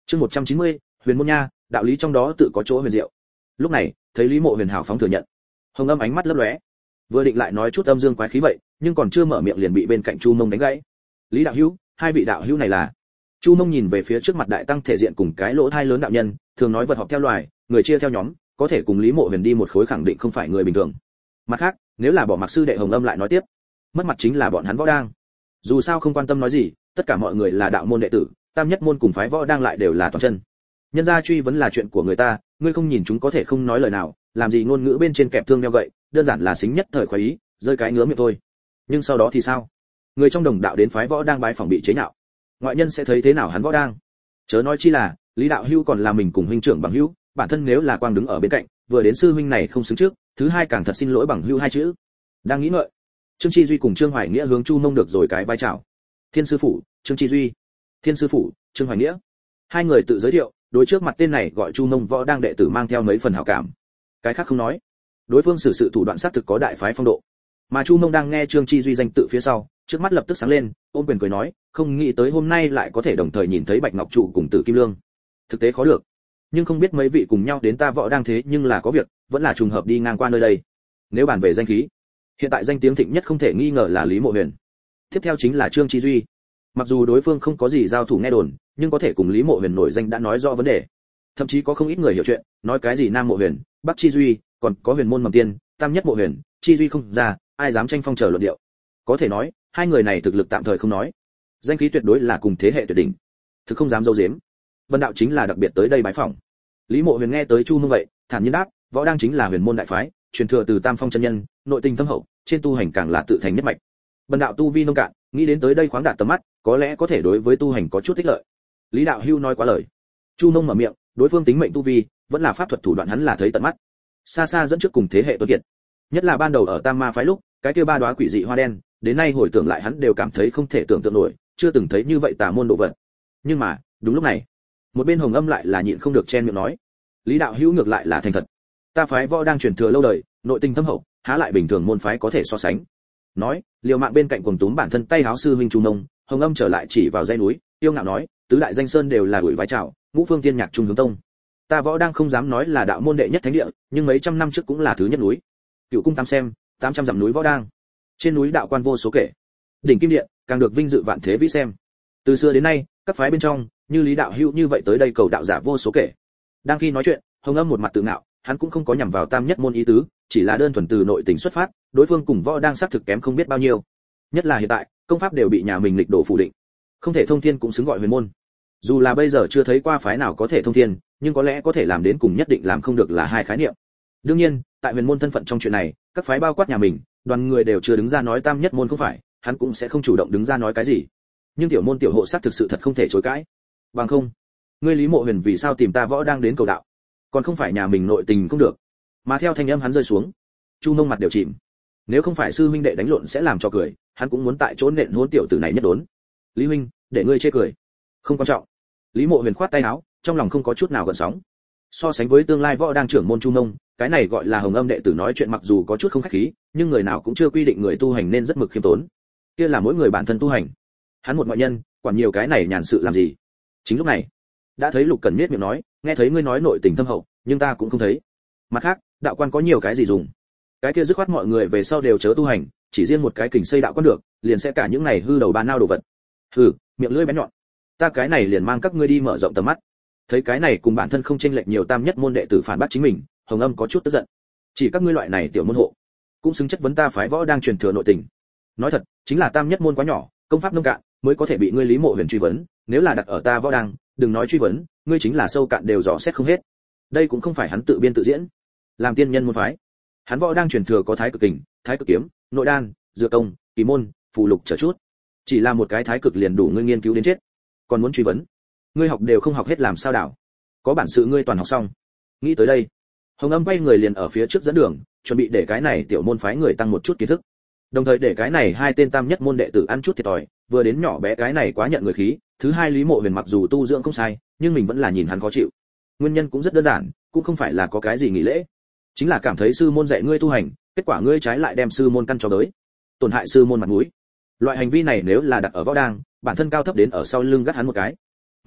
Chương 190, Huyền môn nha, đạo lý trong đó tự có chỗ huyền diệu. Lúc này, thấy Lý Mộ Huyền hào phóng thừa nhận. Hồng Âm ánh mắt lấp lóe, vừa định lại nói chút âm dương quái khí vậy, nhưng còn chưa mở miệng liền bị bên cạnh Chu Mông đánh gãy. Lý đạo hữu, hai vị đạo hữu này là? Chu Mông nhìn về phía trước mặt đại tăng thể diện cùng cái lỗ thai lớn đạo nhân, thường nói vật họp theo loài, người chia theo nhóm, có thể cùng Lý Mộ Huyền đi một khối khẳng định không phải người bình thường. Mặt khác, nếu là bỏ mặc sư đệ Hồng Âm lại nói tiếp, mất mặt chính là bọn hắn võ đang. Dù sao không quan tâm nói gì, tất cả mọi người là đạo môn đệ tử, tam nhất môn cùng phái võ đang lại đều là toàn chân. Nhân gia truy vấn là chuyện của người ta, ngươi không nhìn chúng có thể không nói lời nào, làm gì ngôn ngữ bên trên kẹp thương đeo gậy, đơn giản là xính nhất thời khoái ý, rơi cái ngứa miệng thôi. Nhưng sau đó thì sao? Người trong đồng đạo đến phái võ đang bái phỏng bị chế nhạo, ngoại nhân sẽ thấy thế nào hắn võ đang? Chớ nói chi là Lý đạo hữu còn là mình cùng huynh trưởng bằng hữu, bản thân nếu là quang đứng ở bên cạnh, vừa đến sư huynh này không xứng trước, thứ hai càng thật xin lỗi bằng hữu hai chữ. Đang nghĩ ngợi, Trương Chi Duy cùng Trương Hoài Nghĩa hướng Chu Mông được rồi cái vai chào. Thiên sư phụ, Trương Chi Duy. Thiên sư phụ, Trương Hoài Nghĩa. Hai người tự giới thiệu, đối trước mặt tên này gọi Chu Mông võ đang đệ tử mang theo mấy phần hảo cảm. Cái khác không nói, đối phương xử sự thủ đoạn xác thực có đại phái phong độ. Mà Chu Mông đang nghe Trương Chi Duy danh tự phía sau, trước mắt lập tức sáng lên, ôm quyền cười nói, không nghĩ tới hôm nay lại có thể đồng thời nhìn thấy Bạch Ngọc trụ cùng Tử Kim Lương. Thực tế khó được, nhưng không biết mấy vị cùng nhau đến ta võ đang thế nhưng là có việc, vẫn là trùng hợp đi ngang qua nơi đây. Nếu bàn về danh khí, hiện tại danh tiếng thịnh nhất không thể nghi ngờ là Lý Mộ Huyền. Tiếp theo chính là Trương Chi Duy. Mặc dù đối phương không có gì giao thủ nghe đồn, nhưng có thể cùng Lý Mộ Huyền nổi danh đã nói rõ vấn đề. Thậm chí có không ít người hiểu chuyện, nói cái gì Nam Mộ Huyền, Bắc Chi Duy, còn có Huyền môn mầm tiên, Tam nhất Mộ Huyền, Chi Duy không ra, ai dám tranh phong chờ luận điệu. Có thể nói, hai người này thực lực tạm thời không nói, danh khí tuyệt đối là cùng thế hệ tuyệt đỉnh. Thực không dám dâu giếm. Vân đạo chính là đặc biệt tới đây bái phỏng. Lý Mộ Huyền nghe tới Chu Mông vậy, thản nhiên đáp, võ đang chính là huyền môn đại phái, truyền thừa từ Tam Phong chân nhân, nội tình thâm hậu, trên tu hành càng là tự thành nhất mạch. Bần đạo tu vi nông cạn, nghĩ đến tới đây khoáng đạt tầm mắt, có lẽ có thể đối với tu hành có chút ích lợi. Lý đạo hưu nói quá lời. Chu Mông mở miệng, đối phương tính mệnh tu vi, vẫn là pháp thuật thủ đoạn hắn là thấy tận mắt. Xa xa dẫn trước cùng thế hệ tuấn kiệt. Nhất là ban đầu ở Tam Ma phái lúc, cái kia ba đóa quỷ dị hoa đen, đến nay hồi tưởng lại hắn đều cảm thấy không thể tưởng tượng nổi, chưa từng thấy như vậy tà môn độ vật. Nhưng mà, đúng lúc này, một bên Hồng Âm lại là nhịn không được chen miệng nói, Lý đạo hữu ngược lại là thành thật. Ta phái võ đang truyền thừa lâu đời, nội tình thâm hậu, há lại bình thường môn phái có thể so sánh. Nói, liều mạng bên cạnh quần túm bản thân tay háo sư huynh Chu Mông, Hồng Âm trở lại chỉ vào dãy núi, tiêu ngạo nói, tứ đại danh sơn đều là đuổi vái chào, ngũ phương tiên nhạc trung hướng tông. Ta võ đang không dám nói là đạo môn đệ nhất thánh địa, nhưng mấy trăm năm trước cũng là thứ nhất núi. Cựu cung tám xem, 800 dặm núi võ đang. Trên núi đạo quan vô số kể. Đỉnh kim điện, càng được vinh dự vạn thế vĩ xem. Từ xưa đến nay, các phái bên trong, như Lý đạo hữu như vậy tới đây cầu đạo giả vô số kể. Đang khi nói chuyện, Hồng Âm một mặt tự ngạo, hắn cũng không có nhằm vào tam nhất môn ý tứ, chỉ là đơn thuần từ nội tình xuất phát, đối phương cùng võ đang xác thực kém không biết bao nhiêu. Nhất là hiện tại, công pháp đều bị nhà mình lịch đổ phủ định, không thể thông thiên cũng xứng gọi huyền môn. Dù là bây giờ chưa thấy qua phái nào có thể thông thiên, nhưng có lẽ có thể làm đến cùng nhất định làm không được là hai khái niệm. Đương nhiên, tại huyền môn thân phận trong chuyện này, các phái bao quát nhà mình, đoàn người đều chưa đứng ra nói tam nhất môn không phải, hắn cũng sẽ không chủ động đứng ra nói cái gì. Nhưng tiểu môn tiểu hộ xác thực sự thật không thể chối cãi. Bằng không, ngươi Lý Mộ Huyền vì sao tìm ta võ đang đến cầu đạo? Còn không phải nhà mình nội tình không được. Mà theo thanh âm hắn rơi xuống, Chu Mông mặt đều chìm. Nếu không phải sư huynh đệ đánh lộn sẽ làm cho cười, hắn cũng muốn tại chỗ nện hôn tiểu tử này nhất đốn. Lý huynh, để ngươi chê cười. Không quan trọng. Lý Mộ Huyền khoát tay áo, trong lòng không có chút nào gợn sóng. So sánh với tương lai võ đang trưởng môn Chu Mông, cái này gọi là Hồng Âm đệ tử nói chuyện mặc dù có chút không khách khí, nhưng người nào cũng chưa quy định người tu hành nên rất mực khiêm tốn. Kia là mỗi người bản thân tu hành. Hắn một ngoại nhân, quản nhiều cái này nhàn sự làm gì? Chính lúc này, đã thấy Lục Cẩn miết miệng nói, nghe thấy ngươi nói nội tình thâm hậu, nhưng ta cũng không thấy. Mặt khác, đạo quan có nhiều cái gì dùng? Cái kia dứt khoát mọi người về sau đều chớ tu hành, chỉ riêng một cái kình xây đạo quan được, liền sẽ cả những này hư đầu ba nao đồ vật. Hừ, miệng lưỡi bén nhọn. Ta cái này liền mang các ngươi đi mở rộng tầm mắt. Thấy cái này cùng bản thân không chênh lệch nhiều tam nhất môn đệ tử phản bác chính mình, Hồng Âm có chút tức giận. Chỉ các ngươi loại này tiểu môn hộ, cũng xứng chất vấn ta phái võ đang truyền thừa nội tình. Nói thật, chính là tam nhất môn quá nhỏ, công pháp nông cạn, mới có thể bị ngươi Lý Mộ Huyền truy vấn, nếu là đặt ở ta võ đang, đừng nói truy vấn, ngươi chính là sâu cạn đều dò xét không hết. Đây cũng không phải hắn tự biên tự diễn. Làm tiên nhân môn phái, hắn võ đang truyền thừa có thái cực kình, thái cực kiếm, nội đan, dược công, kỳ môn, phù lục chờ chút. Chỉ là một cái thái cực liền đủ ngươi nghiên cứu đến chết. Còn muốn truy vấn, ngươi học đều không học hết làm sao đảo? Có bản sự ngươi toàn học xong. Nghĩ tới đây, Hồng Âm quay người liền ở phía trước dẫn đường, chuẩn bị để cái này tiểu môn phái người tăng một chút kiến thức. Đồng thời để cái này hai tên tam nhất môn đệ tử ăn chút thiệt thòi, vừa đến nhỏ bé cái này quá nhận người khí, thứ hai Lý Mộ Huyền mặc dù tu dưỡng không sai, nhưng mình vẫn là nhìn hắn khó chịu. Nguyên nhân cũng rất đơn giản, cũng không phải là có cái gì nghỉ lễ, chính là cảm thấy sư môn dạy ngươi tu hành, kết quả ngươi trái lại đem sư môn căn cho tới, tổn hại sư môn mặt mũi. Loại hành vi này nếu là đặt ở võ đang, bản thân cao thấp đến ở sau lưng gắt hắn một cái.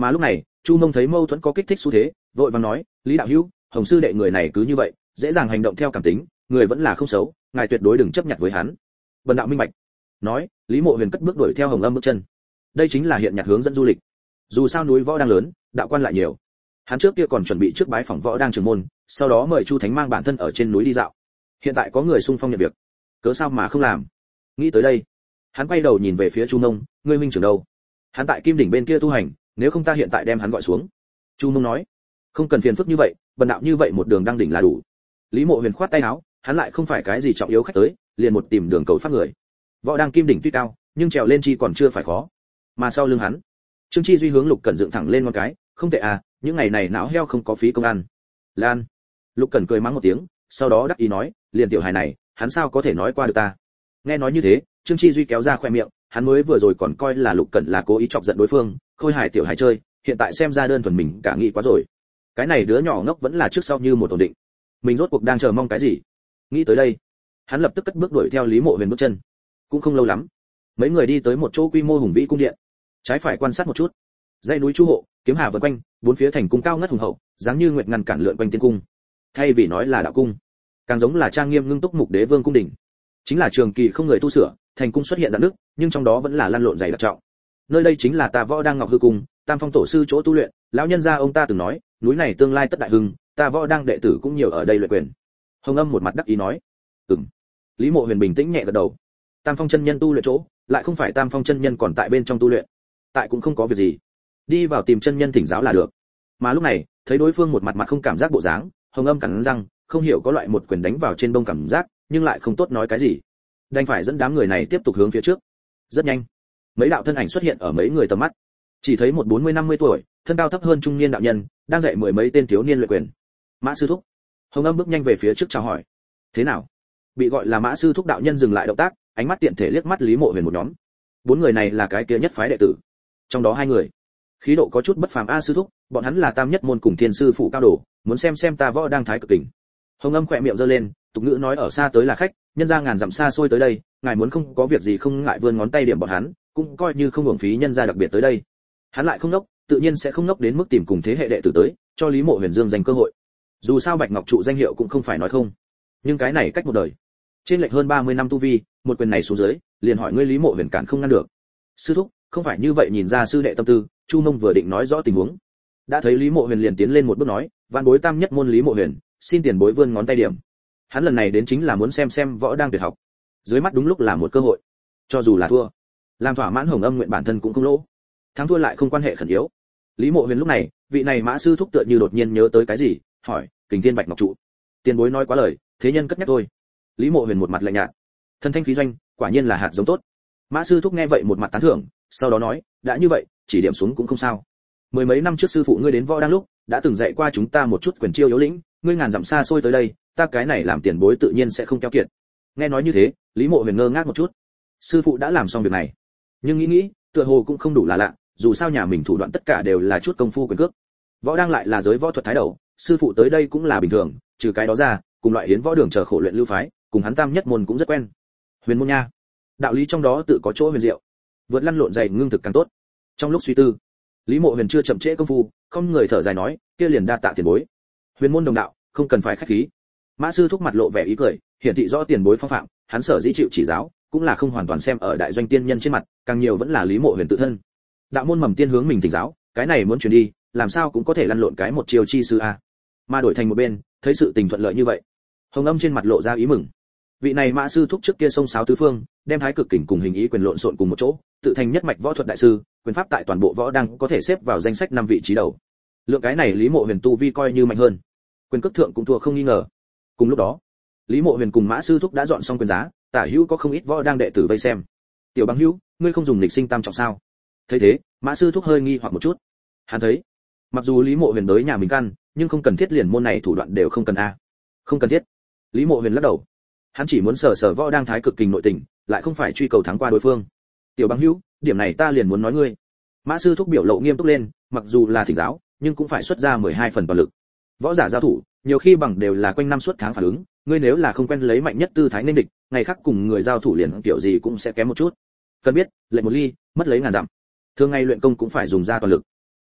Mà lúc này Chu Mông thấy mâu thuẫn có kích thích xu thế, vội vàng nói, Lý đạo hữu, Hồng sư đệ người này cứ như vậy, dễ dàng hành động theo cảm tính, người vẫn là không xấu, ngài tuyệt đối đừng chấp nhận với hắn. Bần đạo minh bạch. Nói, Lý Mộ Huyền cất bước đuổi theo Hồng Âm bước chân. Đây chính là hiện nhạc hướng dẫn du lịch. Dù sao núi võ đang lớn, đạo quan lại nhiều. Hắn trước kia còn chuẩn bị trước bái phỏng võ đang trưởng môn, sau đó mời Chu Thánh mang bản thân ở trên núi đi dạo. Hiện tại có người xung phong nhận việc, cớ sao mà không làm? Nghĩ tới đây, hắn quay đầu nhìn về phía Chu Mông, ngươi huynh trưởng đâu? Hắn tại Kim đỉnh bên kia tu hành, nếu không ta hiện tại đem hắn gọi xuống. Chu Mông nói, không cần phiền phức như vậy, bần đạo như vậy một đường đăng đỉnh là đủ. Lý Mộ Huyền khoát tay áo, hắn lại không phải cái gì trọng yếu khách tới, liền một tìm đường cầu phát người. Võ đang Kim đỉnh tuy cao, nhưng trèo lên chi còn chưa phải khó. Mà sau lưng hắn, Trương Chi Duy hướng Lục Cẩn dựng thẳng lên ngón cái, không tệ à, những ngày này não heo không có phí công ăn. Lan. Lục Cẩn cười mắng một tiếng, sau đó đắc ý nói, liền tiểu hài này, hắn sao có thể nói qua được ta? Nghe nói như thế, Trương Chi Duy kéo ra khoe miệng, hắn mới vừa rồi còn coi là Lục Cẩn là cố ý chọc giận đối phương, khôi hài tiểu hài chơi, hiện tại xem ra đơn thuần mình cả nghĩ quá rồi. Cái này đứa nhỏ ngốc vẫn là trước sau như một ổn định. Mình rốt cuộc đang chờ mong cái gì? Nghĩ tới đây, hắn lập tức cất bước đuổi theo Lý Mộ Huyền bước chân. Cũng không lâu lắm, mấy người đi tới một chỗ quy mô hùng vĩ cung điện. Trái phải quan sát một chút, dãy núi chu hộ, kiếm hà vần quanh, bốn phía thành cung cao ngất hùng hậu, dáng như nguyệt ngăn cản lượn quanh tiên cung. Thay vì nói là đạo cung, càng giống là trang nghiêm ngưng túc mục đế vương cung đình. Chính là trường kỳ không người tu sửa, thành cung xuất hiện rạn nứt, nhưng trong đó vẫn là lăn lộn dày đặc trọng. Nơi đây chính là ta Võ đang Ngọc Hư cung, Tam Phong tổ sư chỗ tu luyện, lão nhân gia ông ta từng nói, núi này tương lai tất đại hưng, ta Võ đang đệ tử cũng nhiều ở đây luyện quyền. Hồng Âm một mặt đắc ý nói, ừm. Lý Mộ Huyền bình tĩnh nhẹ gật đầu. Tam Phong chân nhân tu luyện chỗ, lại không phải Tam Phong chân nhân còn tại bên trong tu luyện, tại cũng không có việc gì, đi vào tìm chân nhân thỉnh giáo là được. Mà lúc này, thấy đối phương một mặt mặt không cảm giác bộ dáng, Hồng Âm cắn răng, không hiểu có loại một quyền đánh vào trên bông cảm giác, nhưng lại không tốt nói cái gì, đành phải dẫn đám người này tiếp tục hướng phía trước. Rất nhanh, mấy đạo thân ảnh xuất hiện ở mấy người tầm mắt. Chỉ thấy một 40-50 tuổi, thân cao thấp hơn trung niên đạo nhân, đang dạy mười mấy tên thiếu niên luyện quyền. Mã sư thúc. Hồng Âm bước nhanh về phía trước chào hỏi. Thế nào? Bị gọi là Mã sư thúc đạo nhân dừng lại động tác, ánh mắt tiện thể liếc mắt Lý Mộ Huyền một nhóm. Bốn người này là cái kia nhất phái đệ tử. Trong đó hai người, khí độ có chút bất phàm. A sư thúc, bọn hắn là Tam Nhất môn cùng Thiên sư phụ cao đồ, muốn xem ta Võ đang thái cực kình. Hồng Âm khẽ miệng giơ lên, tục ngữ nói ở xa tới là khách, nhân ra ngàn dặm xa xôi tới đây, ngài muốn không có việc gì không ngại vươn ngón tay điểm bọn hắn, cũng coi như không hưởng phí nhân ra đặc biệt tới đây. Hắn lại không nốc, tự nhiên sẽ không nốc đến mức tìm cùng thế hệ đệ tử tới, cho Lý Mộ Huyền dương dành cơ hội. Dù sao Bạch Ngọc trụ danh hiệu cũng không phải nói không, nhưng cái này cách một đời, trên lệch hơn 30 năm tu vi, một quyền này xuống dưới, liền hỏi ngươi Lý Mộ Huyền cản không ngăn được. Sư thúc, không phải như vậy, nhìn ra sư đệ tâm tư, Chu Mông vừa định nói rõ tình huống, đã thấy Lý Mộ Huyền liền tiến lên một bước nói, vạn bối Tam Nhất môn Lý Mộ Huyền, xin tiền bối vươn ngón tay điểm. Hắn lần này đến chính là muốn xem Võ đang tuyệt học, dưới mắt đúng lúc là một cơ hội, cho dù là thua, làm thỏa mãn Hồng Âm nguyện bản thân cũng không lỗ, thắng thua lại không quan hệ khẩn yếu. Lý Mộ Huyền lúc này, vị này Mã sư thúc tựa như đột nhiên nhớ tới cái gì, hỏi, Kình Thiên Bạch Ngọc trụ. Tiền bối nói quá lời, thế nhân cất nhắc thôi. Lý Mộ Huyền một mặt lạnh nhạt, thân thanh khí doanh, quả nhiên là hạt giống tốt. Mã sư thúc nghe vậy một mặt tán thưởng, sau đó nói, đã như vậy, chỉ điểm xuống cũng không sao. Mười mấy năm trước sư phụ ngươi đến Võ đang lúc, đã từng dạy qua chúng ta một chút quyền chiêu yếu lĩnh, ngươi ngàn dặm xa xôi tới đây, ta cái này làm tiền bối tự nhiên sẽ không keo kiệt. Nghe nói như thế, Lý Mộ Huyền ngơ ngác một chút. Sư phụ đã làm xong việc này, nhưng nghĩ, tựa hồ cũng không đủ là lạ, dù sao nhà mình thủ đoạn tất cả đều là chút công phu quyền cước. Võ đang lại là giới võ thuật thái đầu, sư phụ tới đây cũng là bình thường, trừ cái đó ra, cùng loại hiến võ đường chờ khổ luyện lưu phái, cùng hắn Tam Nhất môn cũng rất quen. Huyền môn nha, đạo lý trong đó tự có chỗ huyền diệu, vượt lăn lộn dày ngưng thực càng tốt. Trong lúc suy tư, Lý Mộ Huyền chưa chậm trễ công phu, không người thở dài nói, kia liền đa tạ tiền bối. Huyền môn đồng đạo, không cần phải khách khí. Mã sư thúc mặt lộ vẻ ý cười, hiển thị rõ tiền bối phong phạm, hắn sở dĩ chịu chỉ giáo, cũng là không hoàn toàn xem ở đại doanh tiên nhân trên mặt, càng nhiều vẫn là Lý Mộ Huyền tự thân. Đạo môn mầm tiên hướng mình thỉnh giáo, cái này muốn truyền đi, làm sao cũng có thể lăn lộn cái một chiều chi sư a. Mà đổi thành một bên, thấy sự tình thuận lợi như vậy, Hồng Âm trên mặt lộ ra ý mừng. Vị này Mã sư thúc trước kia sông sáo tứ phương, đem thái cực kình cùng hình ý quyền lộn xộn cùng một chỗ, tự thành nhất mạch võ thuật đại sư, quyền pháp tại toàn bộ võ đang có thể xếp vào danh sách 5 vị trí đầu. Lượng cái này Lý Mộ Huyền tu vi coi như mạnh hơn, quyền cước thượng cũng thua không nghi ngờ. Cùng lúc đó, Lý Mộ Huyền cùng Mã sư thúc đã dọn xong quyền giá, tả hữu có không ít võ đang đệ tử vây xem. Tiểu Bằng hữu, ngươi không dùng lịch sinh tam trọng sao? Thấy thế, Mã sư thúc hơi nghi hoặc một chút. Hắn thấy, mặc dù Lý Mộ Huyền tới nhà mình căn, nhưng không cần thiết liền môn này thủ đoạn đều không cần a. Không cần thiết. Lý Mộ Huyền lắc đầu. Hắn chỉ muốn sở võ đang thái cực kình nội tình, lại không phải truy cầu thắng qua đối phương. Tiểu Bằng hữu, điểm này ta liền muốn nói ngươi. Mã sư thúc biểu lộ nghiêm túc lên, mặc dù là thỉnh giáo, nhưng cũng phải xuất ra 12 phần toàn lực. Võ giả giao thủ, nhiều khi bằng đều là quanh năm suốt tháng phản ứng, ngươi nếu là không quen lấy mạnh nhất tư thái nên địch, ngày khác cùng người giao thủ liền kiểu gì cũng sẽ kém một chút. Cần biết, lệnh một ly, mất lấy ngàn dặm. Thường ngày luyện công cũng phải dùng ra toàn lực.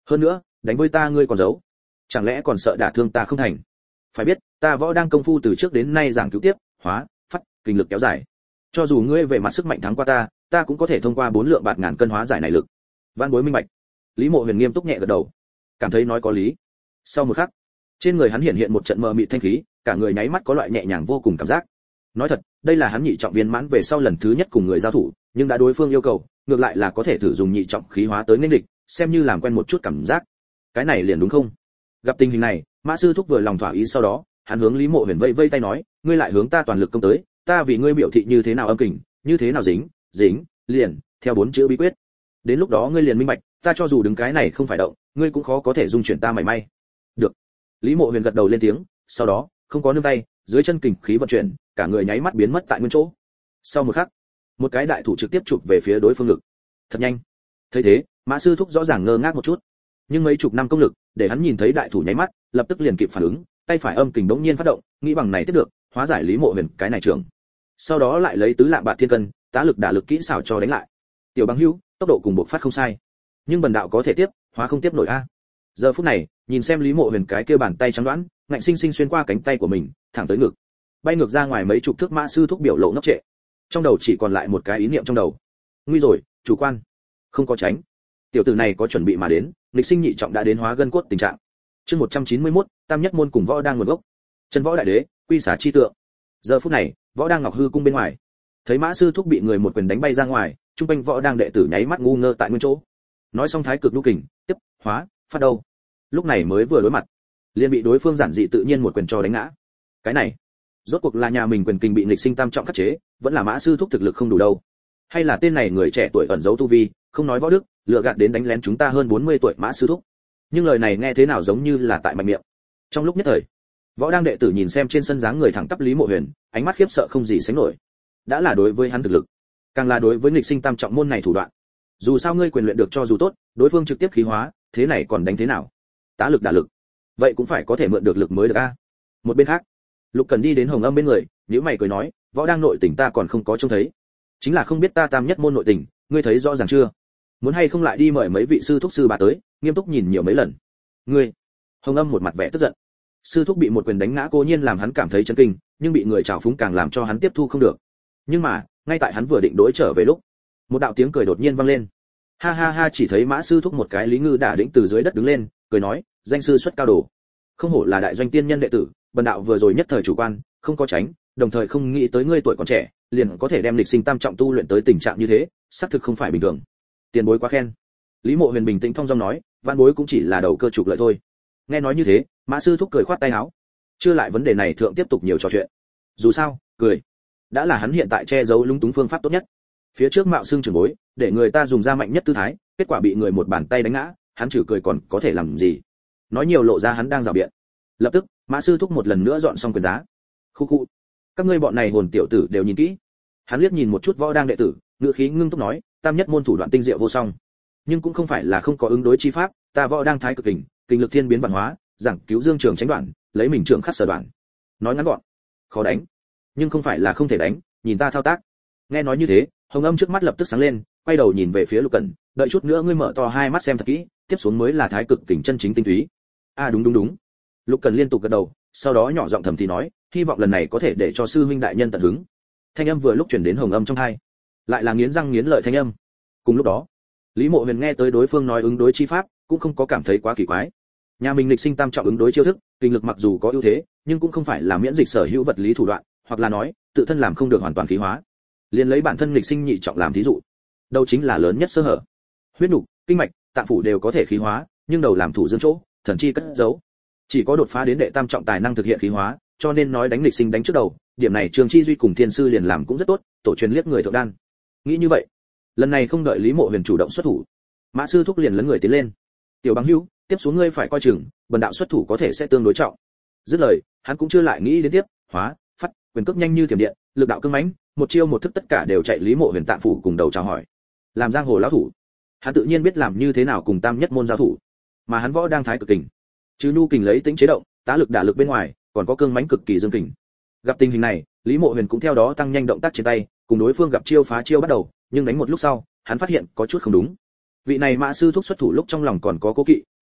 hơn nữa đánh với ta ngươi còn giấu, chẳng lẽ còn sợ đả thương ta không thành? Phải biết ta võ đang công phu từ trước đến nay giảng cứu tiếp, hóa, phát, kinh lực kéo dài, cho dù ngươi về mặt sức mạnh thắng qua ta cũng có thể thông qua 4 lượng bạt ngàn cân hóa giải này lực. Vãn bối minh bạch. Lý Mộ Huyền nghiêm túc nhẹ gật đầu, cảm thấy nói có lý. Sau một khắc, trên người hắn hiện hiện một trận mờ mịt thanh khí, cả người nháy mắt có loại nhẹ nhàng vô cùng cảm giác. Nói thật, đây là hắn nhị trọng viên mãn về sau lần thứ nhất cùng người giao thủ, nhưng đã đối phương yêu cầu, ngược lại là có thể thử dùng nhị trọng khí hóa tới nghênh địch, xem như làm quen một chút cảm giác. Cái này liền đúng không? Gặp tình hình này, Mã sư thúc vừa lòng thỏa ý, sau đó, hắn hướng Lý Mộ Huyền vây vây tay nói, ngươi lại hướng ta toàn lực công tới, ta vì ngươi biểu thị như thế nào âm kình, như thế nào dính, liền, theo 4 chữ bí quyết. Đến lúc đó ngươi liền minh bạch, ta cho dù đứng cái này không phải động, ngươi cũng khó có thể dung chuyển ta mảy may. Được. Lý Mộ Huyền gật đầu lên tiếng, sau đó, không có nương tay, dưới chân kình khí vận chuyển, cả người nháy mắt biến mất tại nguyên chỗ. Sau một khắc, một cái đại thủ trực tiếp chụp về phía đối phương lực. Thật nhanh. Thấy thế, Mã sư thúc rõ ràng ngơ ngác một chút, nhưng mấy chục năm công lực, để hắn nhìn thấy đại thủ nháy mắt, lập tức liền kịp phản ứng, tay phải âm kình bỗng nhiên phát động, nghĩ bằng này tiếp được, hóa giải Lý Mộ Huyền cái này trưởng. Sau đó lại lấy tứ lạng bạt thiên cân, tá lực đả lực kỹ xảo cho đánh lại. Tiểu Bằng Hữu, tốc độ cùng bộc phát không sai, nhưng bần đạo có thể tiếp, hóa không tiếp nổi a. Giờ phút này, nhìn xem Lý Mộ Huyền cái kia bàn tay trắng đoán, ngạnh sinh sinh xuyên qua cánh tay của mình, thẳng tới ngực, bay ngược ra ngoài mấy chục thước. Mã sư thúc biểu lộ ngốc trệ, trong đầu chỉ còn lại một cái ý niệm trong đầu. Nguy rồi, chủ quan, không có tránh. Tiểu tử này có chuẩn bị mà đến, nghịch sinh nhị trọng đã đến hóa gân cốt tình trạng. Chương 191, Tam Nhất môn cùng võ đang nguồn gốc. Chân võ đại đế, quy xả chi tượng. Giờ phút này, võ đang ngọc hư cung bên ngoài, thấy Mã sư thúc bị người một quyền đánh bay ra ngoài, trung quanh võ đang đệ tử nháy mắt ngu ngơ tại nguyên chỗ. Nói xong thái cực lưu kình, tiếp, hóa, phát đâu. Lúc này mới vừa đối mặt, liền bị đối phương giản dị tự nhiên một quyền cho đánh ngã. Cái này, rốt cuộc là nhà mình quyền kình bị nghịch sinh tam trọng khắc chế, vẫn là Mã sư thúc thực lực không đủ đâu, hay là tên này người trẻ tuổi ẩn giấu tu vi, không nói võ đức, lừa gạt đến đánh lén chúng ta hơn 40 tuổi Mã sư thúc. Nhưng lời này nghe thế nào giống như là tại mạnh miệng. Trong lúc nhất thời, võ đang đệ tử nhìn xem trên sân dáng người thẳng tắp Lý Mộ Huyền, ánh mắt khiếp sợ không gì sánh nổi. Đã là đối với hắn thực lực, càng là đối với nghịch sinh tam trọng môn này thủ đoạn. Dù sao ngươi quyền luyện được cho dù tốt, đối phương trực tiếp khí hóa, thế này còn đánh thế nào? Tá lực đả lực, vậy cũng phải có thể mượn được lực mới được a. Một bên khác, Lục Cần đi đến Hồng Âm bên người, nhíu mày cười nói, võ đang nội tình ta còn không có trông thấy, chính là không biết ta Tam Nhất môn nội tình, ngươi thấy rõ ràng chưa? Muốn hay không lại đi mời mấy vị sư thúc sư bà tới, nghiêm túc nhìn nhiều mấy lần. Ngươi, Hồng Âm một mặt vẻ tức giận. Sư thúc bị một quyền đánh ngã cố nhiên làm hắn cảm thấy chấn kinh, nhưng bị người trào phúng càng làm cho hắn tiếp thu không được. Nhưng mà, ngay tại hắn vừa định đối trở về lúc, một đạo tiếng cười đột nhiên vang lên. Ha ha ha, chỉ thấy Mã sư thúc một cái Lý Ngư đả đĩnh từ dưới đất đứng lên, cười nói, danh sư xuất cao đồ, không hổ là đại doanh tiên nhân đệ tử, bần đạo vừa rồi nhất thời chủ quan, không có tránh, đồng thời không nghĩ tới ngươi tuổi còn trẻ, liền có thể đem lịch sinh tam trọng tu luyện tới tình trạng như thế, xác thực không phải bình thường. Tiền bối quá khen. Lý Mộ Huyền bình tĩnh thong dong nói, vạn bối cũng chỉ là đầu cơ trục lợi thôi. Nghe nói như thế, Mã sư thúc cười khoát tay áo, chưa lại vấn đề này thượng tiếp tục nhiều trò chuyện. Dù sao, cười đã là hắn hiện tại che giấu lúng túng phương pháp tốt nhất. Phía trước mạo xưng trưởng bối, để người ta dùng ra mạnh nhất tư thái, kết quả bị người một bàn tay đánh ngã, hắn trừ cười còn có thể làm gì? Nói nhiều lộ ra hắn đang rào biện. Lập tức, Mã sư thúc một lần nữa dọn xong quyền giá. Khu khu, các ngươi bọn này hồn tiểu tử đều nhìn kỹ. Hắn liếc nhìn một chút võ đang đệ tử, ngữ khí ngưng túc nói, Tam Nhất môn thủ đoạn tinh diệu vô song, nhưng cũng không phải là không có ứng đối chi pháp, ta võ đang thái cực kình, kinh lực thiên biến vạn hóa, giảng cứu dương trường tránh đoạn, lấy mình trường khắc sở đoạn. Nói ngắn gọn, khó đánh, nhưng không phải là không thể đánh, nhìn ta thao tác. Nghe nói như thế, Hồng Âm trước mắt lập tức sáng lên, quay đầu nhìn về phía Lục Cẩn, đợi chút nữa ngươi mở to hai mắt xem thật kỹ, tiếp xuống mới là thái cực kình chân chính tinh túy. À đúng. Lục Cẩn liên tục gật đầu, sau đó nhỏ giọng thầm thì nói, hy vọng lần này có thể để cho sư huynh đại nhân tận hứng. Thanh âm vừa lúc truyền đến Hồng Âm trong tai, lại là nghiến răng nghiến lợi thanh âm. Cùng lúc đó, Lý Mộ Huyền nghe tới đối phương nói ứng đối chi pháp, cũng không có cảm thấy quá kỳ quái. Nhà mình lịch sinh tam trọng ứng đối chiêu thức, kinh lực mặc dù có ưu thế, nhưng cũng không phải là miễn dịch sở hữu vật lý thủ đoạn, hoặc là nói, tự thân làm không được hoàn toàn khí hóa. Liên lấy bản thân lịch sinh nhị trọng làm thí dụ, đâu chính là lớn nhất sơ hở. Huyết nục, kinh mạch, tạng phủ đều có thể khí hóa, nhưng đầu làm thủ dương chỗ, thần chi cất giấu. Chỉ có đột phá đến đệ tam trọng tài năng thực hiện khí hóa, cho nên nói đánh lịch sinh đánh trước đầu, điểm này Trường Chi Duy cùng Thiên sư liền làm cũng rất tốt, tổ truyền liếc người thượng đan. Nghĩ như vậy, lần này không đợi Lý Mộ Huyền chủ động xuất thủ, Mã sư thúc liền lấn người tiến lên. Tiểu Bằng Hữu, tiếp xuống ngươi phải coi chừng, bần đạo xuất thủ có thể sẽ tương đối trọng. Dứt lời, hắn cũng chưa lại nghĩ đến tiếp, hóa, phát, quyền cước nhanh như thiểm điện, lực đạo cương mãnh, một chiêu một thức tất cả đều chạy Lý Mộ Huyền tạng phủ cùng đầu chào hỏi. Làm giang hồ lão thủ, hắn tự nhiên biết làm như thế nào cùng Tam Nhất môn giao thủ, mà hắn võ đang thái cực kình, chứ nhu kình lấy tính chế động, tá lực đả lực bên ngoài, còn có cương mãnh cực kỳ dương kình. Gặp tình hình này, Lý Mộ Huyền cũng theo đó tăng nhanh động tác trên tay, cùng đối phương gặp chiêu phá chiêu bắt đầu, nhưng đánh một lúc sau, hắn phát hiện có chút không đúng. Vị này Mã sư thúc xuất thủ lúc trong lòng còn có cố kỵ,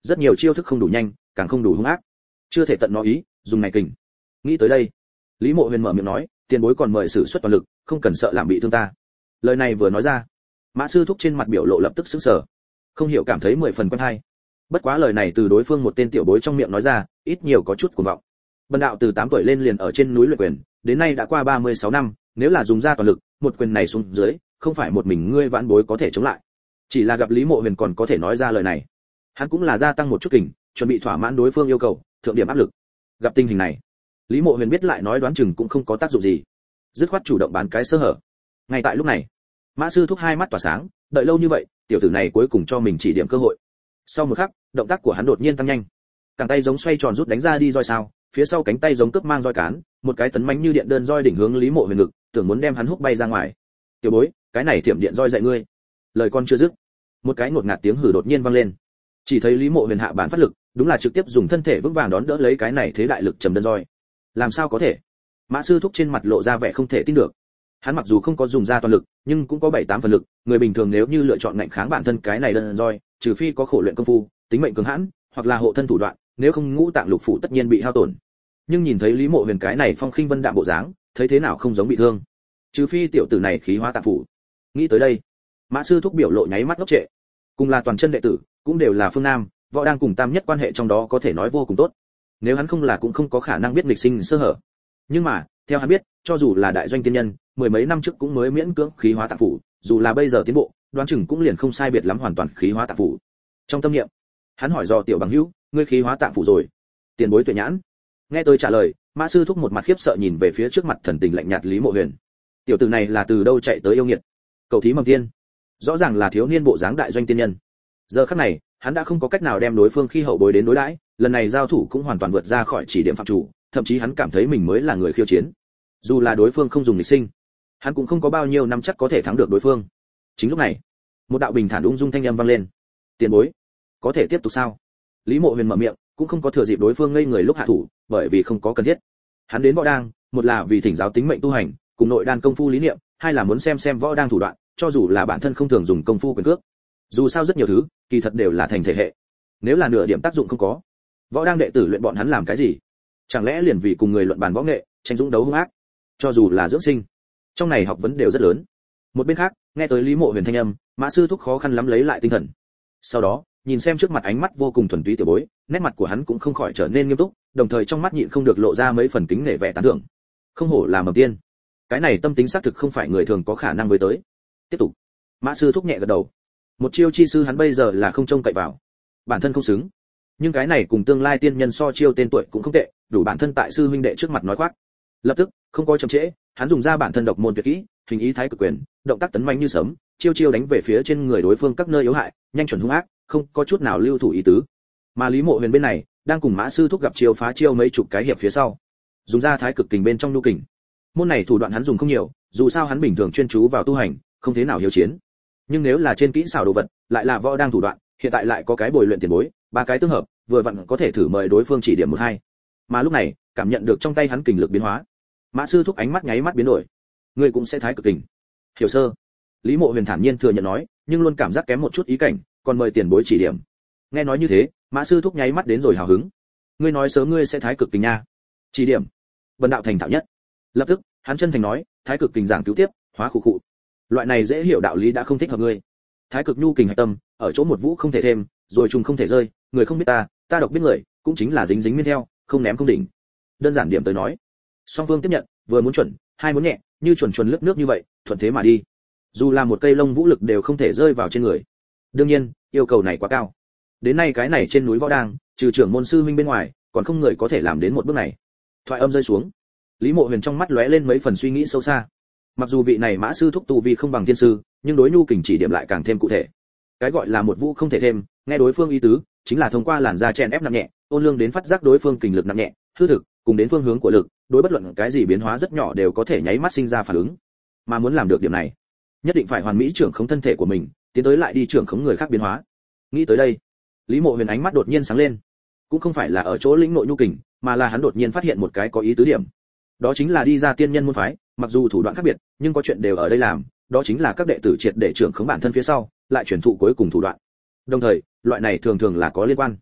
rất nhiều chiêu thức không đủ nhanh, càng không đủ hung ác, chưa thể tận nó ý, dùng này kình. Nghĩ tới đây, Lý Mộ Huyền mở miệng nói, tiền bối còn mời sử xuất toàn lực, không cần sợ làm bị thương ta. Lời này vừa nói ra, Mã Sư Thúc trên mặt biểu lộ lập tức sững sờ, không hiểu cảm thấy 10 phần quen hay. Bất quá lời này từ đối phương một tên tiểu bối trong miệng nói ra, ít nhiều có chút cuồng vọng. Bần đạo từ 8 tuổi lên liền ở trên núi luyện quyền, đến nay đã qua 36 năm, nếu là dùng ra toàn lực, một quyền này xuống dưới, không phải một mình ngươi vãn bối có thể chống lại. Chỉ là gặp Lý Mộ Huyền còn có thể nói ra lời này, hắn cũng là gia tăng một chút kình, chuẩn bị thỏa mãn đối phương yêu cầu, thượng điểm áp lực. Gặp tình hình này, Lý Mộ Huyền biết lại nói đoán chừng cũng không có tác dụng gì, dứt khoát chủ động bán cái sơ hở. Ngay tại lúc này, Mã Sư Thúc hai mắt tỏa sáng, đợi lâu như vậy, tiểu tử này cuối cùng cho mình chỉ điểm cơ hội. Sau một khắc, động tác của hắn đột nhiên tăng nhanh, cẳng tay giống xoay tròn rút đánh ra đi roi sao, phía sau cánh tay giống cướp mang roi cán, một cái tấn mãnh như điện đơn roi đỉnh hướng Lý Mộ Huyền ngực, tưởng muốn đem hắn húc bay ra ngoài. Tiểu bối, cái này thiểm điện roi dạy ngươi. Lời con chưa dứt, một cái ngột ngạt tiếng hử đột nhiên vang lên. Chỉ thấy Lý Mộ Huyền hạ bản phát lực, đúng là trực tiếp dùng thân thể vững vàng đón đỡ lấy cái này thế đại lực trầm đơn roi. Làm sao có thể? Mã Sư Thúc trên mặt lộ ra vẻ không thể tin được. Hắn mặc dù không có dùng ra toàn lực, nhưng cũng có 7-8 phần lực, người bình thường nếu như lựa chọn ngạnh kháng bản thân cái này đơn roi, trừ phi có khổ luyện công phu, tính mệnh cường hãn, hoặc là hộ thân thủ đoạn, nếu không ngũ tạng lục phủ tất nhiên bị hao tổn. Nhưng nhìn thấy Lý Mộ Huyền cái này phong khinh vân đạm bộ dáng, thấy thế nào không giống bị thương. Trừ phi tiểu tử này khí hóa tạng phủ. Nghĩ tới đây, Mã Sư Thúc biểu lộ nháy mắt ngốc trệ. Cùng là toàn chân đệ tử, cũng đều là phương nam, võ đang cùng tam nhất quan hệ trong đó có thể nói vô cùng tốt. Nếu hắn không là cũng không có khả năng biết nghịch sinh sơ hở. Nhưng mà, theo hắn biết, cho dù là đại doanh tiên nhân, mười mấy năm trước cũng mới miễn cưỡng khí hóa tạng phủ, dù là bây giờ tiến bộ, đoán chừng cũng liền không sai biệt lắm hoàn toàn khí hóa tạng phủ. Trong tâm niệm, hắn hỏi dò tiểu bằng hữu, ngươi khí hóa tạng phủ rồi? Tiền bối tuệ nhãn. Nghe tôi trả lời, Mã Sư Thúc một mặt khiếp sợ nhìn về phía trước mặt thần tình lạnh nhạt Lý Mộ Huyền. Tiểu tử này là từ đâu chạy tới yêu nghiệt? Cầu thí mầm tiên. Rõ ràng là thiếu niên bộ dáng đại doanh tiên nhân. Giờ khắc này, hắn đã không có cách nào đem đối phương khi hậu bối đến đối đãi, lần này giao thủ cũng hoàn toàn vượt ra khỏi chỉ điểm phạm chủ, thậm chí hắn cảm thấy mình mới là người khiêu chiến. Dù là đối phương không dùng lịch sinh, hắn cũng không có bao nhiêu năm chắc có thể thắng được đối phương. Chính lúc này, một đạo bình thản ung dung thanh âm vang lên. Tiền bối, có thể tiếp tục sao? Lý Mộ Huyền mở miệng, cũng không có thừa dịp đối phương ngây người lúc hạ thủ, bởi vì không có cần thiết. Hắn đến võ đang, một là vì thỉnh giáo tính mệnh tu hành, cùng nội đan công phu lý niệm, hai là muốn xem võ đang thủ đoạn, cho dù là bản thân không thường dùng công phu quyền cước. Dù sao rất nhiều thứ, kỳ thật đều là thành thể hệ. Nếu là nửa điểm tác dụng không có, võ đang đệ tử luyện bọn hắn làm cái gì? Chẳng lẽ liền vì cùng người luận bàn võ nghệ, tranh dũng đấu hung ác? Cho dù là dưỡng sinh, trong này học vấn đều rất lớn. Một bên khác, nghe tới Lý Mộ Huyền thanh âm, Mã Sư Thúc khó khăn lắm lấy lại tinh thần. Sau đó, nhìn xem trước mặt ánh mắt vô cùng thuần túy tiểu bối, nét mặt của hắn cũng không khỏi trở nên nghiêm túc, đồng thời trong mắt nhịn không được lộ ra mấy phần kính nể vẻ tán thưởng. Không hổ là mầm tiên, cái này tâm tính xác thực không phải người thường có khả năng với tới. Tiếp tục. Mã Sư Thúc nhẹ gật đầu. Một chiêu chi sư hắn bây giờ là không trông cậy vào, bản thân không xứng, nhưng cái này cùng tương lai tiên nhân so chiêu tên tuổi cũng không tệ, đủ bản thân tại sư huynh đệ trước mặt nói khoác. Lập tức, không có chậm trễ, hắn dùng ra bản thân độc môn tuyệt kỹ, hình ý thái cực quyền, động tác tấn mãnh như sấm, chiêu đánh về phía trên người đối phương các nơi yếu hại, nhanh chuẩn hung ác, không có chút nào lưu thủ ý tứ. Mà Lý Mộ Huyền bên này, đang cùng Mã Sư Thúc gặp chiêu phá chiêu mấy chục cái hiệp phía sau, dùng ra thái cực kình bên trong nhu kình. Môn này thủ đoạn hắn dùng không nhiều, dù sao hắn bình thường chuyên chú vào tu hành, không thế nào hiếu chiến. Nhưng nếu là trên kỹ xảo đồ vật, lại là võ đang thủ đoạn, hiện tại lại có cái bồi luyện tiền bối, ba cái tương hợp, vừa vặn có thể thử mời đối phương chỉ điểm một hai. Mà lúc này, cảm nhận được trong tay hắn kình lực biến hóa, Mã Sư Thúc ánh mắt nháy mắt biến đổi. Ngươi cũng sẽ thái cực kình? Hiểu sơ. Lý Mộ Huyền thản nhiên thừa nhận nói, nhưng luôn cảm giác kém một chút ý cảnh, còn mời tiền bối chỉ điểm. Nghe nói như thế, Mã Sư Thúc nháy mắt đến rồi hào hứng. Ngươi nói sớm ngươi sẽ thái cực kình nha. Chỉ điểm. Vân đạo thành thạo nhất. Lập tức, hắn chân thành nói, thái cực kình giảng cứu tiếp, hóa khụ khụ. Loại này dễ hiểu đạo lý đã không thích hợp ngươi. Thái cực nhu kình hạch tâm, ở chỗ một vũ không thể thêm, rồi trùng không thể rơi, người không biết ta độc biết người, cũng chính là dính miên theo, không ném không đỉnh. Đơn giản điểm tới nói, song phương tiếp nhận, vừa muốn chuẩn, hai muốn nhẹ, như chuẩn lướt nước như vậy, thuận thế mà đi. Dù là một cây lông vũ lực đều không thể rơi vào trên người. Đương nhiên, yêu cầu này quá cao. Đến nay cái này trên núi võ đang, trừ trưởng môn sư huynh bên ngoài, còn không người có thể làm đến một bước này. Thoại âm rơi xuống, Lý Mộ Huyền trong mắt lóe lên mấy phần suy nghĩ sâu xa. Mặc dù vị này Mã Sư Thúc tu vi không bằng thiên sư, nhưng đối nhu kình chỉ điểm lại càng thêm cụ thể. Cái gọi là một vũ không thể thêm, nghe đối phương ý tứ, chính là thông qua làn da chèn ép nặng nhẹ, ôn lương đến phát giác đối phương kình lực nặng nhẹ, hư thực, cùng đến phương hướng của lực, đối bất luận cái gì biến hóa rất nhỏ đều có thể nháy mắt sinh ra phản ứng. Mà muốn làm được điểm này, nhất định phải hoàn mỹ trưởng khống thân thể của mình, tiến tới lại đi trưởng khống người khác biến hóa. Nghĩ tới đây, Lý Mộ Huyền ánh mắt đột nhiên sáng lên. Cũng không phải là ở chỗ lĩnh nội nhu kình, mà là hắn đột nhiên phát hiện một cái có ý tứ điểm. Đó chính là đi ra tiên nhân môn phái, mặc dù thủ đoạn khác biệt, nhưng có chuyện đều ở đây làm, đó chính là các đệ tử triệt để trưởng khống bản thân phía sau, lại truyền thụ cuối cùng thủ đoạn. Đồng thời, loại này thường thường là có liên quan.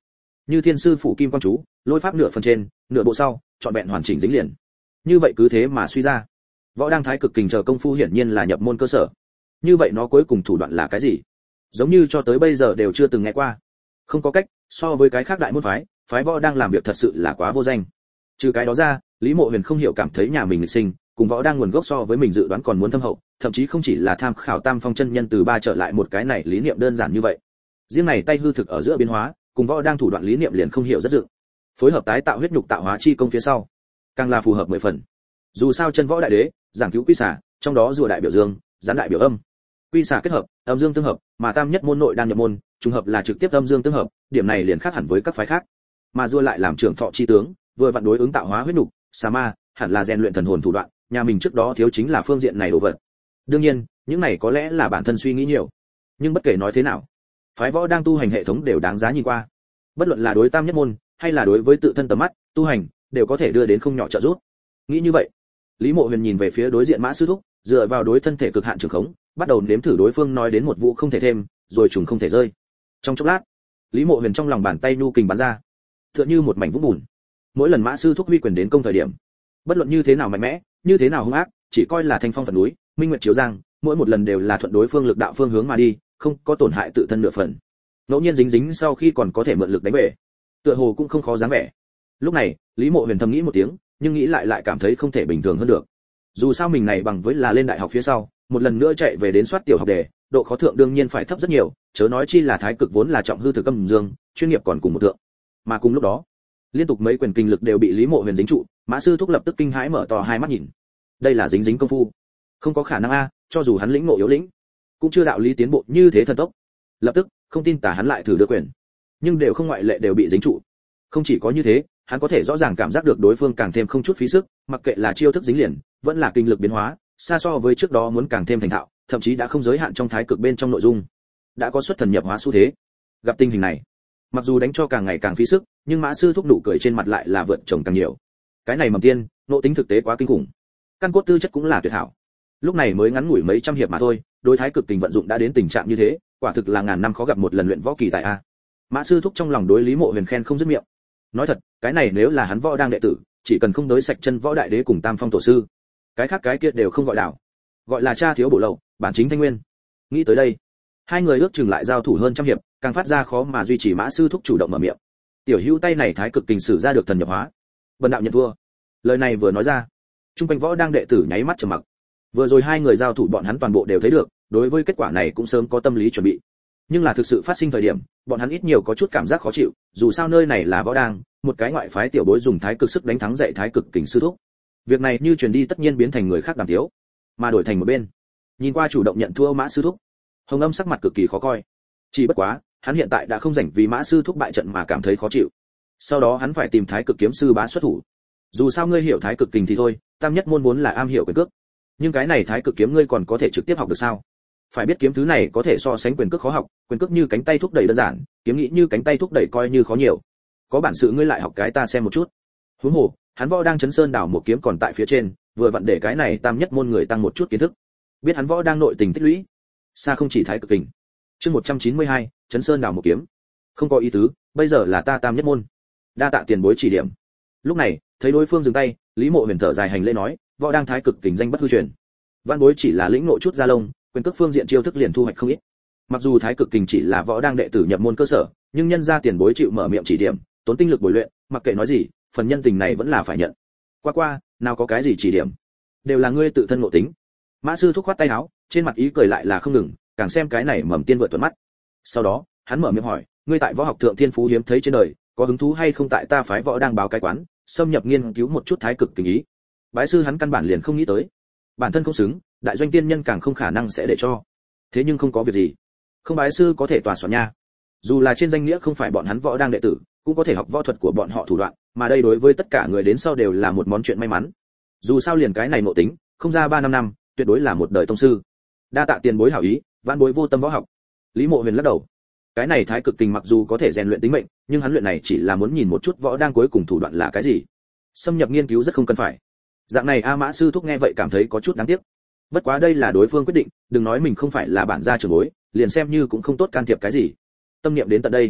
như thiên sư phủ kim quang chú, lôi pháp nửa phần trên, nửa bộ sau, trọn vẹn hoàn chỉnh dính liền. Như vậy cứ thế mà suy ra, võ đang thái cực kình chờ công phu hiển nhiên là nhập môn cơ sở. Như vậy nó cuối cùng thủ đoạn là cái gì? Giống như cho tới bây giờ đều chưa từng nghe qua. Không có cách, so với cái khác đại môn phái, phái võ đang làm việc thật sự là quá vô danh. Trừ cái đó ra, Lý Mộ Huyền không hiểu cảm thấy nhà mình lịch sinh, cùng võ đang nguồn gốc so với mình dự đoán còn muốn thâm hậu, thậm chí không chỉ là tham khảo Tam Phong chân nhân từ ba trở lại một cái này lý niệm đơn giản như vậy. Riêng này tay hư thực ở giữa biến hóa, cùng võ đang thủ đoạn lý niệm liền không hiểu rất dựng. Phối hợp tái tạo huyết nhục tạo hóa chi công phía sau, càng là phù hợp 10 phần. Dù sao chân võ đại đế, giảng cứu quy xả, trong đó rùa đại biểu dương, gián đại biểu âm. Quy xả kết hợp, âm dương tương hợp, mà tam nhất môn nội đan nhập môn, trùng hợp là trực tiếp âm dương tương hợp, điểm này liền khác hẳn với các phái khác. Mà rùa lại làm trưởng thọ chi tướng, vừa vặn đối ứng tạo hóa huyết nhục, xà ma, hẳn là rèn luyện thần hồn thủ đoạn, nhà mình trước đó thiếu chính là phương diện này đồ vật. Đương nhiên, những này có lẽ là bản thân suy nghĩ nhiều. Nhưng bất kể nói thế nào, phái võ đang tu hành hệ thống đều đáng giá nhìn qua. Bất luận là đối tam nhất môn, hay là đối với tự thân tầm mắt, tu hành, đều có thể đưa đến không nhỏ trợ giúp. Nghĩ như vậy, Lý Mộ Huyền nhìn về phía đối diện Mã Sư Thúc, dựa vào đối thân thể cực hạn trường khống, bắt đầu nếm thử đối phương nói đến một vụ không thể thêm, rồi trùng không thể rơi. Trong chốc lát, Lý Mộ Huyền trong lòng bàn tay nhu kình bắn ra, tựa như một mảnh vũng bùn. Mỗi lần Mã Sư Thúc huy quyền đến công thời điểm, bất luận như thế nào mạnh mẽ, như thế nào hung ác, chỉ coi là thanh phong phật núi, minh nguyệt chiếu giang, mỗi một lần đều là thuận đối phương lực đạo phương hướng mà đi, không có tổn hại tự thân nửa phần. Ngẫu nhiên dính dính sau khi còn có thể mượn lực đánh bể, tựa hồ cũng không khó dáng vẻ. Lúc này, Lý Mộ Huyền thầm nghĩ một tiếng, nhưng nghĩ lại cảm thấy không thể bình thường hơn được. Dù sao mình này bằng với là lên đại học phía sau, một lần nữa chạy về đến soát tiểu học đề, độ khó thượng đương nhiên phải thấp rất nhiều, chớ nói chi là thái cực vốn là trọng hư thực âm dương, chuyên nghiệp còn cùng một thượng. Mà cùng lúc đó, liên tục mấy quyền kinh lực đều bị Lý Mộ Huyền dính trụ, Mã Sư Thúc lập tức kinh hãi mở to hai mắt nhìn. Đây là dính công phu, không có khả năng a, cho dù hắn lĩnh ngộ yếu lĩnh, cũng chưa đạo lý tiến bộ như thế thần tốc. Lập tức, không tin tả hắn lại thử đưa quyền, nhưng đều không ngoại lệ đều bị dính trụ. Không chỉ có như thế, hắn có thể rõ ràng cảm giác được đối phương càng thêm không chút phí sức, mặc kệ là chiêu thức dính liền, vẫn là kinh lực biến hóa, xa so với trước đó muốn càng thêm thành thạo, thậm chí đã không giới hạn trong thái cực bên trong nội dung, đã có xuất thần nhập hóa xu thế. Gặp tình hình này, mặc dù đánh cho càng ngày càng phí sức, nhưng Mã Sư Thúc nụ cười trên mặt lại là vượt chồng càng nhiều. Cái này mầm tiên, nội tính thực tế quá kinh khủng, căn cốt tư chất cũng là tuyệt hảo. Lúc này mới ngắn ngủi mấy trăm hiệp mà thôi, đối thái cực kình vận dụng đã đến tình trạng như thế, quả thực là ngàn năm khó gặp một lần luyện võ kỳ tại a. Mã Sư Thúc trong lòng đối Lý Mộ Huyền khen không dứt miệng. Nói thật, cái này nếu là hắn võ đang đệ tử, chỉ cần không đối sạch chân võ đại đế cùng Tam Phong tổ sư, cái khác cái kia đều không gọi đảo, gọi là cha thiếu bổ lậu, bản chính thanh nguyên. Nghĩ tới đây, hai người ước chừng lại giao thủ hơn trăm hiệp, càng phát ra khó mà duy trì. Mã Sư Thúc chủ động mở miệng. Tiểu Hữu tay này thái cực kình sử ra được thần nhập hóa, bần đạo nhận thua. Lời này vừa nói ra, trung quanh võ đang đệ tử nháy mắt trầm mặc. Vừa rồi hai người giao thủ bọn hắn toàn bộ đều thấy được, đối với kết quả này cũng sớm có tâm lý chuẩn bị. Nhưng là thực sự phát sinh thời điểm, bọn hắn ít nhiều có chút cảm giác khó chịu, dù sao nơi này là võ đang, một cái ngoại phái tiểu bối dùng thái cực sức đánh thắng dạy thái cực kình sư thúc. Việc này như truyền đi tất nhiên biến thành người khác đàm tiếu, mà đổi thành một bên. Nhìn qua chủ động nhận thua Mã Sư Thúc, Hồng Âm sắc mặt cực kỳ khó coi. Chỉ bất quá, hắn hiện tại đã không rảnh vì Mã Sư Thúc bại trận mà cảm thấy khó chịu. Sau đó hắn phải tìm thái cực kiếm sư bá xuất thủ. Dù sao ngươi hiểu thái cực kình thì thôi, tam nhất môn vốn là am hiểu quyền cước, nhưng cái này thái cực kiếm ngươi còn có thể trực tiếp học được sao? Phải biết kiếm thứ này có thể so sánh quyền cước khó học, quyền cước như cánh tay thúc đẩy đơn giản, kiếm nghĩ như cánh tay thúc đẩy coi như khó nhiều. Có bản sự ngươi lại học cái ta xem một chút. Huống hồ, hắn võ đang chấn sơn đảo một kiếm còn tại phía trên, vừa vặn để cái này tam nhất môn người tăng một chút kiến thức. Biết hắn võ đang nội tình tích lũy, xa không chỉ thái cực kình. Chương 192, chấn sơn đảo một kiếm. Không có ý tứ, bây giờ là ta tam nhất môn. Đa tạ tiền bối chỉ điểm. Lúc này, thấy đối phương dừng tay, Lý Mộ Huyền thở dài hành lễ nói, võ đang thái cực kình danh bất hư truyền. Văn bối chỉ là lĩnh ngộ chút gia lông, quyền cước phương diện chiêu thức liền thu hoạch không ít. Mặc dù thái cực kình chỉ là võ đang đệ tử nhập môn cơ sở, nhưng nhân gia tiền bối chịu mở miệng chỉ điểm, tốn tinh lực bồi luyện, mặc kệ nói gì, phần nhân tình này vẫn là phải nhận. Qua, nào có cái gì chỉ điểm, đều là ngươi tự thân ngộ tính. Mã Sư Thúc khoát tay áo, trên mặt ý cười lại là không ngừng, càng xem cái này mầm tiên vượt tuấn mắt. Sau đó, hắn mở miệng hỏi, ngươi tại võ học thượng thiên phú hiếm thấy trên đời, có hứng thú hay không tại ta phái võ đang báo cái quán, xâm nhập nghiên cứu một chút thái cực kình ý. Bái sư hắn căn bản liền không nghĩ tới, bản thân không xứng, đại doanh tiên nhân càng không khả năng sẽ để cho. Thế nhưng không có việc gì, không bái sư có thể tòa soạn nha. Dù là trên danh nghĩa không phải bọn hắn võ đang đệ tử, cũng có thể học võ thuật của bọn họ thủ đoạn, mà đây đối với tất cả người đến sau đều là một món chuyện may mắn. Dù sao liền cái này nội tính, không ra 3-5 năm, tuyệt đối là một đời tông sư. Đa tạ tiền bối hảo ý, vãn bối vô tâm võ học. Lý Mộ Huyền lắc đầu. Cái này thái cực kình mặc dù có thể rèn luyện tính mệnh, nhưng hắn luyện này chỉ là muốn nhìn một chút võ đang cuối cùng thủ đoạn là cái gì. Xâm nhập nghiên cứu rất không cần phải. Dạng này A Mã Sư Thúc nghe vậy cảm thấy có chút đáng tiếc. Bất quá đây là đối phương quyết định, đừng nói mình không phải là bản gia trưởng bối, liền xem như cũng không tốt can thiệp cái gì. Tâm niệm đến tận đây,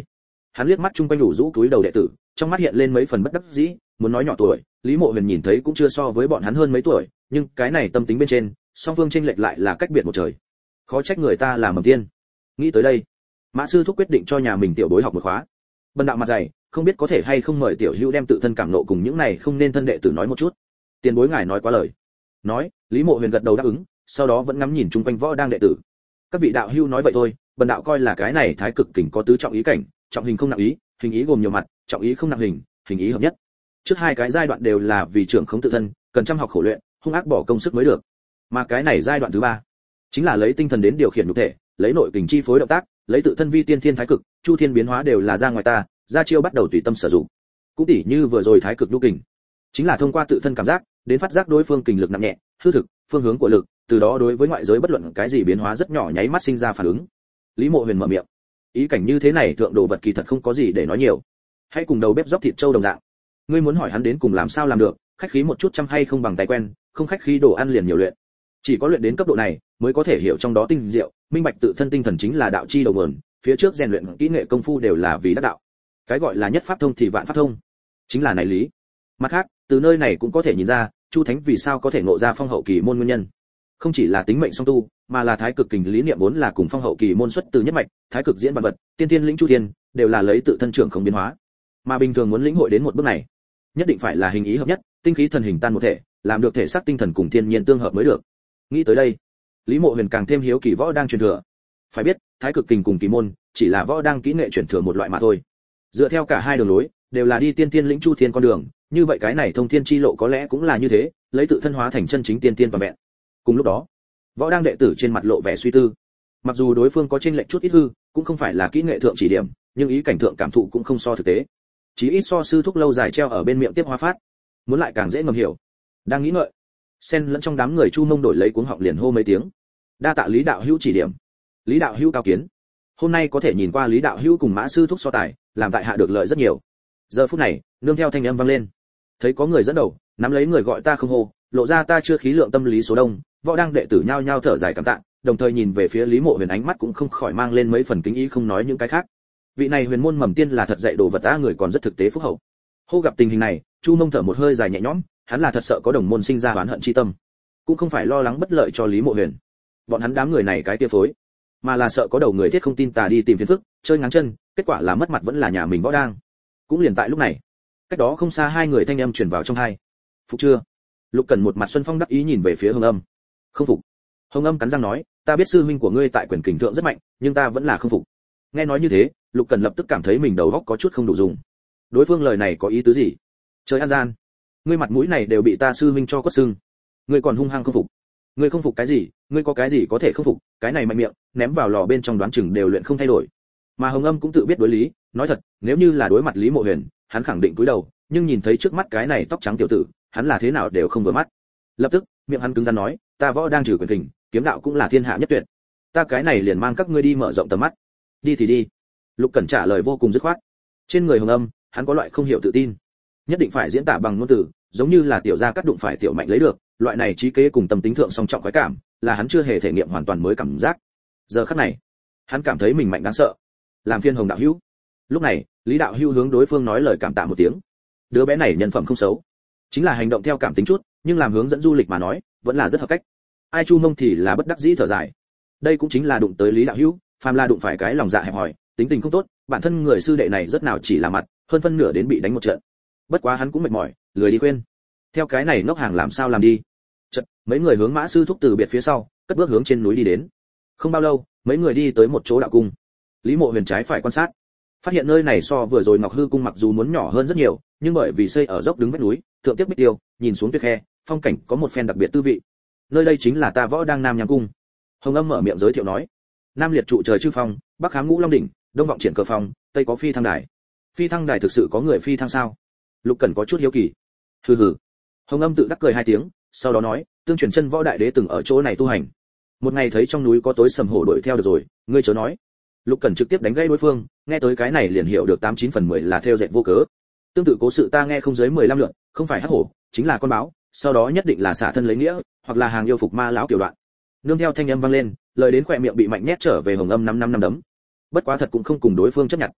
Hắn liếc mắt chung quanh đủ rũ túi đầu đệ tử, trong mắt hiện lên mấy phần bất đắc dĩ, muốn nói nhỏ tuổi, Lý Mộ Huyền nhìn thấy cũng chưa so với bọn hắn hơn mấy tuổi, nhưng cái này tâm tính bên trên, song phương chênh lệch lại là cách biệt một trời. Khó trách người ta là mầm tiên. Nghĩ tới đây, Mã sư thúc quyết định cho nhà mình tiểu bối học một khóa. Bần đạo mặt dày, không biết có thể hay không mời tiểu hữu đem tự thân cảm nộ cùng những này không nên thân đệ tử nói một chút. Tiền bối ngài nói quá lời. Nói, Lý Mộ Huyền gật đầu đáp ứng, sau đó vẫn ngắm nhìn chung quanh võ đang đệ tử. Các vị đạo hữu nói vậy thôi, bần đạo coi là cái này thái cực kình có tứ trọng ý cảnh, trọng hình không nặng ý, hình ý gồm nhiều mặt, trọng ý không nặng hình, hình ý hợp nhất. Trước hai cái giai đoạn đều là vì trưởng khống tự thân, cần chăm học khổ luyện, hung ác bỏ công sức mới được. Mà cái này giai đoạn thứ ba, chính là lấy tinh thần đến điều khiển nhục thể, lấy nội kình chi phối động tác, lấy tự thân vi tiên thiên thái cực, chu thiên biến hóa đều là ra ngoài ta, ra chiêu bắt đầu tùy tâm sử dụng. Cũng tỉ như vừa rồi thái cực đu kình, chính là thông qua tự thân cảm giác, đến phát giác đối phương kình lực nặng nhẹ, hư thực, phương hướng của lực, từ đó đối với ngoại giới bất luận cái gì biến hóa rất nhỏ nháy mắt sinh ra phản ứng. Lý Mộ Huyền mở miệng, ý cảnh như thế này thượng đồ vật kỳ thật không có gì để nói nhiều. Hãy cùng đầu bếp dốc thịt trâu đồng dạng. Ngươi muốn hỏi hắn đến cùng làm sao làm được, khách khí một chút chăm hay không bằng tay quen, không khách khí đồ ăn liền nhiều luyện. Chỉ có luyện đến cấp độ này, mới có thể hiểu trong đó tinh diệu, minh bạch tự thân tinh thần chính là đạo chi đầu nguồn, phía trước rèn luyện kỹ nghệ công phu đều là vì đắc đạo. Cái gọi là nhất pháp thông thì vạn pháp thông, chính là này lý. Mặt khác, từ nơi này cũng có thể nhìn ra, Chu Thánh vì sao có thể ngộ ra phong hậu kỳ môn nguyên nhân. Không chỉ là tính mệnh song tu, mà là thái cực kình lý niệm vốn là cùng phong hậu kỳ môn xuất từ nhất mạch, thái cực diễn vạn vật, tiên tiên lĩnh chu thiên, đều là lấy tự thân trưởng không biến hóa. Mà bình thường muốn lĩnh hội đến một bước này, nhất định phải là hình ý hợp nhất, tinh khí thần hình tan một thể, làm được thể xác tinh thần cùng thiên nhiên tương hợp mới được. Nghĩ tới đây, Lý Mộ Huyền càng thêm hiếu kỳ võ đang truyền thừa. Phải biết, thái cực kình cùng kỳ môn chỉ là võ đang kỹ nghệ truyền thừa một loại mà thôi. Dựa theo cả hai đường lối, đều là đi tiên tiên lĩnh chu thiên con đường, như vậy cái này thông thiên chi lộ có lẽ cũng là như thế, lấy tự thân hóa thành chân chính tiên tiên và vẹn. Cùng lúc đó, võ đang đệ tử trên mặt lộ vẻ suy tư. Mặc dù đối phương có chênh lệch chút ít hư, cũng không phải là kỹ nghệ thượng chỉ điểm, nhưng ý cảnh thượng cảm thụ cũng không so thực tế. Chí ít so sư thúc lâu dài treo ở bên miệng tiếp hóa phát, muốn lại càng dễ ngầm hiểu. Đang nghĩ ngợi, xen lẫn trong đám người Chu Mông đổi lấy cuống họng liền hô mấy tiếng. Đa tạ Lý đạo hữu chỉ điểm. Lý đạo hữu cao kiến. Hôm nay có thể nhìn qua Lý đạo hữu cùng Mã sư thúc so tài, làm tại hạ được lợi rất nhiều. Giờ phút này, nương theo thanh âm vang lên, thấy có người dẫn đầu, nắm lấy người gọi ta không hô, lộ ra ta chưa khí lượng tâm lý số đông, võ đang đệ tử nhao nhao thở dài cảm tạ, đồng thời nhìn về phía Lý Mộ Huyền ánh mắt cũng không khỏi mang lên mấy phần kính ý không nói những cái khác. Vị này huyền môn mầm tiên là thật dạy đồ vật ta người còn rất thực tế phúc hậu. Hô gặp tình hình này, Chu Mông thở một hơi dài nhẹ nhõm, hắn là thật sợ có đồng môn sinh ra oán hận chi tâm, cũng không phải lo lắng bất lợi cho Lý Mộ Huyền. Bọn hắn đám người này cái kia phối, mà là sợ có đầu người thiết không tin tà đi tìm phiền phức, chơi ngáng chân, kết quả là mất mặt vẫn là nhà mình võ đang. Cũng liền tại lúc này, cách đó không xa hai người thanh âm truyền vào trong tai. Phục chưa? Lục Cẩn một mặt xuân phong đắc ý nhìn về phía Hồng Âm. Không phục. Hồng Âm cắn răng nói, ta biết sư huynh của ngươi tại quyền kình thượng rất mạnh, nhưng ta vẫn là không phục. Nghe nói như thế, Lục Cẩn lập tức cảm thấy mình đầu óc có chút không đủ dùng. Đối phương lời này có ý tứ gì? Trời an gian, ngươi mặt mũi này đều bị ta sư huynh cho quất xương, ngươi còn hung hăng không phục. Ngươi không phục cái gì? Ngươi có cái gì có thể không phục? Cái này mạnh miệng, ném vào lò bên trong đoán chừng đều luyện không thay đổi. Mà Hồng Âm cũng tự biết đối lý, nói thật, nếu như là đối mặt Lý Mộ Huyền, hắn khẳng định cúi đầu, nhưng nhìn thấy trước mắt cái này tóc trắng tiểu tử, hắn là thế nào đều không vừa mắt. Lập tức, miệng hắn cứng rắn nói, ta võ đang trừ quyền kình, kiếm đạo cũng là thiên hạ nhất tuyệt. Ta cái này liền mang các ngươi đi mở rộng tầm mắt. Đi thì đi. Lục Cẩn trả lời vô cùng dứt khoát. Trên người Hồng Âm, hắn có loại không hiểu tự tin, nhất định phải diễn tả bằng ngôn từ, giống như là tiểu gia cắt đụng phải tiểu mạnh lấy được, loại này trí kế cùng tâm tính thượng song trọng khoái cảm, là hắn chưa hề thể nghiệm hoàn toàn mới cảm giác. Giờ khắc này, hắn cảm thấy mình mạnh đáng sợ. Làm phiên Hồng đạo hữu. Lúc này, Lý đạo hữu hướng đối phương nói lời cảm tạ một tiếng. Đứa bé này nhân phẩm không xấu, chính là hành động theo cảm tính chút, nhưng làm hướng dẫn du lịch mà nói, vẫn là rất hợp cách. Ai Chu Mông thì là bất đắc dĩ thở dài. Đây cũng chính là đụng tới Lý đạo hữu, phàm là đụng phải cái lòng dạ hẹp hòi, tính tình không tốt, bản thân người sư đệ này rất nào chỉ là mặt, hơn phân nửa đến bị đánh một trận. Bất quá hắn cũng mệt mỏi, lười đi khuyên. Theo cái này ngốc hàng làm sao làm đi. Chợt, mấy người hướng Mã sư thúc từ biệt phía sau, cất bước hướng trên núi đi đến. Không bao lâu, mấy người đi tới một chỗ đạo cung. Lý Mộ Huyền trái phải quan sát, phát hiện nơi này so vừa rồi Ngọc Hư cung mặc dù muốn nhỏ hơn rất nhiều, nhưng bởi vì xây ở dốc đứng vách núi, thượng tiếp bích tiêu, nhìn xuống tuyết khe, phong cảnh có một phen đặc biệt tư vị. Nơi đây chính là ta võ đang Nam Nham cung. Hồng Âm mở miệng giới thiệu nói, Nam liệt trụ trời chư phong, Bắc khám ngũ long đỉnh, Đông vọng triển cờ phong, Tây có phi thăng đài. Phi thăng đài thực sự có người phi thăng sao? Lục Cẩn có chút hiếu kỳ. Hừ hừ. Hồng Âm tự đắc cười hai tiếng, sau đó nói, tương truyền chân võ đại đế từng ở chỗ này tu hành. Một ngày thấy trong núi có tối sầm hổ đuổi theo được rồi, ngươi chớ nói. Lục Cẩn trực tiếp đánh gãy đối phương, nghe tới cái này liền hiểu được 89/10 là theo dệt vô cớ. Tương tự cố sự ta nghe không dưới 15 lượt, không phải hắc hổ, chính là con báo, sau đó nhất định là xả thân lấy nghĩa, hoặc là hàng yêu phục ma lão kiểu đoạn. Nương theo thanh âm vang lên, lời đến khỏe miệng bị mạnh nhét trở về Hồng Âm 5 năm đấm. Bất quá thật cũng không cùng đối phương chấp nhận.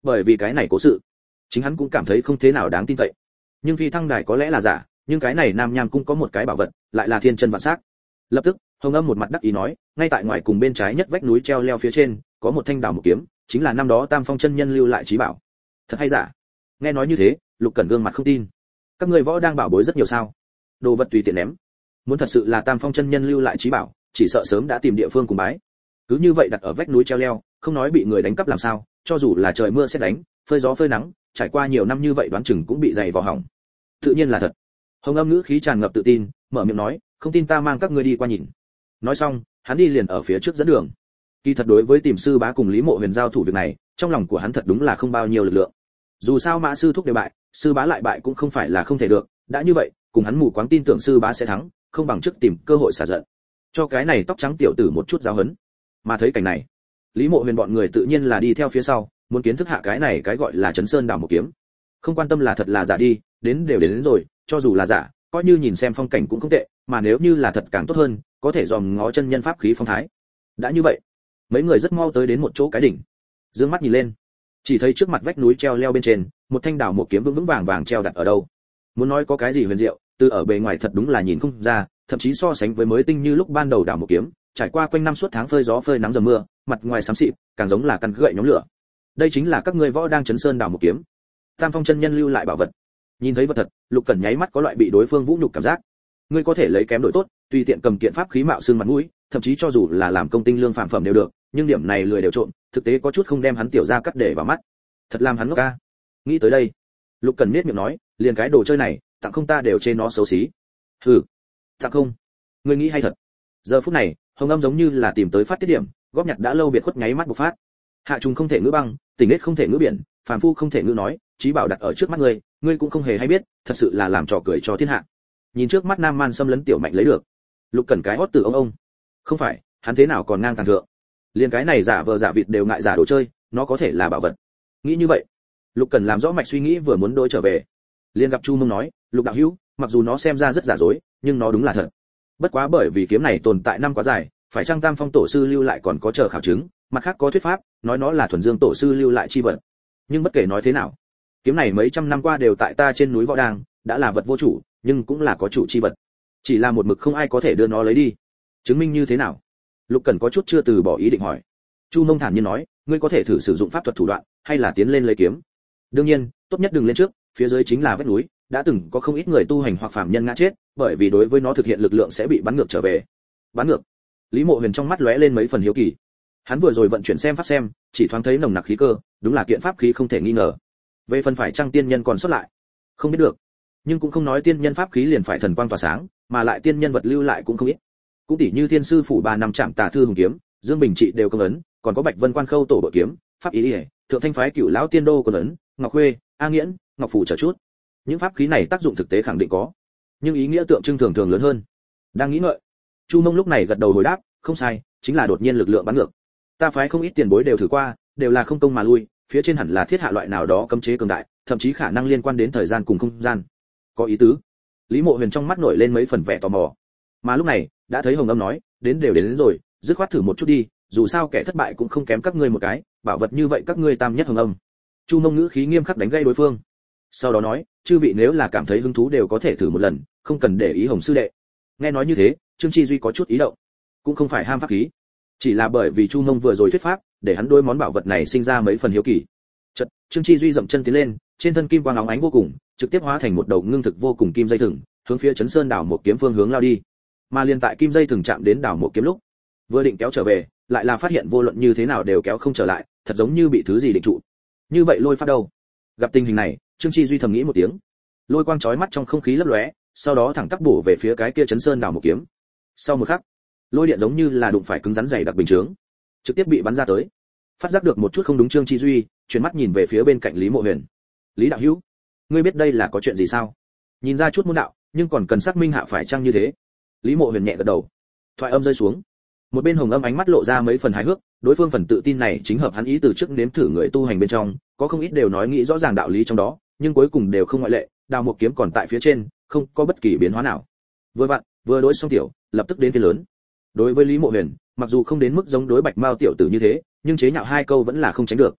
Bởi vì cái này cố sự, chính hắn cũng cảm thấy không thế nào đáng tin cậy. Nhưng phi thăng đài có lẽ là giả, nhưng cái này Nam Nham cung có một cái bảo vật, lại là thiên chân vạn sắc. Lập tức, Hồng Âm một mặt đắc ý nói, ngay tại ngoài cùng bên trái nhất vách núi treo leo phía trên, có một thanh đào một kiếm, chính là năm đó Tam Phong chân nhân lưu lại chí bảo. Thật hay giả? Nghe nói như thế, Lục Cẩn gương mặt không tin. Các ngươi võ đang bảo bối rất nhiều sao? Đồ vật tùy tiện ném. Muốn thật sự là Tam Phong chân nhân lưu lại chí bảo, chỉ sợ sớm đã tìm địa phương cùng bái. Cứ như vậy đặt ở vách núi treo leo, không nói bị người đánh cắp làm sao, cho dù là trời mưa sét đánh, phơi gió phơi nắng, trải qua nhiều năm như vậy đoán chừng cũng bị dày vò hỏng. Tự nhiên là thật. Hồng Âm ngữ khí tràn ngập tự tin, mở miệng nói, không tin ta mang các ngươi đi qua nhìn. Nói xong, hắn đi liền ở phía trước dẫn đường. Kỳ thật đối với tìm sư bá cùng Lý Mộ Huyền giao thủ việc này, trong lòng của hắn thật đúng là không bao nhiêu lực lượng. Dù sao Mã sư thúc đều bại, sư bá lại bại cũng không phải là không thể được, đã như vậy, cùng hắn mù quáng tin tưởng sư bá sẽ thắng, không bằng trước tìm cơ hội xả giận. Cho cái này tóc trắng tiểu tử một chút giáo huấn. Mà thấy cảnh này, Lý Mộ Huyền bọn người tự nhiên là đi theo phía sau, muốn kiến thức hạ cái này cái gọi là Chấn Sơn Đảo một kiếm. Không quan tâm là thật là giả đi, đến rồi, cho dù là giả, coi như nhìn xem phong cảnh cũng không tệ, mà nếu như là thật càng tốt hơn, có thể dòm ngó chân nhân pháp khí phong thái. Đã như vậy, mấy người rất mau tới đến một chỗ cái đỉnh. Dương mắt nhìn lên, chỉ thấy trước mặt vách núi treo leo bên trên, một thanh đào một kiếm vững vững vàng vàng treo đặt ở đâu. Muốn nói có cái gì huyền diệu, từ ở bề ngoài thật đúng là nhìn không ra, thậm chí so sánh với mới tinh như lúc ban đầu đào một kiếm, trải qua quanh năm suốt tháng phơi gió phơi nắng dầm mưa, mặt ngoài xám xịt, càng giống là căn gậy nhóm lửa. Đây chính là các ngươi võ đang Chấn Sơn đào một kiếm. Tam Phong chân nhân lưu lại bảo vật. Nhìn thấy vật thật, Lục Cẩn nháy mắt có loại bị đối phương vũ nhục cảm giác. Ngươi có thể lấy kém đổi tốt, tùy tiện cầm kiện pháp khí mạo xương mặt mũi, thậm chí cho dù là làm công tinh lương phàm phẩm đều được, nhưng điểm này lười đều trộm, thực tế có chút không đem hắn tiểu ra cắt để vào mắt. Thật làm hắn ngốc ca. Nghĩ tới đây, Lục Cẩn nhếch miệng nói, liền cái đồ chơi này, tặng không ta đều chê nó xấu xí. Hừ, tặng không? Ngươi nghĩ hay thật. Giờ phút này, Hồng Âm giống như là tìm tới phát tiết điểm, góp nhặt đã lâu biệt khuất nháy mắt bộc phát. Hạ trùng không thể ngữ băng, tỉnh nết không thể ngữ biển, phàm phu không thể ngữ nói, chí bảo đặt ở trước mắt ngươi, ngươi cũng không hề hay biết, thật sự là làm trò cười cho thiên hạ. Nhìn trước mắt Nam Man xâm lấn tiểu mạnh lấy được, Lục Cẩn cái hót từ ông. Không phải, hắn thế nào còn ngang tàng thượng. Liên cái này giả vờ giả vịt đều ngại giả đồ chơi, nó có thể là bảo vật. Nghĩ như vậy, Lục Cẩn làm rõ mạch suy nghĩ vừa muốn đối trở về. Liên gặp Chu Mông nói, Lục đạo hữu, mặc dù nó xem ra rất giả dối, nhưng nó đúng là thật. Bất quá bởi vì kiếm này tồn tại năm quá dài, phải chăng Tam Phong tổ sư lưu lại còn có chờ khảo chứng, mặt khác có thuyết pháp, nói nó là thuần dương tổ sư lưu lại chi vật. Nhưng bất kể nói thế nào, kiếm này mấy trăm năm qua đều tại ta trên núi võ đang, đã là vật vô chủ, nhưng cũng là có chủ chi vật. Chỉ là một mực không ai có thể đưa nó lấy đi. Chứng minh như thế nào? Lục Cẩn có chút chưa từ bỏ ý định hỏi. Chu Mông thản nhiên nói, ngươi có thể thử sử dụng pháp thuật thủ đoạn, hay là tiến lên lấy kiếm. Đương nhiên, tốt nhất đừng lên trước, phía dưới chính là vách núi, đã từng có không ít người tu hành hoặc phàm nhân ngã chết, bởi vì đối với nó thực hiện lực lượng sẽ bị bắn ngược trở về. Bắn ngược? Lý Mộ Huyền trong mắt lóe lên mấy phần hiếu kỳ. Hắn vừa rồi vận chuyển xem pháp xem, chỉ thoáng thấy nồng nặc khí cơ, đúng là kiện pháp khí không thể nghi ngờ. Về phần phải chăng tiên nhân còn xuất lại, không biết được. Nhưng cũng không nói tiên nhân pháp khí liền phải thần quang tỏa sáng, mà lại tiên nhân vật lưu lại cũng không ít. Cũng tỷ như Thiên sư phủ 3 năm Trạm Tà thư hùng kiếm, Dương Bình trị đều công ấn, còn có Bạch Vân Quan khâu tổ bội kiếm, pháp ý liễu, Thượng Thanh phái Cửu lão tiên đô công ấn, Ngọc Khuê, A Nghiễn, Ngọc phủ chờ chút. Những pháp khí này tác dụng thực tế khẳng định có, nhưng ý nghĩa tượng trưng thường thường lớn hơn. Đang nghĩ ngợi, Chu Mông lúc này gật đầu hồi đáp, không sai, chính là đột nhiên lực lượng bắn ngược. Ta phái không ít tiền bối đều thử qua, đều là không công mà lui, phía trên hẳn là thiết hạ loại nào đó cấm chế cường đại, thậm chí khả năng liên quan đến thời gian cùng không gian. Có ý tứ. Lý Mộ Huyền trong mắt nổi lên mấy phần vẻ tò mò. Mà lúc này, đã thấy Hồng Âm nói, đến rồi, dứt khoát thử một chút đi, dù sao kẻ thất bại cũng không kém các ngươi một cái, bảo vật như vậy các ngươi tam nhất Hồng Âm. Chu Mông ngữ khí nghiêm khắc đánh gây đối phương. Sau đó nói, chư vị nếu là cảm thấy hứng thú đều có thể thử một lần, không cần để ý Hồng sư đệ. Nghe nói như thế, Trương Chi Duy có chút ý động, cũng không phải ham pháp khí, chỉ là bởi vì Chu Mông vừa rồi thuyết pháp, để hắn đôi món bảo vật này sinh ra mấy phần hiếu kỳ. Chợt, Trương Chi Duy dậm chân tiến lên, trên thân kim quang óng ánh vô cùng, trực tiếp hóa thành một đầu ngưng thực vô cùng kim dây thừng, hướng phía Chấn Sơn đảo một kiếm phương hướng lao đi. Mà liên tại kim dây thừng chạm đến đảo một kiếm lúc, vừa định kéo trở về, lại là phát hiện vô luận như thế nào đều kéo không trở lại, thật giống như bị thứ gì định trụ. Như vậy lôi pháp đâu? Gặp tình hình này, Trương Chi Duy thầm nghĩ một tiếng. Lôi quang chói mắt trong không khí lấp lóe, sau đó thẳng tắp bổ về phía cái kia Chấn Sơn đảo một kiếm. Sau một khắc, lôi điện giống như là đụng phải cứng rắn dày đặc bình chướng, trực tiếp bị bắn ra tới. Phát giác được một chút không đúng, Trương Chi Duy chuyển mắt nhìn về phía bên cạnh Lý Mộ Huyền. Lý đạo hữu, ngươi biết đây là có chuyện gì sao? Nhìn ra chút môn đạo, nhưng còn cần xác minh hạ phải chăng như thế. Lý Mộ Huyền nhẹ gật đầu. Thoại âm rơi xuống, một bên Hồng Âm ánh mắt lộ ra mấy phần hài hước, đối phương phần tự tin này chính hợp hắn ý từ trước nếm thử người tu hành bên trong, có không ít đều nói nghĩ rõ ràng đạo lý trong đó, nhưng cuối cùng đều không ngoại lệ, đào một kiếm còn tại phía trên, không có bất kỳ biến hóa nào. Vừa vặn, vừa đối xong tiểu, lập tức đến phía lớn. Đối với Lý Mộ Huyền, mặc dù không đến mức giống đối Bạch Mao tiểu tử như thế, nhưng chế nhạo hai câu vẫn là không tránh được.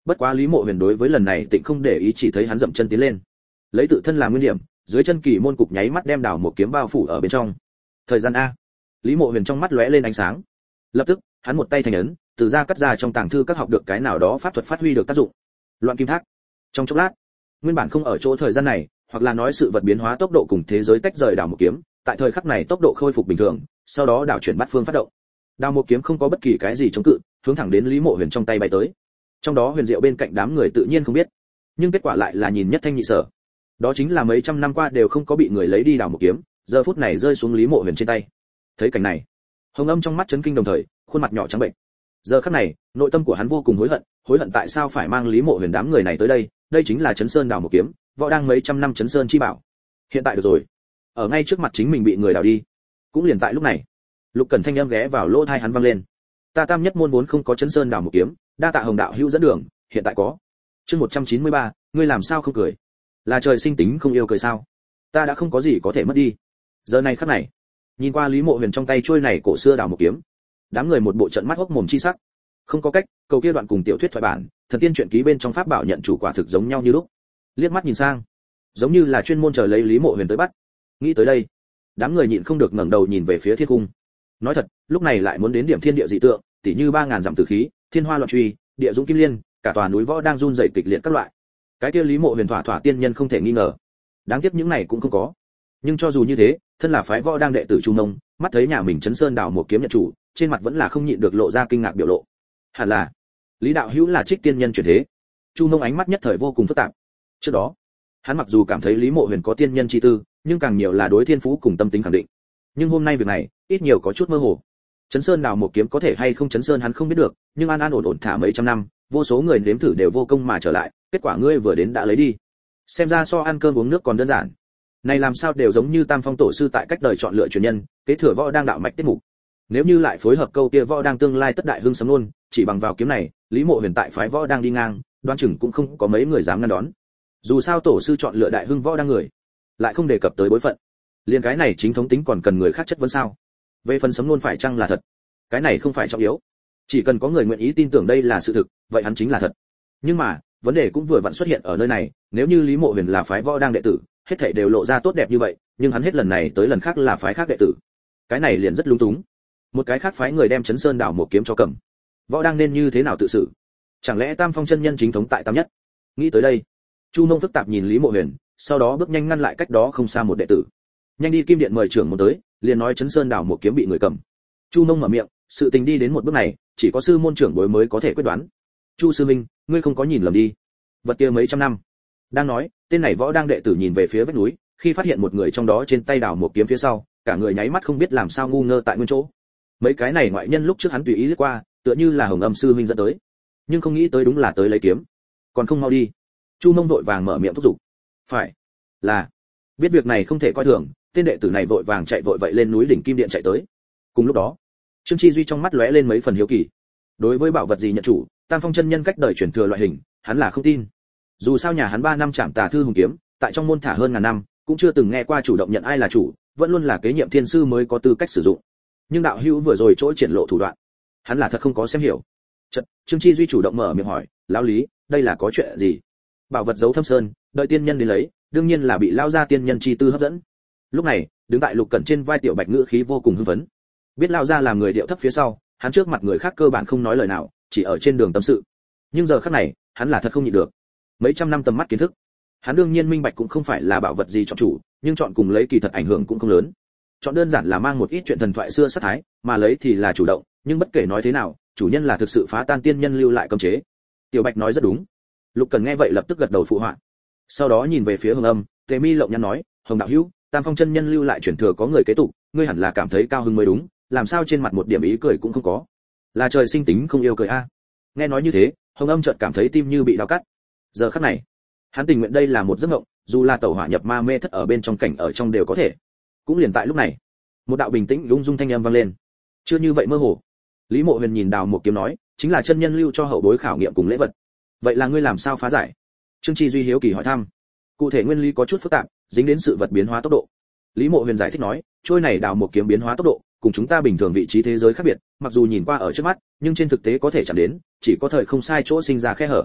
Bất quá Lý Mộ Huyền đối với lần này tịnh không để ý, chỉ thấy hắn dậm chân tiến lên, lấy tự thân làm nguyên điểm, dưới chân kỳ môn cục nháy mắt đem đào một kiếm bao phủ ở bên trong. Thời gian a. Lý Mộ Huyền trong mắt lóe lên ánh sáng. Lập tức, hắn một tay thành ấn, từ ra cắt ra trong tàng thư các học được cái nào đó pháp thuật phát huy được tác dụng. Loạn kim thác. Trong chốc lát, nguyên bản không ở chỗ thời gian này, hoặc là nói sự vật biến hóa tốc độ cùng thế giới tách rời đào một kiếm, tại thời khắc này tốc độ khôi phục bình thường, sau đó đảo chuyển bắt phương phát động. Đào một kiếm không có bất kỳ cái gì chống cự, hướng thẳng đến Lý Mộ Huyền trong tay bay tới. Trong đó huyền diệu bên cạnh đám người tự nhiên không biết, nhưng kết quả lại là nhìn nhất thanh nhị sở. Đó chính là mấy trăm năm qua đều không có bị người lấy đi đào một kiếm, giờ phút này rơi xuống Lý Mộ Huyền trên tay. Thấy cảnh này, Hồng Âm trong mắt chấn kinh đồng thời, khuôn mặt nhỏ trắng bệnh. Giờ khắc này, nội tâm của hắn vô cùng hối hận tại sao phải mang Lý Mộ Huyền đám người này tới đây, đây chính là Chấn Sơn đào một kiếm, võ đang mấy trăm năm Chấn Sơn chi bảo. Hiện tại được rồi, ở ngay trước mặt chính mình bị người đào đi. Cũng liền tại lúc này, Lục Cẩn thanh âm ghé vào lỗ tai hắn vang lên. Ta Tam Nhất môn vốn không có Chấn Sơn đào một kiếm, đa tạ Hồng đạo hữu dẫn đường, hiện tại có. Chương 193, ngươi làm sao không cười? Là trời sinh tính không yêu cười sao? Ta đã không có gì có thể mất đi. Giờ này khắc này, nhìn qua Lý Mộ Huyền trong tay trôi này cổ xưa đào một kiếm, đám người một bộ trận mắt hốc mồm chi sắc. Không có cách, cầu kia đoạn cùng tiểu thuyết thoại bản, thần tiên truyện ký bên trong pháp bảo nhận chủ quả thực giống nhau như lúc. Liếc mắt nhìn sang, giống như là chuyên môn chờ lấy Lý Mộ Huyền tới bắt. Nghĩ tới đây, đám người nhịn không được ngẩng đầu nhìn về phía thiên cung. Nói thật, lúc này lại muốn đến điểm thiên địa dị tượng, tỉ như 3000 dặm tử khí, thiên hoa loạn truy, địa dũng kim liên, cả tòa núi võ đang run rẩy kịch liệt các loại. Cái kia Lý Mộ Huyền thỏa tiên nhân không thể nghi ngờ. Đáng tiếc những này cũng không có. Nhưng cho dù như thế, thân là phái võ đang đệ tử Trung Nông, mắt thấy nhà mình Chấn Sơn đào một kiếm nhận chủ, trên mặt vẫn là không nhịn được lộ ra kinh ngạc biểu lộ. Hẳn là Lý đạo hữu là Trích tiên nhân chuyển thế. Chu Nông ánh mắt nhất thời vô cùng phức tạp. Trước đó, hắn mặc dù cảm thấy Lý Mộ Huyền có tiên nhân chi tư, nhưng càng nhiều là đối thiên phú cùng tâm tính khẳng định. Nhưng hôm nay việc này, ít nhiều có chút mơ hồ. Chấn Sơn đào một kiếm có thể hay không chấn sơn hắn không biết được, nhưng an ổn thả mấy trăm năm, vô số người nếm thử đều vô công mà trở lại, kết quả ngươi vừa đến đã lấy đi. Xem ra so ăn cơm uống nước còn đơn giản. Này làm sao đều giống như Tam Phong tổ sư tại cách đời chọn lựa truyền nhân, kế thừa võ đang đạo mạch tiết mục. Nếu như lại phối hợp câu kia võ đang tương lai tất đại hưng sấm luôn, chỉ bằng vào kiếm này, Lý Mộ Huyền tại phái võ đang đi ngang, đoán chừng cũng không có mấy người dám ngăn đón. Dù sao tổ sư chọn lựa đại hưng võ đang người, lại không đề cập tới bối phận. Liên cái này chính thống tính còn cần người khác chất vấn sao? Về phần sấm luôn phải chăng là thật, cái này không phải trọng yếu. Chỉ cần có người nguyện ý tin tưởng đây là sự thực, vậy hắn chính là thật. Nhưng mà, vấn đề cũng vừa vặn xuất hiện ở nơi này, nếu như Lý Mộ Huyền là phái võ đang đệ tử, hết thảy đều lộ ra tốt đẹp như vậy, nhưng hắn hết lần này tới lần khác là phái khác đệ tử. Cái này liền rất lung túng. Một cái khác phái người đem Chấn Sơn đảo một kiếm cho cầm. Võ đang nên như thế nào tự xử? Chẳng lẽ Tam Phong chân nhân chính thống tại Tam Nhất? Nghĩ tới đây, Chu Nông phức tạp nhìn Lý Mộ Huyền, sau đó bước nhanh ngăn lại cách đó không xa một đệ tử. Nhanh đi Kim Điện mời trưởng môn tới, liền nói Chấn Sơn đảo một kiếm bị người cầm. Chu Nông mở miệng, sự tình đi đến một bước này, chỉ có sư môn trưởng bối mới có thể quyết đoán. Chu sư minh, ngươi không có nhìn lầm đi. Vật kia mấy trăm năm. Đang nói, tên này võ đang đệ tử nhìn về phía vách núi, khi phát hiện một người trong đó trên tay đảo một kiếm phía sau, cả người nháy mắt không biết làm sao ngu ngơ tại nguyên chỗ. Mấy cái này ngoại nhân lúc trước hắn tùy ý lướt qua, tựa như là Hồng Âm sư huynh dẫn tới, nhưng không nghĩ tới đúng là tới lấy kiếm. Còn không mau đi. Chu Mông vội vàng mở miệng thúc giục. Phải. Là. Biết việc này không thể coi thường, tên đệ tử này vội vàng chạy vội vậy lên núi đỉnh Kim Điện chạy tới. Cùng lúc đó, Trương Chi Duy trong mắt lóe lên mấy phần hiếu kỳ. Đối với bảo vật gì nhận chủ, Tam Phong chân nhân cách đời truyền thừa loại hình, hắn là không tin. Dù sao nhà hắn 3 năm Trảm Tà Thư hùng kiếm, tại trong môn thả hơn ngàn năm, cũng chưa từng nghe qua chủ động nhận ai là chủ, vẫn luôn là kế nhiệm thiên sư mới có tư cách sử dụng. Nhưng đạo hữu vừa rồi chỗ triển lộ thủ đoạn, hắn là thật không có xem hiểu. Chợt, Trương Chi Duy chủ động mở miệng hỏi, lão Lý, đây là có chuyện gì? Bảo vật giấu thâm sơn, đợi tiên nhân đến lấy, đương nhiên là bị lao ra tiên nhân chi tư hấp dẫn. Lúc này, đứng tại Lục Cẩn trên vai Tiểu Bạch ngữ khí vô cùng hưng phấn. Biết lao ra làm người điệu thấp phía sau, hắn trước mặt người khác cơ bản không nói lời nào, chỉ ở trên đường tâm sự. Nhưng giờ khắc này, hắn là thật không nhịn được. Mấy trăm năm tầm mắt kiến thức, hắn đương nhiên minh bạch cũng không phải là bảo vật gì chọn chủ, nhưng chọn cùng lấy kỳ thật ảnh hưởng cũng không lớn. Chọn đơn giản là mang một ít chuyện thần thoại xưa sát thái, mà lấy thì là chủ động, nhưng bất kể nói thế nào, chủ nhân là thực sự phá tan tiên nhân lưu lại cấm chế. Tiểu Bạch nói rất đúng. Lục Cẩn nghe vậy lập tức gật đầu phụ họa. Sau đó nhìn về phía Hồng Âm, Tề Mi lộng nhăn nói, Hồng đạo hữu, Tam Phong chân nhân lưu lại truyền thừa có người kế tục, ngươi hẳn là cảm thấy cao hứng mới đúng, làm sao trên mặt một điểm ý cười cũng không có? Là trời sinh tính không yêu cười a? Nghe nói như thế, Hồng Âm chợt cảm thấy tim như bị đau cắt. Giờ khắc này, hắn tình nguyện đây là một giấc mộng, dù là tẩu hỏa nhập ma mê thất ở bên trong cảnh ở trong đều có thể. Cũng liền tại lúc này, một đạo bình tĩnh lung dung thanh âm vang lên. Chưa như vậy mơ hồ. Lý Mộ Huyền nhìn Đào một kiếm nói, chính là chân nhân lưu cho hậu bối khảo nghiệm cùng lễ vật. Vậy là ngươi làm sao phá giải? Trương Chi Duy hiếu kỳ hỏi thăm. Cụ thể nguyên lý có chút phức tạp, dính đến sự vật biến hóa tốc độ. Lý Mộ Huyền giải thích nói, trôi này Đào một kiếm biến hóa tốc độ, cùng chúng ta bình thường vị trí thế giới khác biệt, mặc dù nhìn qua ở trước mắt, nhưng trên thực tế có thể chạm đến, chỉ có thời không sai chỗ sinh ra khe hở.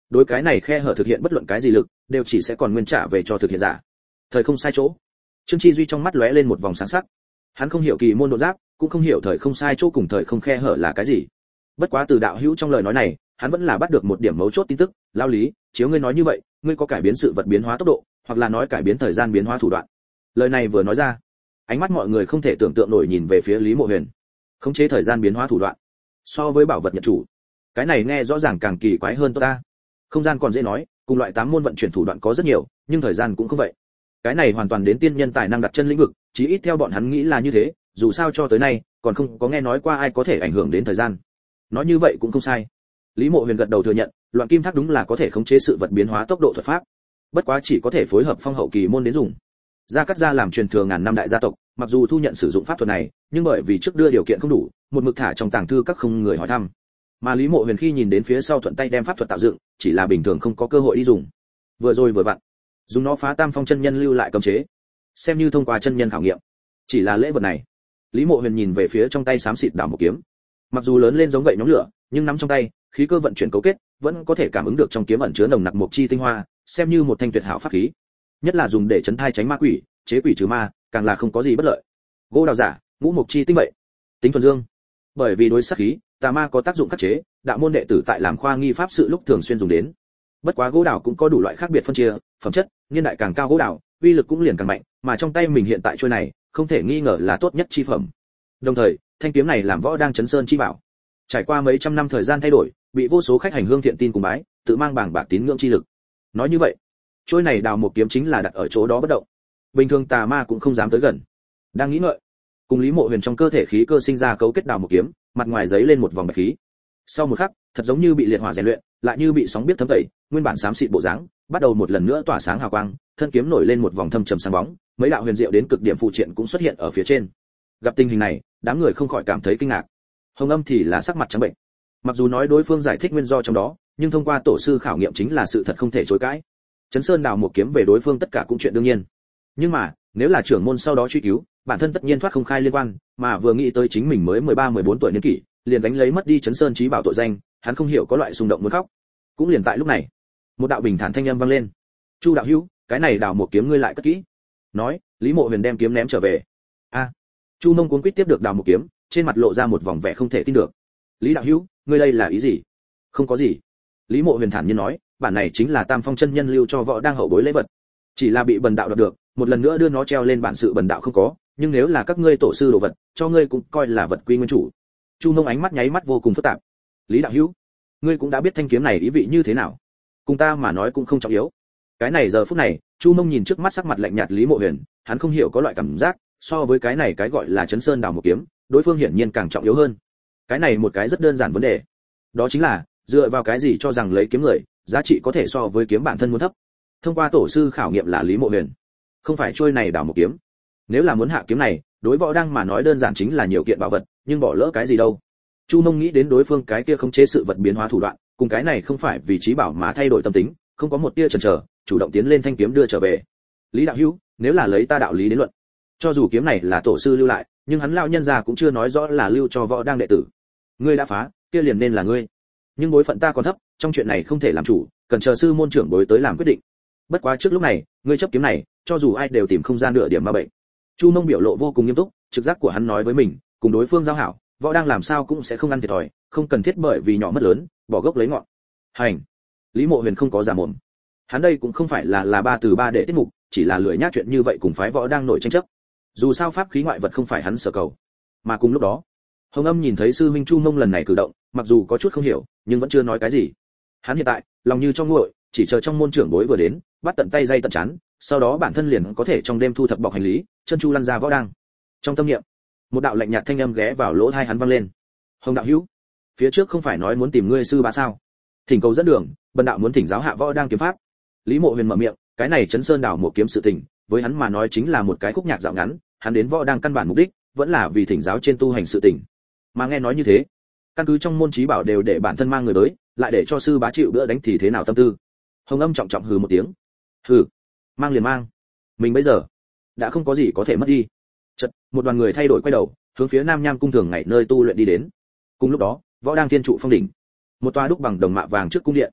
đối cái này khe hở thực hiện bất luận cái gì lực đều chỉ sẽ còn nguyên trả về cho thực hiện giả. Thời không sai chỗ. Trương Chi Duy trong mắt lóe lên một vòng sáng sắc. Hắn không hiểu kỳ môn độ giáp, cũng không hiểu thời không sai chỗ cùng thời không khe hở là cái gì. Bất quá từ đạo hữu trong lời nói này, hắn vẫn là bắt được một điểm mấu chốt tin tức. Lao lý, chiếu ngươi nói như vậy, ngươi có cải biến sự vật biến hóa tốc độ, hoặc là nói cải biến thời gian biến hóa thủ đoạn. Lời này vừa nói ra, ánh mắt mọi người không thể tưởng tượng nổi nhìn về phía Lý Mộ Huyền. Khống chế thời gian biến hóa thủ đoạn, so với bảo vật nhận chủ, cái này nghe rõ ràng càng kỳ quái hơn ta. Không gian còn dễ nói, cùng loại 8 môn vận chuyển thủ đoạn có rất nhiều, nhưng thời gian cũng không vậy. Cái này hoàn toàn đến tiên nhân tài năng đặt chân lĩnh vực, chí ít theo bọn hắn nghĩ là như thế, dù sao cho tới nay còn không có nghe nói qua ai có thể ảnh hưởng đến thời gian. Nói như vậy cũng không sai. Lý Mộ Huyền gật đầu thừa nhận, loạn kim thác đúng là có thể khống chế sự vật biến hóa tốc độ thuật pháp. Bất quá chỉ có thể phối hợp phong hậu kỳ môn đến dùng. Gia Cát Gia làm truyền thừa ngàn năm đại gia tộc, mặc dù thu nhận sử dụng pháp thuật này, nhưng bởi vì trước đưa điều kiện không đủ, một mực thả trong tàng thư các không người hỏi thăm. Mà Lý Mộ Huyền khi nhìn đến phía sau thuận tay đem pháp thuật tạo dựng, chỉ là bình thường không có cơ hội đi dùng. Vừa rồi vừa vặn, dùng nó phá Tam Phong chân nhân lưu lại cấm chế, xem như thông qua chân nhân khảo nghiệm. Chỉ là lễ vật này. Lý Mộ Huyền nhìn về phía trong tay xám xịt đảo một kiếm. Mặc dù lớn lên giống gậy nhóm lửa, nhưng nắm trong tay, khí cơ vận chuyển cấu kết, vẫn có thể cảm ứng được trong kiếm ẩn chứa nồng nặc mộc chi tinh hoa, xem như một thanh tuyệt hảo pháp khí. Nhất là dùng để trấn thai tránh ma quỷ, chế quỷ trừ ma, càng là không có gì bất lợi. Gỗ đào giả, ngũ mộc chi tinh vậy, tính thuần dương. Bởi vì đối sát khí, tà ma có tác dụng khắc chế, đạo môn đệ tử tại làm khoa nghi pháp sự lúc thường xuyên dùng đến. Bất quá gỗ đào cũng có đủ loại khác biệt phân chia, phẩm chất, niên đại càng cao gỗ đào, uy lực cũng liền càng mạnh, mà trong tay mình hiện tại trôi này, không thể nghi ngờ là tốt nhất chi phẩm. Đồng thời, thanh kiếm này làm võ đang chấn sơn chi bảo. Trải qua mấy trăm năm thời gian thay đổi, bị vô số khách hành hương thiện tin cùng bái, tự mang bảng bạc tín ngưỡng chi lực. Nói như vậy, trôi này đào một kiếm chính là đặt ở chỗ đó bất động. Bình thường tà ma cũng không dám tới gần. Đang nghĩ ngợi, cùng Lý Mộ Huyền trong cơ thể khí cơ sinh ra cấu kết đào một kiếm, mặt ngoài giấy lên một vòng bạch khí. Sau một khắc, thật giống như bị liệt hỏa rèn luyện, lại như bị sóng biết thấm tẩy, nguyên bản xám xịt bộ dáng, bắt đầu một lần nữa tỏa sáng hào quang, thân kiếm nổi lên một vòng thâm trầm sáng bóng, mấy đạo huyền diệu đến cực điểm phụ triện cũng xuất hiện ở phía trên. Gặp tình hình này, đám người không khỏi cảm thấy kinh ngạc. Hồng Âm thì là sắc mặt trắng bệnh. Mặc dù nói đối phương giải thích nguyên do trong đó, nhưng thông qua tổ sư khảo nghiệm chính là sự thật không thể chối cãi. Chấn Sơn đào một kiếm về đối phương tất cả cũng chuyện đương nhiên. Nhưng mà, nếu là trưởng môn sau đó truy cứu, bản thân tất nhiên thoát không khai liên quan, mà vừa nghĩ tới chính mình mới 13-14 tuổi niên kỷ, liền đánh lấy mất đi Chấn Sơn chí bảo tội danh, hắn không hiểu có loại xung động muốn khóc. Cũng liền tại lúc này, một đạo bình thản thanh âm vang lên. "Chu đạo hữu, cái này đào một kiếm ngươi lại cất kỹ." Nói, Lý Mộ Huyền đem kiếm ném trở về. "A." Chu Mông cuống quýt tiếp được đào một kiếm, trên mặt lộ ra một vòng vẻ không thể tin được. "Lý đạo hữu, ngươi đây là ý gì?" "Không có gì." Lý Mộ Huyền thản nhiên nói, "Bản này chính là Tam Phong chân nhân lưu cho võ đang hậu bối lễ vật, chỉ là bị bần đạo đoạt được, một lần nữa đưa nó treo lên bản sự bần đạo không có, nhưng nếu là các ngươi tổ sư đồ vật, cho ngươi cũng coi là vật quy nguyên chủ." Chu Mông ánh mắt nháy mắt vô cùng phức tạp. "Lý đạo hữu, ngươi cũng đã biết thanh kiếm này ý vị như thế nào, cùng ta mà nói cũng không trọng yếu." Cái này giờ phút này, Chu Mông nhìn trước mắt sắc mặt lạnh nhạt Lý Mộ Huyền, hắn không hiểu có loại cảm giác, so với cái này cái gọi là Chấn Sơn đào một kiếm, đối phương hiển nhiên càng trọng yếu hơn. Cái này một cái rất đơn giản vấn đề, đó chính là dựa vào cái gì cho rằng lấy kiếm người, giá trị có thể so với kiếm bản thân muốn thấp. Thông qua tổ sư khảo nghiệm là Lý Mộ Huyền, không phải trôi này đào một kiếm. Nếu là muốn hạ kiếm này, đối võ đang mà nói đơn giản chính là nhiều kiện bảo vật, nhưng bỏ lỡ cái gì đâu. Chu Mông nghĩ đến đối phương cái kia không chế sự vật biến hóa thủ đoạn, cùng cái này không phải vì trí bảo mà thay đổi tâm tính, không có một tia chần chờ, chủ động tiến lên thanh kiếm đưa trở về. "Lý đạo hữu, nếu là lấy ta đạo lý đến luận, cho dù kiếm này là tổ sư lưu lại, nhưng hắn lão nhân gia cũng chưa nói rõ là lưu cho võ đang đệ tử. Ngươi đã phá, kia liền nên là ngươi. Nhưng bối phận ta còn thấp, trong chuyện này không thể làm chủ, cần chờ sư môn trưởng bối tới làm quyết định. Bất quá trước lúc này, ngươi chấp kiếm này, cho dù ai đều tìm không ra nửa điểm ma bệnh." Chu Mông biểu lộ vô cùng nghiêm túc, trực giác của hắn nói với mình, cùng đối phương giao hảo, võ đang làm sao cũng sẽ không ăn thiệt thòi, không cần thiết bởi vì nhỏ mất lớn, bỏ gốc lấy ngọn. Hành. Lý Mộ Huyền không có giả mồm. Hắn đây cũng không phải là ba từ ba để tiết mục, chỉ là lười nhác chuyện như vậy cùng phái võ đang nổi tranh chấp. Dù sao pháp khí ngoại vật không phải hắn sở cầu. Mà cùng lúc đó, Hồng Âm nhìn thấy sư huynh Chu Mông lần này cử động, mặc dù có chút không hiểu, nhưng vẫn chưa nói cái gì. Hắn hiện tại, lòng như trong nguội, chỉ chờ trong môn trưởng bối vừa đến, bắt tận tay dây tận chán, sau đó bản thân liền có thể trong đêm thu thập bọc hành lý, chân chu lăn ra võ đang. Trong tâm niệm, một đạo lạnh nhạt thanh âm ghé vào lỗ tai hắn vang lên. "Hồng đạo hữu, phía trước không phải nói muốn tìm ngươi sư bá sao? Thỉnh cầu dẫn đường, bần đạo muốn thỉnh giáo hạ võ đang kiếm pháp." Lý Mộ Huyền mở miệng, cái này Chấn Sơn đảo một kiếm sự tình, với hắn mà nói chính là một cái khúc nhạc dạo ngắn, hắn đến võ đang căn bản mục đích vẫn là vì thỉnh giáo trên tu hành sự tình. Mà nghe nói như thế, căn cứ trong môn chí bảo đều để bản thân mang người tới, lại để cho sư bá chịu bữa đánh thì thế nào tâm tư. Hồng Âm trọng trọng hừ một tiếng. "Hừ, mang liền mang. Mình bây giờ đã không có gì có thể mất đi." Chợt, một đoàn người thay đổi quay đầu, hướng phía Nam Nham cung thường ngày nơi tu luyện đi đến. Cùng lúc đó, võ đang thiên trụ phong đỉnh, một tòa đúc bằng đồng mạ vàng trước cung điện.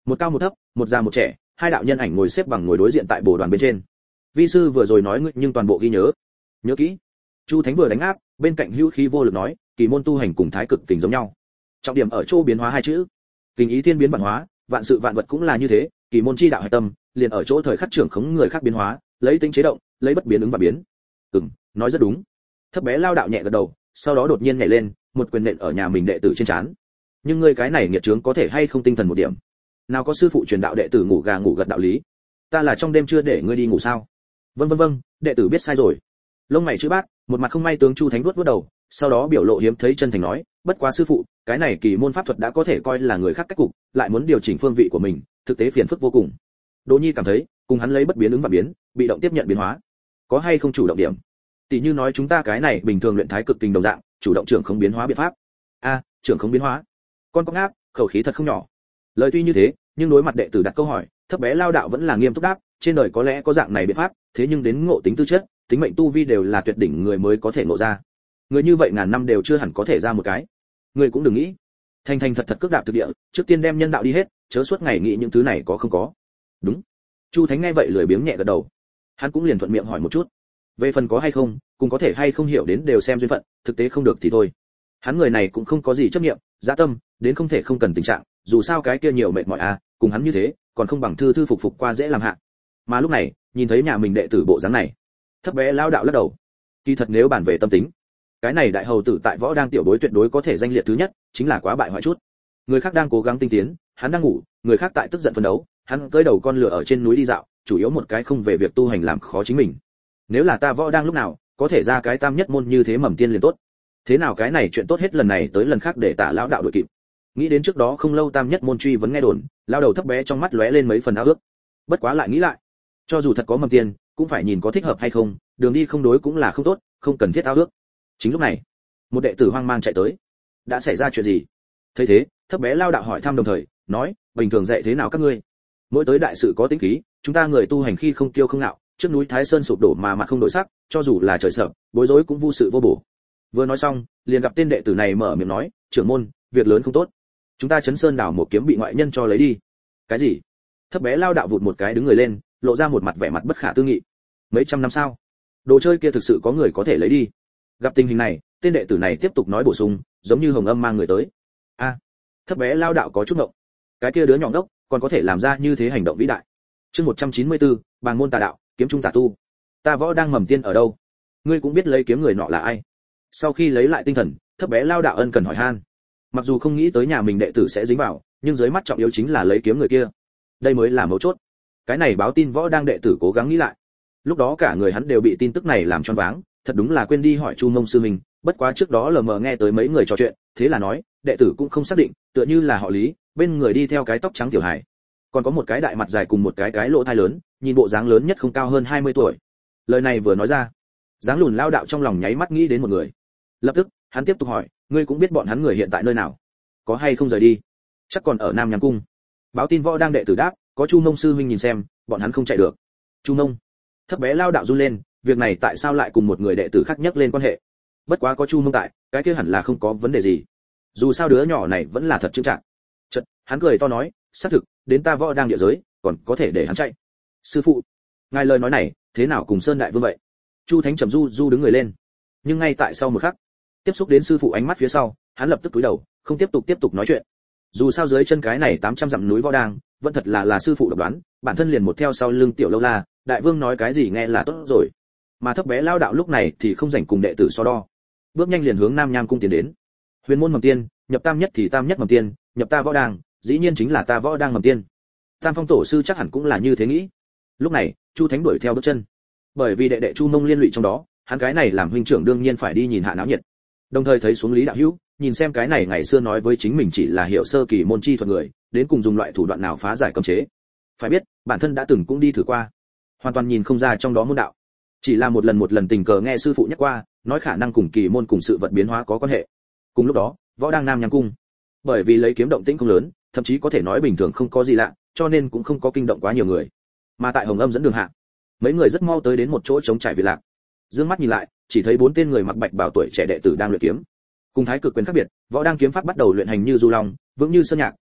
Một cao một thấp, một già một trẻ, hai đạo nhân ảnh ngồi xếp bằng ngồi đối diện tại bồ đoàn bên trên. Vi sư vừa rồi nói ngươi nhưng toàn bộ ghi nhớ. Nhớ kỹ. Chu Thánh vừa đánh áp, bên cạnh hữu khí vô lực nói, kỳ môn tu hành cùng thái cực kình giống nhau. Trọng điểm ở chỗ biến hóa hai chữ. Kình ý thiên biến vạn hóa, vạn sự vạn vật cũng là như thế, kỳ môn chi đạo hạch tâm, liền ở chỗ thời khắc trưởng khống người khác biến hóa, lấy tính chế động, lấy bất biến ứng và biến. Nói rất đúng. Thấp bé lao đạo nhẹ gật đầu, sau đó đột nhiên nhảy lên, một quyền nện ở nhà mình đệ tử trên trán. Nhưng ngươi cái này nghiệt chướng có thể hay không tinh thần một điểm? Nào có sư phụ truyền đạo đệ tử ngủ gà ngủ gật đạo lý? Ta là trong đêm chưa để ngươi đi ngủ sao? Vâng, đệ tử biết sai rồi. Lông mày chữ bát, một mặt không may tướng Chu Thánh vuốt đầu, sau đó biểu lộ hiếm thấy chân thành nói, bất quá sư phụ, cái này kỳ môn pháp thuật đã có thể coi là người khác cách cục, lại muốn điều chỉnh phương vị của mình, thực tế phiền phức vô cùng. Đỗ Nhi cảm thấy, cùng hắn lấy bất biến ứng và biến, bị động tiếp nhận biến hóa, có hay không chủ động điểm? Tỷ như nói chúng ta cái này bình thường luyện thái cực kình đồng dạng, chủ động trưởng không biến hóa biện pháp. Trưởng không biến hóa. Con có ngáp, khẩu khí thật không nhỏ. Lời tuy như thế, nhưng đối mặt đệ tử đặt câu hỏi, thấp bé lao đạo vẫn là nghiêm túc đáp, trên đời có lẽ có dạng này biện pháp, thế nhưng đến ngộ tính tư chất, tính mệnh tu vi đều là tuyệt đỉnh người mới có thể ngộ ra. Người như vậy ngàn năm đều chưa hẳn có thể ra một cái. Người cũng đừng nghĩ. Thành thật cước đạp thực địa, trước tiên đem nhân đạo đi hết, chớ suốt ngày nghĩ những thứ này có không có. Đúng. Chu Thánh nghe vậy lười biếng nhẹ gật đầu. Hắn cũng liền thuận miệng hỏi một chút. Về phần có hay không, cùng có thể hay không hiểu đến đều xem duyên phận, thực tế không được thì thôi. Hắn người này cũng không có gì chấp niệm, dạ tâm, đến không thể không cần tình trạng, dù sao cái kia nhiều mệt mỏi cùng hắn như thế, còn không bằng thư phục qua dễ làm hạ. Mà lúc này, nhìn thấy nhà mình đệ tử bộ dáng này, thấp bé lao đạo lắc đầu. Kỳ thật nếu bàn về tâm tính, cái này đại hầu tử tại võ đang tiểu bối tuyệt đối có thể danh liệt thứ nhất, chính là quá bại hoại chút. Người khác đang cố gắng tinh tiến, hắn đang ngủ, người khác tại tức giận phấn đấu, hắn cưỡi đầu con lửa ở trên núi đi dạo, chủ yếu một cái không về việc tu hành làm khó chính mình. Nếu là ta võ đang lúc nào có thể ra cái tam nhất môn như thế mầm tiên liền tốt. Thế nào cái này chuyện tốt hết lần này tới lần khác để Tả lão đạo đội kịp. Nghĩ đến trước đó không lâu tam nhất môn truy vấn nghe đồn, lao đầu thấp bé trong mắt lóe lên mấy phần ao ước. Bất quá lại nghĩ lại, cho dù thật có mầm tiên, cũng phải nhìn có thích hợp hay không, đường đi không đối cũng là không tốt, không cần thiết ao ước. Chính lúc này, một đệ tử hoang mang chạy tới. Đã xảy ra chuyện gì? Thấy thế, thấp bé lao đạo hỏi thăm đồng thời, nói, bình thường dạy thế nào các ngươi? Mỗi tới đại sự có tính khí, chúng ta người tu hành khi không kiêu không ngạo, trước núi Thái Sơn sụp đổ mà mặt không đổi sắc, cho dù là trời sập, bối rối cũng vô sự vô bổ. Vừa nói xong, liền gặp tên đệ tử này mở miệng nói, trưởng môn, việc lớn không tốt. Chúng ta chấn sơn đảo một kiếm bị ngoại nhân cho lấy đi. Cái gì? Thấp bé lao đạo vụt một cái đứng người lên, lộ ra một mặt vẻ mặt bất khả tư nghị. Mấy trăm năm sau, đồ chơi kia thực sự có người có thể lấy đi. Gặp tình hình này, tên đệ tử này tiếp tục nói bổ sung, giống như hồng âm mang người tới. Thấp bé lao đạo có chút ngộng. Cái kia đứa nhỏ ngốc, còn có thể làm ra như thế hành động vĩ đại. Chương 194, Bàng môn tà đạo, kiếm trung tà tu. Ta võ đang mầm tiên ở đâu? Ngươi cũng biết lấy kiếm người nọ là ai? Sau khi lấy lại tinh thần, thấp bé lao đạo ân cần hỏi han. Mặc dù không nghĩ tới nhà mình đệ tử sẽ dính vào, nhưng dưới mắt trọng yếu chính là lấy kiếm người kia. Đây mới là mấu chốt. Cái này báo tin võ đang đệ tử cố gắng nghĩ lại. Lúc đó cả người hắn đều bị tin tức này làm choáng váng, thật đúng là quên đi hỏi Chu Mông sư mình, bất quá trước đó lờ mờ nghe tới mấy người trò chuyện, thế là nói, đệ tử cũng không xác định, tựa như là họ Lý, bên người đi theo cái tóc trắng tiểu hải. Còn có một cái đại mặt dài cùng một cái lỗ thai lớn, nhìn bộ dáng lớn nhất không cao hơn 20 tuổi. Lời này vừa nói ra, dáng lùn lao đạo trong lòng nháy mắt nghĩ đến một người. Lập tức, hắn tiếp tục hỏi, ngươi cũng biết bọn hắn người hiện tại nơi nào? Có hay không rời đi? Chắc còn ở Nam Nham cung. Báo tin võ đang đệ tử đáp, có Chu Mông sư huynh nhìn xem, bọn hắn không chạy được. Chu Mông? Thấp bé lao đạo run lên, việc này tại sao lại cùng một người đệ tử khác nhắc lên quan hệ? Bất quá có Chu Mông tại, cái kia hẳn là không có vấn đề gì. Dù sao đứa nhỏ này vẫn là thật trưng trạng. Chợt, hắn cười to nói, xác thực, đến ta võ đang địa giới, còn có thể để hắn chạy. Sư phụ, ngài lời nói này, thế nào cùng Sơn Đại Vương vậy? Chu Thánh trầm du đứng người lên. Nhưng ngay tại sau một khắc, tiếp xúc đến sư phụ ánh mắt phía sau, hắn lập tức cúi đầu, không tiếp tục nói chuyện. Dù sao dưới chân cái này 800 dặm núi võ đang, vẫn thật là sư phụ độc đoán, bản thân liền một theo sau lưng tiểu lâu la, đại vương nói cái gì nghe là tốt rồi. Mà thấp bé lao đạo lúc này thì không rảnh cùng đệ tử so đo, bước nhanh liền hướng Nam Nham cung tiến đến. Huyền môn mầm tiên, nhập tam nhất thì tam nhất mầm tiên, nhập ta võ đang, dĩ nhiên chính là ta võ đang mầm tiên. Tam Phong tổ sư chắc hẳn cũng là như thế nghĩ. Lúc này, Chu Thánh đuổi theo bước chân, bởi vì đệ đệ Chu Mông liên lụy trong đó, hắn cái này làm huynh trưởng đương nhiên phải đi nhìn hạ náo nhiệt. Đồng thời thấy xuống Lý đạo hữu, nhìn xem cái này ngày xưa nói với chính mình chỉ là hiểu sơ kỳ môn chi thuật người, đến cùng dùng loại thủ đoạn nào phá giải cấm chế. Phải biết, bản thân đã từng cũng đi thử qua, hoàn toàn nhìn không ra trong đó môn đạo. Chỉ là một lần tình cờ nghe sư phụ nhắc qua, nói khả năng cùng kỳ môn cùng sự vật biến hóa có quan hệ. Cùng lúc đó, võ đang Nam Nham cung, bởi vì lấy kiếm động tĩnh không lớn, thậm chí có thể nói bình thường không có gì lạ, cho nên cũng không có kinh động quá nhiều người. Mà tại Hồng Âm dẫn đường hạ, mấy người rất mau tới đến một chỗ trống trải việt lạc. Dương mắt nhìn lại, chỉ thấy 4 tên người mặc bạch bào tuổi trẻ đệ tử đang luyện kiếm. Cùng thái cực quyền khác biệt, võ đang kiếm pháp bắt đầu luyện hành như du long, vững như sơn nhạc,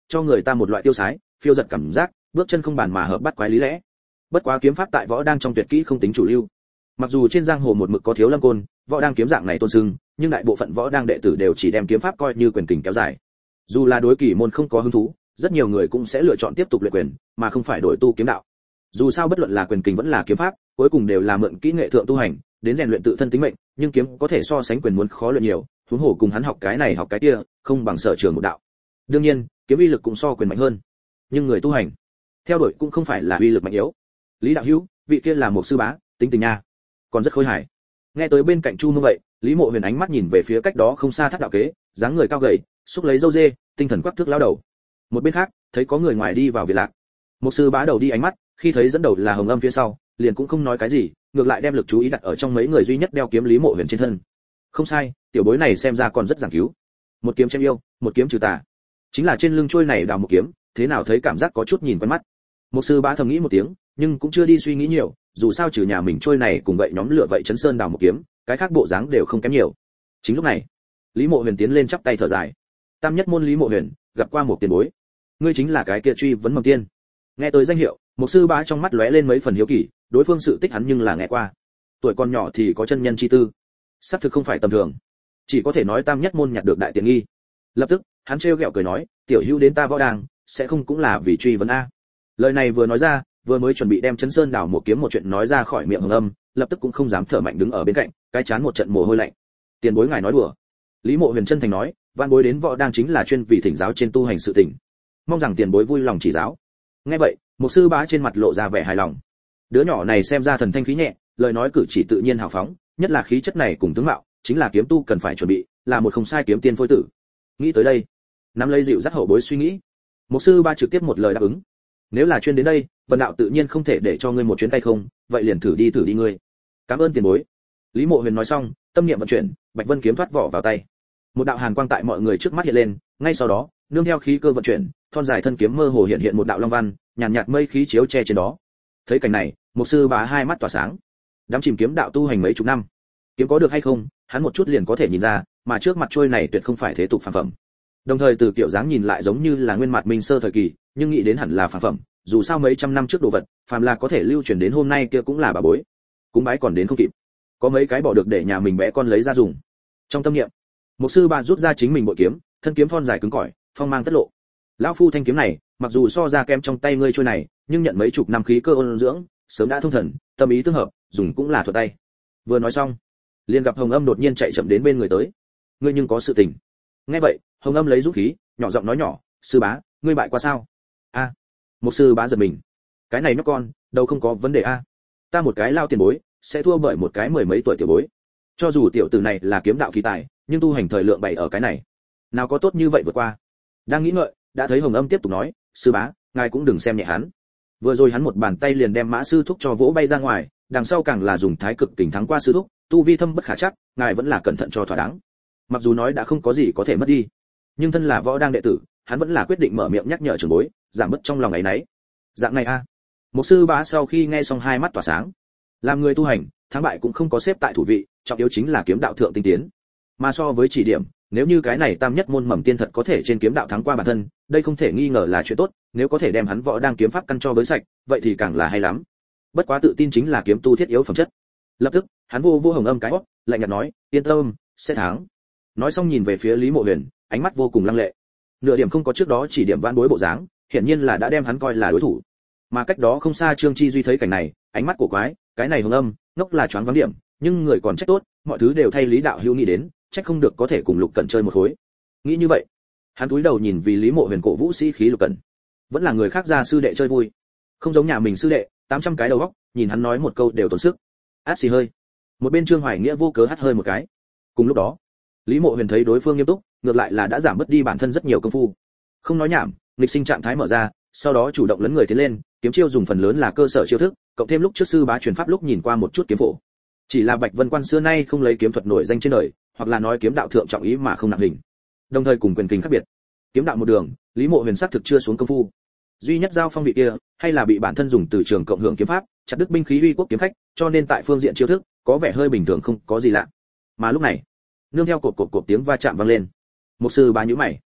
cho người ta một loại tiêu sái phiêu giật cảm giác, bước chân không bàn mà hợp bắt quái lý lẽ. Bất quá kiếm pháp tại võ đang trong tuyệt kỹ không tính chủ lưu. Mặc dù trên giang hồ một mực có thiếu lâm côn, võ đang kiếm dạng này tôn sưng, nhưng đại bộ phận võ đang đệ tử đều chỉ đem kiếm pháp coi như quyền kình kéo dài. Dù là đối kỳ môn không có hứng thú, rất nhiều người cũng sẽ lựa chọn tiếp tục luyện quyền, mà không phải đổi tu kiếm đạo. Dù sao bất luận là quyền kình vẫn là kiếm pháp, cuối cùng đều là mượn kỹ nghệ thượng tu hành, đến rèn luyện tự thân tính mệnh, nhưng kiếm có thể so sánh quyền muốn khó luyện nhiều, huống hồ cùng hắn học cái này học cái kia, không bằng sở trường một đạo. Đương nhiên, kiếm uy lực cũng so quyền mạnh hơn. Nhưng người tu hành, theo đuổi cũng không phải là uy lực mạnh yếu. Lý đạo hữu, vị kia là một sư bá, tính tình nha, còn rất khôi hài. Nghe tới bên cạnh Chu Mông vậy, Lý Mộ Huyền ánh mắt nhìn về phía cách đó không xa Thác đạo kế, dáng người cao gầy, xúc lấy râu dê, tinh thần quắc thước lão đầu. Một bên khác, thấy có người ngoài đi vào viện lạc. Một sư bá đầu đi ánh mắt, khi thấy dẫn đầu là Hồng Âm phía sau, liền cũng không nói cái gì, ngược lại đem lực chú ý đặt ở trong mấy người duy nhất đeo kiếm Lý Mộ Huyền trên thân. Không sai, tiểu bối này xem ra còn rất giảng cứu. Một kiếm chém yêu, một kiếm trừ tà. Chính là trên lưng trôi này đào một kiếm, thế nào thấy cảm giác có chút nhìn quen mắt. Một sư bá thầm nghĩ một tiếng, nhưng cũng chưa đi suy nghĩ nhiều, dù sao trừ nhà mình trôi này cùng vậy nhóm lửa vậy chấn sơn đào một kiếm, cái khác bộ dáng đều không kém nhiều. Chính lúc này, Lý Mộ Huyền tiến lên chắp tay thở dài. Tam nhất môn Lý Mộ Huyền, gặp qua một tiền bối. Ngươi chính là cái kia truy vấn mầm tiên. Nghe tới danh hiệu, một sư bá trong mắt lóe lên mấy phần hiếu kỳ, đối phương sự tích hắn nhưng là nghe qua. Tuổi còn nhỏ thì có chân nhân chi tư, xác thực không phải tầm thường. Chỉ có thể nói tam nhất môn nhặt được đại tiện nghi. Lập tức, hắn trêu ghẹo cười nói, tiểu hữu đến ta võ đàng, sẽ không cũng là vì truy vấn a. Lời này vừa nói ra, vừa mới chuẩn bị đem chấn sơn đảo một kiếm một chuyện nói ra khỏi miệng Hồng Âm, lập tức cũng không dám thở mạnh đứng ở bên cạnh, cái chán một trận mồ hôi lạnh. Tiền bối ngài nói đùa. Lý Mộ Huyền chân thành nói, vạn bối đến võ đang chính là chuyên vì thỉnh giáo trên tu hành sự tình, mong rằng tiền bối vui lòng chỉ giáo. Nghe vậy, một sư bá trên mặt lộ ra vẻ hài lòng. Đứa nhỏ này xem ra thần thanh khí nhẹ, lời nói cử chỉ tự nhiên hào phóng, nhất là khí chất này cùng tướng mạo, chính là kiếm tu cần phải chuẩn bị, là một không sai kiếm tiên phôi tử. Nghĩ tới đây, nắm lấy dịu dắt hậu bối suy nghĩ, một sư ba trực tiếp một lời đáp ứng. Nếu là chuyên đến đây, bần đạo tự nhiên không thể để cho ngươi một chuyến tay không, vậy liền thử đi ngươi. Cảm ơn tiền bối. Lý Mộ Huyền nói xong, tâm niệm vận chuyển, Bạch Vân kiếm thoát vỏ vào tay. Một đạo hàn quang tại mọi người trước mắt hiện lên, ngay sau đó, nương theo khí cơ vận chuyển, thon dài thân kiếm mơ hồ hiện hiện một đạo long văn, nhàn nhạt mây khí chiếu che trên đó. Thấy cảnh này, một sư bá hai mắt tỏa sáng. Đám chìm kiếm đạo tu hành mấy chục năm, kiếm có được hay không, hắn một chút liền có thể nhìn ra, mà trước mặt trôi này tuyệt không phải thế tục phàm phẩm. Đồng thời từ kiểu dáng nhìn lại giống như là nguyên mặt minh sơ thời kỳ, nhưng nghĩ đến hẳn là phàm phẩm, dù sao mấy trăm năm trước đồ vật, phàm là có thể lưu truyền đến hôm nay kia cũng là bà bối. Cúng bái còn đến không kịp, có mấy cái bỏ được để nhà mình bé con lấy ra dùng. Trong tâm niệm, một sư bà rút ra chính mình bội kiếm, thân kiếm thon dài cứng cỏi, phong mang tất lộ. Lão phu thanh kiếm này, mặc dù so ra kém trong tay ngươi trôi này, nhưng nhận mấy chục năm khí cơ ôn dưỡng, sớm đã thông thần, tâm ý tương hợp, dùng cũng là thuận tay. Vừa nói xong, liền gặp Hồng Âm đột nhiên chạy chậm đến bên người tới. Ngươi nhưng có sự tình. Nghe vậy, Hồng Âm lấy dũng khí, nhỏ giọng nói nhỏ, sư bá, ngươi bại qua sao? A. Một sư bá giật mình. Cái này nhóc con, đâu không có vấn đề a. Ta một cái lao tiền bối, sẽ thua bởi một cái mười mấy tuổi tiểu bối. Cho dù tiểu tử này là kiếm đạo kỳ tài, nhưng tu hành thời lượng bày ở cái này, nào có tốt như vậy vượt qua. Đang nghĩ ngợi, đã thấy Hồng Âm tiếp tục nói, sư bá, ngài cũng đừng xem nhẹ hắn. Vừa rồi hắn một bàn tay liền đem Mã sư thúc cho vỗ bay ra ngoài, đằng sau càng là dùng thái cực kình thắng qua sư thúc, tu vi thâm bất khả trắc, ngài vẫn là cẩn thận cho thỏa đáng. Mặc dù nói đã không có gì có thể mất đi, nhưng thân là võ đang đệ tử, hắn vẫn là quyết định mở miệng nhắc nhở trưởng bối, giảm bớt trong lòng ấy nấy. Dạng này a. Một sư bá sau khi nghe xong hai mắt tỏa sáng. Làm người tu hành, thắng bại cũng không có xếp tại thủ vị, trọng yếu chính là kiếm đạo thượng tinh tiến. Mà so với chỉ điểm, nếu như cái này tam nhất môn mầm tiên thật có thể trên kiếm đạo thắng qua bản thân, đây không thể nghi ngờ là chuyện tốt, nếu có thể đem hắn võ đang kiếm pháp căn cho bới sạch, vậy thì càng là hay lắm. Bất quá tự tin chính là kiếm tu thiết yếu phẩm chất. Lập tức, hắn vô Hồng Âm cái hót, lạnh nhạt nói, yên tâm, sẽ thắng. Nói xong nhìn về phía Lý Mộ Huyền, ánh mắt vô cùng lăng lệ. Nửa điểm không có trước đó chỉ điểm vãn bối bộ dáng, hiển nhiên là đã đem hắn coi là đối thủ. Mà cách đó không xa Trương Chi Duy thấy cảnh này, ánh mắt của quái, cái này Hồng Âm, ngốc là choáng váng điểm, nhưng người còn trách tốt, mọi thứ đều thay Lý đạo hữu nghĩ đến, trách không được có thể cùng Lục Cẩn chơi một khối. Nghĩ như vậy, hắn cúi đầu nhìn vì Lý Mộ Huyền cổ vũ sĩ khí Lục Cẩn, vẫn là người khác ra sư đệ chơi vui, không giống nhà mình sư đệ, 800 cái đầu óc, nhìn hắn nói một câu đều tốn sức. Át xì hơi. Một bên Trương Hoài Nghĩa vô cớ hắt hơi một cái. Cùng lúc đó, Lý Mộ Huyền thấy đối phương nghiêm túc, ngược lại là đã giảm bớt đi bản thân rất nhiều công phu. Không nói nhảm, nghịch sinh trạng thái mở ra, sau đó chủ động lấn người tiến lên, kiếm chiêu dùng phần lớn là cơ sở chiêu thức, cộng thêm lúc trước sư bá truyền pháp lúc nhìn qua một chút kiếm phổ. Chỉ là Bạch Vân Quan xưa nay không lấy kiếm thuật nổi danh trên đời, hoặc là nói kiếm đạo thượng trọng ý mà không nặng hình. Đồng thời cùng quyền kình khác biệt. Kiếm đạo một đường, Lý Mộ Huyền xác thực chưa xuống công phu. Duy nhất giao phong vị kia, hay là bị bản thân dùng từ trường cộng hưởng kiếm pháp, chặt đứt binh khí uy quốc kiếm khách, cho nên tại phương diện chiêu thức, có vẻ hơi bình thường không có gì lạ. Mà lúc này, nương theo cột tiếng va chạm vang lên. Một sư bá nhíu mày,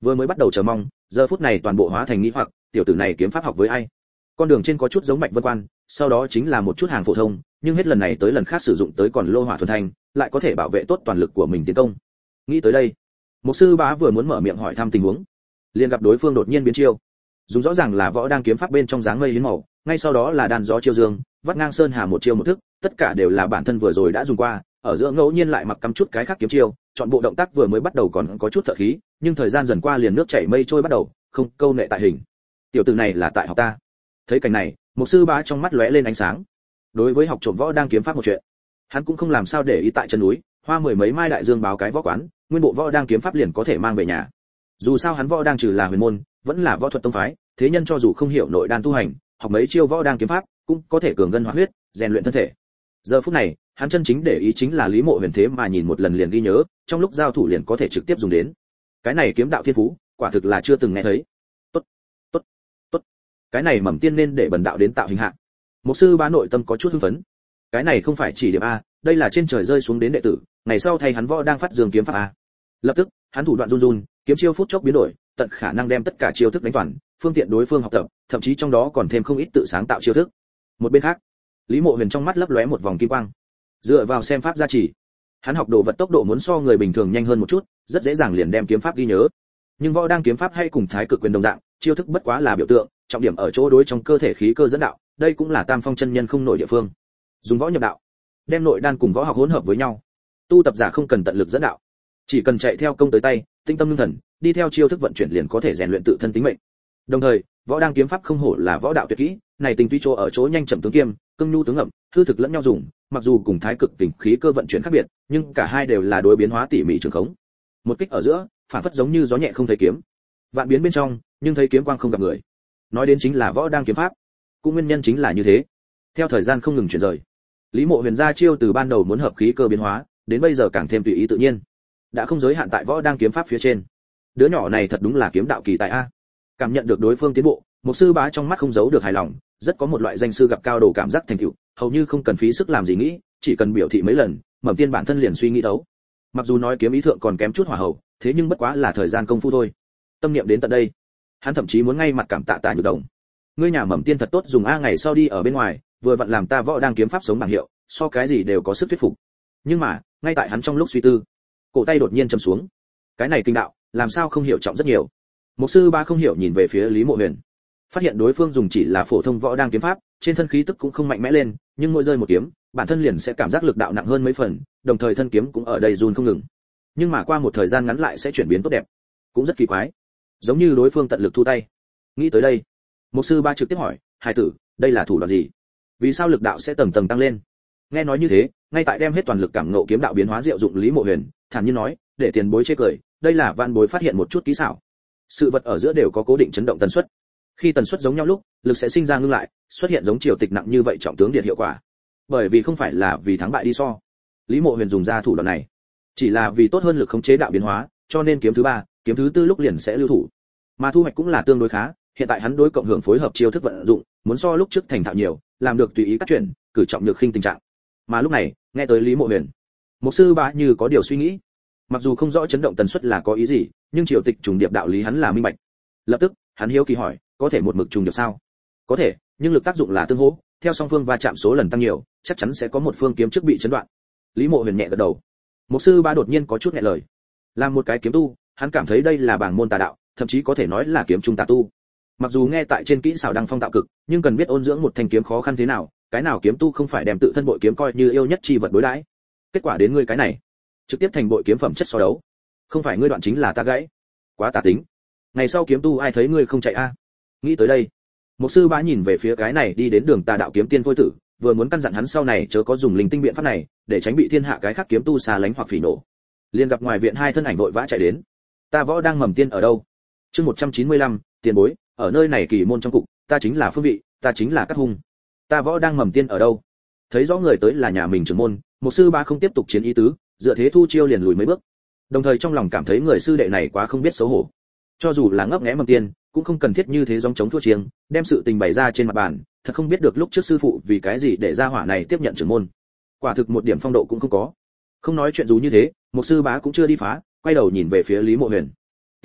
Vừa mới bắt đầu chờ mong, giờ phút này toàn bộ hóa thành nghi hoặc, tiểu tử này kiếm pháp học với ai? Con đường trên có chút giống Bạch Vân Quan, sau đó chính là một chút hàng phổ thông, nhưng hết lần này tới lần khác sử dụng tới còn lô hỏa thuần thanh, lại có thể bảo vệ tốt toàn lực của mình tiến công. Nghĩ tới đây, Mục Sư Bá vừa muốn mở miệng hỏi thăm tình huống, liền gặp đối phương đột nhiên biến chiêu. Dùng rõ ràng là võ đang kiếm pháp bên trong dáng mây hiến màu, ngay sau đó là đàn gió chiêu dương, vắt ngang sơn hà một chiêu một thức, tất cả đều là bản thân vừa rồi đã dùng qua, ở giữa ngẫu nhiên lại mặc cắm chút cái khác kiếm chiêu, chọn bộ động tác vừa mới bắt đầu còn có chút thở khí, nhưng thời gian dần qua liền nước chảy mây trôi bắt đầu, không câu nệ tại hình. Tiểu tử này là tại học ta. Thấy cảnh này, Mục Sư Bá trong mắt lóe lên ánh sáng. Đối với học trộm võ đang kiếm pháp một chuyện, hắn cũng không làm sao để ý tại chân núi, hoa mười mấy mai đại dương báo cái võ quán, nguyên bộ võ đang kiếm pháp liền có thể mang về nhà. Dù sao hắn võ đang trừ là huyền môn, vẫn là võ thuật tông phái, thế nhân cho dù không hiểu nội đan tu hành, học mấy chiêu võ đang kiếm pháp, cũng có thể cường ngân hóa huyết, rèn luyện thân thể. Giờ phút này, hắn chân chính để ý chính là Lý Mộ Huyền thế mà nhìn một lần liền ghi nhớ, trong lúc giao thủ liền có thể trực tiếp dùng đến. Cái này kiếm đạo thiên phú, quả thực là chưa từng nghe thấy. Tốt, tốt, tốt. Cái này Mầm Tiên nên để bần đạo đến tạo hình hạ. Mục Sư Bá nội tâm có chút hưng phấn. Cái này không phải chỉ điểm a, đây là trên trời rơi xuống đến đệ tử, ngày sau thay hắn võ đang phát dương kiếm pháp a. Lập tức, hắn thủ đoạn run run, kiếm chiêu phút chốc biến đổi, tận khả năng đem tất cả chiêu thức đánh toàn, phương tiện đối phương học tập, thậm chí trong đó còn thêm không ít tự sáng tạo chiêu thức. Một bên khác, Lý Mộ Huyền trong mắt lấp lóe một vòng kim quang. Dựa vào xem pháp gia trì, hắn học đồ vật tốc độ muốn so người bình thường nhanh hơn một chút, rất dễ dàng liền đem kiếm pháp ghi nhớ. Nhưng võ đang kiếm pháp hay cùng thái cực quyền đồng dạng, chiêu thức bất quá là biểu tượng, trọng điểm ở chỗ đối trong cơ thể khí cơ dẫn đạo, đây cũng là Tam Phong chân nhân không nổi địa phương. Dùng võ nhập đạo, đem nội đan cùng võ học hỗn hợp với nhau. Tu tập giả không cần tận lực dẫn đạo, chỉ cần chạy theo công tới tay, tinh tâm ngưng thần, đi theo chiêu thức vận chuyển liền có thể rèn luyện tự thân tính mệnh. Đồng thời, võ đang kiếm pháp không hổ là võ đạo tuyệt kỹ, này tình tuy chỗ ở chỗ nhanh chậm tướng kiêm, cương nhu tướng ẩm, hư thực lẫn nhau dùng, mặc dù cùng thái cực tình khí cơ vận chuyển khác biệt, nhưng cả hai đều là đối biến hóa tỉ mỉ trường khống. Một kích ở giữa, phản phất giống như gió nhẹ không thấy kiếm, vạn biến bên trong, nhưng thấy kiếm quang không gặp người. Nói đến chính là võ đang kiếm pháp, cũng nguyên nhân chính là như thế. Theo thời gian không ngừng chuyển rời, Lý Mộ Huyền ra chiêu từ ban đầu muốn hợp khí cơ biến hóa, đến bây giờ càng thêm tùy ý tự nhiên, đã không giới hạn tại võ đang kiếm pháp phía trên. Đứa nhỏ này thật đúng là kiếm đạo kỳ tài a. Cảm nhận được đối phương tiến bộ, Mục Sư Bá trong mắt không giấu được hài lòng, rất có một loại danh sư gặp cao đồ cảm giác thành tựu, hầu như không cần phí sức làm gì nghĩ, chỉ cần biểu thị mấy lần, Mầm Tiên bản thân liền suy nghĩ đấu. Mặc dù nói kiếm ý thượng còn kém chút hỏa hầu, thế nhưng bất quá là thời gian công phu thôi. Tâm niệm đến tận đây, hắn thậm chí muốn ngay mặt cảm tạ Tạ Nhược Đồng. Ngươi nhà Mầm Tiên thật tốt dùng a, ngày sau đi ở bên ngoài, vừa vặn làm ta võ đang kiếm pháp sống bảng hiệu, so cái gì đều có sức thuyết phục. Nhưng mà, ngay tại hắn trong lúc suy tư, cổ tay đột nhiên chầm xuống. Cái này kinh đạo, làm sao không hiểu trọng rất nhiều. Mục Sư Bá không hiểu nhìn về phía Lý Mộ Huyền, phát hiện đối phương dùng chỉ là phổ thông võ đang kiếm pháp, trên thân khí tức cũng không mạnh mẽ lên, nhưng mỗi rơi một kiếm, bản thân liền sẽ cảm giác lực đạo nặng hơn mấy phần, đồng thời thân kiếm cũng ở đây run không ngừng. Nhưng mà qua một thời gian ngắn lại sẽ chuyển biến tốt đẹp, cũng rất kỳ quái, giống như đối phương tận lực thu tay. Nghĩ tới đây, Mục Sư Bá trực tiếp hỏi, "Hải tử, đây là thủ đoạn gì? Vì sao lực đạo sẽ tầng tầng tăng lên?" Nghe nói như thế, ngay tại đem hết toàn lực cảm ngộ kiếm đạo biến hóa diệu dụng Lý Mộ Huyền, thản nhiên nói, "Để tiền bối chê cười, đây là vạn bối phát hiện một chút kỹ xảo. Sự vật ở giữa đều có cố định chấn động tần suất. Khi tần suất giống nhau lúc, lực sẽ sinh ra ngưng lại, xuất hiện giống triều tịch nặng như vậy trọng tướng điện hiệu quả. Bởi vì không phải là vì thắng bại đi so. Lý Mộ Huyền dùng ra thủ đoạn này, chỉ là vì tốt hơn lực khống chế đạo biến hóa, cho nên kiếm thứ ba, kiếm thứ tư lúc liền sẽ lưu thủ. Mà thu hoạch cũng là tương đối khá, hiện tại hắn đối cộng hưởng phối hợp chiêu thức vận dụng, muốn so lúc trước thành thạo nhiều, làm được tùy ý cắt chuyển, cử trọng nhược khinh tình trạng. Mà lúc này, nghe tới Lý Mộ Huyền, Mục Sư Bá như có điều suy nghĩ. Mặc dù không rõ chấn động tần suất là có ý gì, nhưng triều tịch trùng điệp đạo lý hắn là minh bạch. Lập tức, hắn hiếu kỳ hỏi, có thể một mực trùng điệp sao? Có thể, nhưng lực tác dụng là tương hỗ, theo song phương va chạm số lần tăng nhiều, chắc chắn sẽ có một phương kiếm trước bị chấn đoạn. Lý Mộ Huyền nhẹ gật đầu. Mục Sư Bá đột nhiên có chút nghẹn lời. Làm một cái kiếm tu, hắn cảm thấy đây là bảng môn tà đạo, thậm chí có thể nói là kiếm trung tà tu. Mặc dù nghe tại trên kỹ xảo đăng phong tạo cực, nhưng cần biết ôn dưỡng một thanh kiếm khó khăn thế nào, cái nào kiếm tu không phải đem tự thân bội kiếm coi như yêu nhất chi vật đối đãi. Kết quả đến ngươi cái này, trực tiếp thành bội kiếm phẩm chất so đấu. Không phải ngươi đoạn chính là ta gãy. Quá tà tính. Ngày sau kiếm tu ai thấy ngươi không chạy a? Nghĩ tới đây, Mục Sư Bá nhìn về phía cái này đi đến đường tà đạo kiếm tiên phôi tử, vừa muốn căn dặn hắn sau này chớ có dùng linh tinh biện pháp này, để tránh bị thiên hạ cái khác kiếm tu xa lánh hoặc phỉ nổ. Liền gặp ngoài viện hai thân ảnh vội vã chạy đến. Ta võ đang Mầm Tiên ở đâu? Chương 195, tiền bối, ở nơi này kỳ môn trong cục, ta chính là Phương Vị, ta chính là Cát Hung. Ta võ đang Mầm Tiên ở đâu? Thấy rõ người tới là nhà mình trưởng môn, Mục Sư Bá không tiếp tục chiến ý tứ, dựa thế thu chiêu liền lùi mấy bước. Đồng thời trong lòng cảm thấy người sư đệ này quá không biết xấu hổ. Cho dù là ngấp nghé Mầm Tiên, cũng không cần thiết như thế gióng chống thua chiêng, đem sự tình bày ra trên mặt bàn, thật không biết được lúc trước sư phụ vì cái gì để ra hỏa này tiếp nhận trưởng môn. Quả thực một điểm phong độ cũng không có. Không nói chuyện dù như thế, Mục Sư Bá cũng chưa đi phá, quay đầu nhìn về phía Lý Mộ Huyền. Tiểu bối,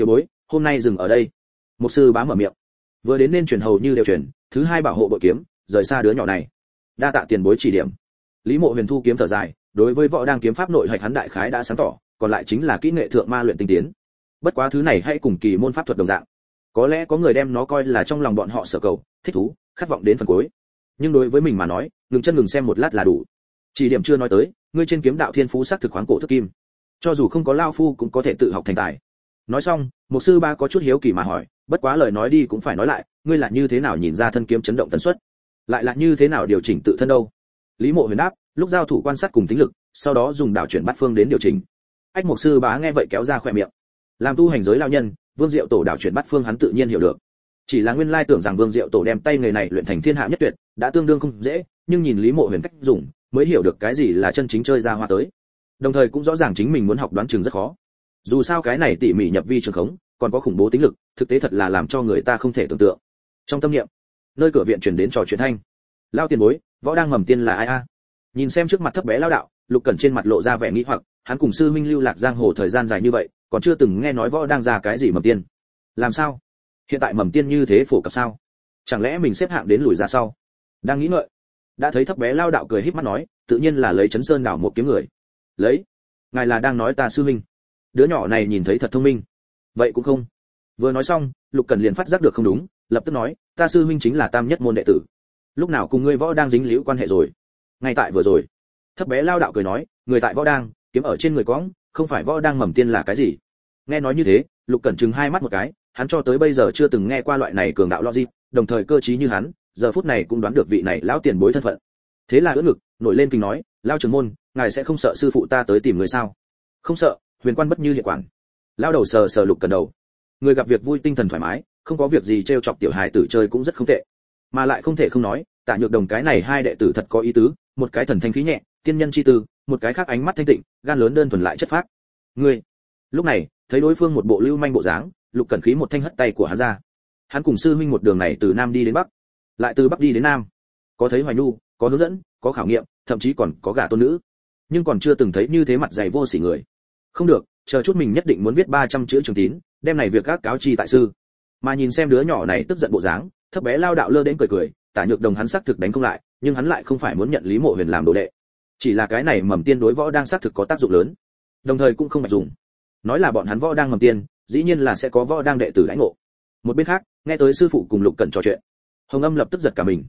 hôm nay dừng ở đây. Mục sư bá mở miệng. Vừa đến nên truyền hầu như đều truyền, thứ hai bảo hộ bội kiếm, rời xa đứa nhỏ này. Đa tạ tiền bối chỉ điểm. Lý Mộ Huyền thu kiếm thở dài, đối với võ đang kiếm pháp nội hạch hắn đại khái đã sáng tỏ, còn lại chính là kỹ nghệ thượng ma luyện tinh tiến. Bất quá thứ này hãy cùng kỳ môn pháp thuật đồng dạng. Có lẽ có người đem nó coi là trong lòng bọn họ sở cầu, thích thú, khát vọng đến phần cuối. Nhưng đối với mình mà nói, ngừng chân ngừng xem một lát là đủ. Chỉ điểm chưa nói tới, ngươi trên kiếm đạo thiên phú sắc thực khoáng cổ thức kim, cho dù không có lao phu cũng có thể tự học thành tài. Nói xong, một sư ba có chút hiếu kỳ mà hỏi, bất quá lời nói đi cũng phải nói lại, ngươi là như thế nào nhìn ra thân kiếm chấn động tần suất, lại là như thế nào điều chỉnh tự thân đâu? Lý Mộ Huyền đáp, lúc giao thủ quan sát cùng tính lực, sau đó dùng đảo chuyển bát phương đến điều chỉnh. Ách một sư bá nghe vậy kéo ra khóe miệng. Làm tu hành giới lao nhân, Vương Diệu Tổ đảo chuyển bát phương hắn tự nhiên hiểu được. Chỉ là nguyên lai tưởng rằng Vương Diệu Tổ đem tay người này luyện thành thiên hạ nhất tuyệt, đã tương đương không dễ, nhưng nhìn Lý Mộ Huyền cách dùng, mới hiểu được cái gì là chân chính chơi ra hoa tới. Đồng thời cũng rõ ràng chính mình muốn học đoán chừng rất khó. Dù sao cái này tỉ mỉ nhập vi trường khống, còn có khủng bố tính lực, thực tế thật là làm cho người ta không thể tưởng tượng. Trong tâm niệm, nơi cửa viện truyền đến trò chuyện thanh. Lao tiền bối, võ đang mầm tiên là ai a? Nhìn xem trước mặt thấp bé lao đạo, Lục Cẩn trên mặt lộ ra vẻ nghi hoặc, hắn cùng sư huynh lưu lạc giang hồ thời gian dài như vậy, còn chưa từng nghe nói võ đang ra cái gì mầm tiên. Làm sao? Hiện tại mầm tiên như thế phổ cập sao? Chẳng lẽ mình xếp hạng đến lùi ra sau? Đang nghĩ ngợi, đã thấy thấp bé lao đạo cười híp mắt nói, tự nhiên là lấy Chấn Sơn đảo một kiếm người. Lấy? Ngài là đang nói ta sư huynh? Đứa nhỏ này nhìn thấy thật thông minh. Vậy cũng không. Vừa nói xong, Lục Cẩn liền phát giác được không đúng, lập tức nói, ta sư huynh chính là Tam Nhất môn đệ tử. Lúc nào cùng ngươi võ đang dính líu quan hệ rồi? Ngay tại vừa rồi. Thấp bé lao đạo cười nói, người tại võ đang, kiếm ở trên người cõng, không phải võ đang mầm tiên là cái gì? Nghe nói như thế, Lục Cẩn trừng hai mắt một cái, hắn cho tới bây giờ chưa từng nghe qua loại này cường đạo logic, đồng thời cơ trí như hắn, giờ phút này cũng đoán được vị này lão tiền bối thân phận. Thế là ưỡn ngực, nổi lên kinh nói, lao trưởng môn, ngài sẽ không sợ sư phụ ta tới tìm người sao? Không sợ, huyền quan bất như hiện quản. Lao đầu sờ sờ Lục Cẩn đầu. Người gặp việc vui tinh thần thoải mái, không có việc gì trêu chọc tiểu hài tử chơi cũng rất không tệ. Mà lại không thể không nói, Tạ Nhược Đồng cái này hai đệ tử thật có ý tứ, một cái thần thanh khí nhẹ, tiên nhân chi tư, một cái khác ánh mắt thanh tịnh, gan lớn đơn thuần lại chất phác. Ngươi. Lúc này, thấy đối phương một bộ lưu manh bộ dáng, Lục Cẩn khí một thanh hất tay của hắn ra. Hắn cùng sư huynh một đường này từ nam đi đến bắc, lại từ bắc đi đến nam. Có thấy Hoài Nhu, có hướng dẫn, có khảo nghiệm, thậm chí còn có gả tôn nữ. Nhưng còn chưa từng thấy như thế mặt dày vô sỉ người. Không được, chờ chút mình nhất định muốn viết 300 chữ trường tín, đem này việc các cáo chi tại sư. Mà nhìn xem đứa nhỏ này tức giận bộ dáng, thấp bé lao đạo lơ đến cười cười, Tả Nhược Đồng hắn xác thực đánh không lại, nhưng hắn lại không phải muốn nhận Lý Mộ Huyền làm đồ đệ. Chỉ là cái này mầm tiên đối võ đang xác thực có tác dụng lớn, đồng thời cũng không bạch dùng. Nói là bọn hắn võ đang mầm tiên, dĩ nhiên là sẽ có võ đang đệ tử đãi ngộ. Một bên khác, nghe tới sư phụ cùng Lục Cẩn trò chuyện, Hồng Âm lập tức giật cả mình.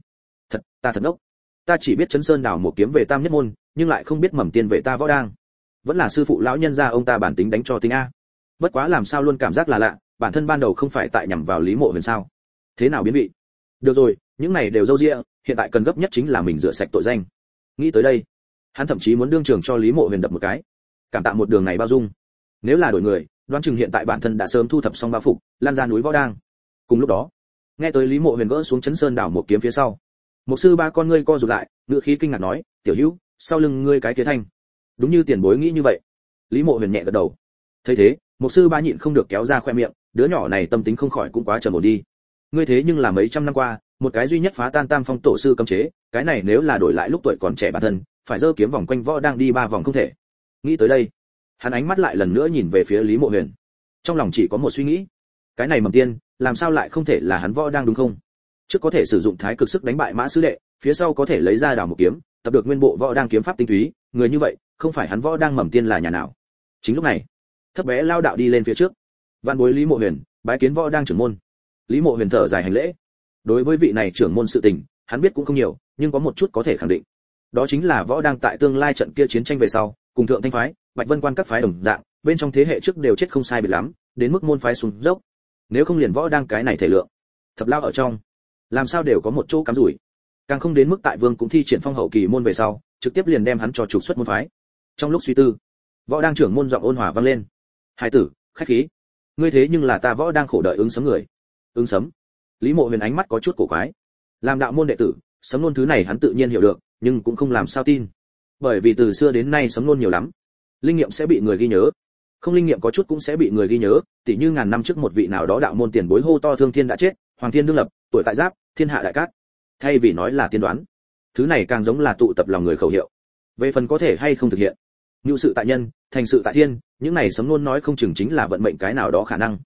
Ta thật ngốc. Ta chỉ biết Chấn Sơn đảo một kiếm về Tam Nhất môn, nhưng lại không biết mầm tiên về ta võ đang. Vẫn là sư phụ lão nhân gia ông ta bản tính đánh cho tính a. Bất quá làm sao luôn cảm giác là lạ, bản thân ban đầu không phải tại nhằm vào Lý Mộ Huyền sao? Thế nào biến vị? Được rồi, những này đều dâu dịa, hiện tại cần gấp nhất chính là mình rửa sạch tội danh. Nghĩ tới đây, hắn thậm chí muốn đương trường cho Lý Mộ Huyền đập một cái, cảm tạ một đường này bao dung. Nếu là đổi người, đoán chừng hiện tại bản thân đã sớm thu thập xong bao phục, lan ra núi võ đang. Cùng lúc đó, nghe tới Lý Mộ Huyền gỡ xuống Chấn Sơn đảo một kiếm phía sau, một sư ba con ngươi co rụt lại, ngữ khí kinh ngạc nói, tiểu hữu, sau lưng ngươi cái kia thanh. Đúng như tiền bối nghĩ như vậy. Lý Mộ Huyền nhẹ gật đầu. Thấy thế, một sư ba nhịn không được kéo ra khoe miệng, đứa nhỏ này tâm tính không khỏi cũng quá trầm ổn đi. Ngươi thế nhưng là mấy trăm năm qua, một cái duy nhất phá tan Tam Phong tổ sư cấm chế, cái này nếu là đổi lại lúc tuổi còn trẻ bản thân, phải giơ kiếm vòng quanh võ đang đi 3 vòng không thể. Nghĩ tới đây, hắn ánh mắt lại lần nữa nhìn về phía Lý Mộ Huyền. Trong lòng chỉ có một suy nghĩ, cái này mầm tiên, làm sao lại không thể là hắn võ đang đúng không? Trước có thể sử dụng thái cực sức đánh bại Mã sư đệ, phía sau có thể lấy ra đảo một kiếm, tập được nguyên bộ võ đang kiếm pháp tinh túy, người như vậy, không phải hắn võ đang mầm tiên là nhà nào? Chính lúc này, thấp bé lao đạo đi lên phía trước. Vạn bối Lý Mộ Huyền, bái kiến võ đang trưởng môn. Lý Mộ Huyền thở dài hành lễ. Đối với vị này trưởng môn sự tình, hắn biết cũng không nhiều, nhưng có một chút có thể khẳng định. Đó chính là võ đang tại tương lai trận kia chiến tranh về sau, cùng Thượng Thanh phái, Bạch Vân Quan các phái đồng dạng, bên trong thế hệ trước đều chết không sai biệt lắm, đến mức môn phái xuống dốc. Nếu không liền võ đang cái này thể lượng, thập lao ở trong, làm sao đều có một chỗ cắm rủi. Càng không đến mức tại Vương cũng thi triển phong hậu kỳ môn về sau, trực tiếp liền đem hắn cho trục xuất môn phái. Trong lúc suy tư, võ đang trưởng môn giọng ôn hòa vang lên. Hải tử, khách khí. Ngươi thế nhưng là ta võ đang khổ đợi ứng sấm người. Ứng sấm? Lý Mộ Huyền ánh mắt có chút cổ quái. Làm đạo môn đệ tử, sấm ngôn thứ này hắn tự nhiên hiểu được, nhưng cũng không làm sao tin. Bởi vì từ xưa đến nay sấm ngôn nhiều lắm, linh nghiệm sẽ bị người ghi nhớ, không linh nghiệm có chút cũng sẽ bị người ghi nhớ, tỉ như ngàn năm trước một vị nào đó đạo môn tiền bối hô to thương thiên đã chết, hoàng thiên đương lập, tuổi tại giáp, thiên hạ đại cát. Thay vì nói là tiên đoán, thứ này càng giống là tụ tập lòng người khẩu hiệu. Về phần có thể hay không thực hiện, nhu sự tại nhân, thành sự tại thiên, những này sấm ngôn nói không chừng chính là vận mệnh cái nào đó khả năng.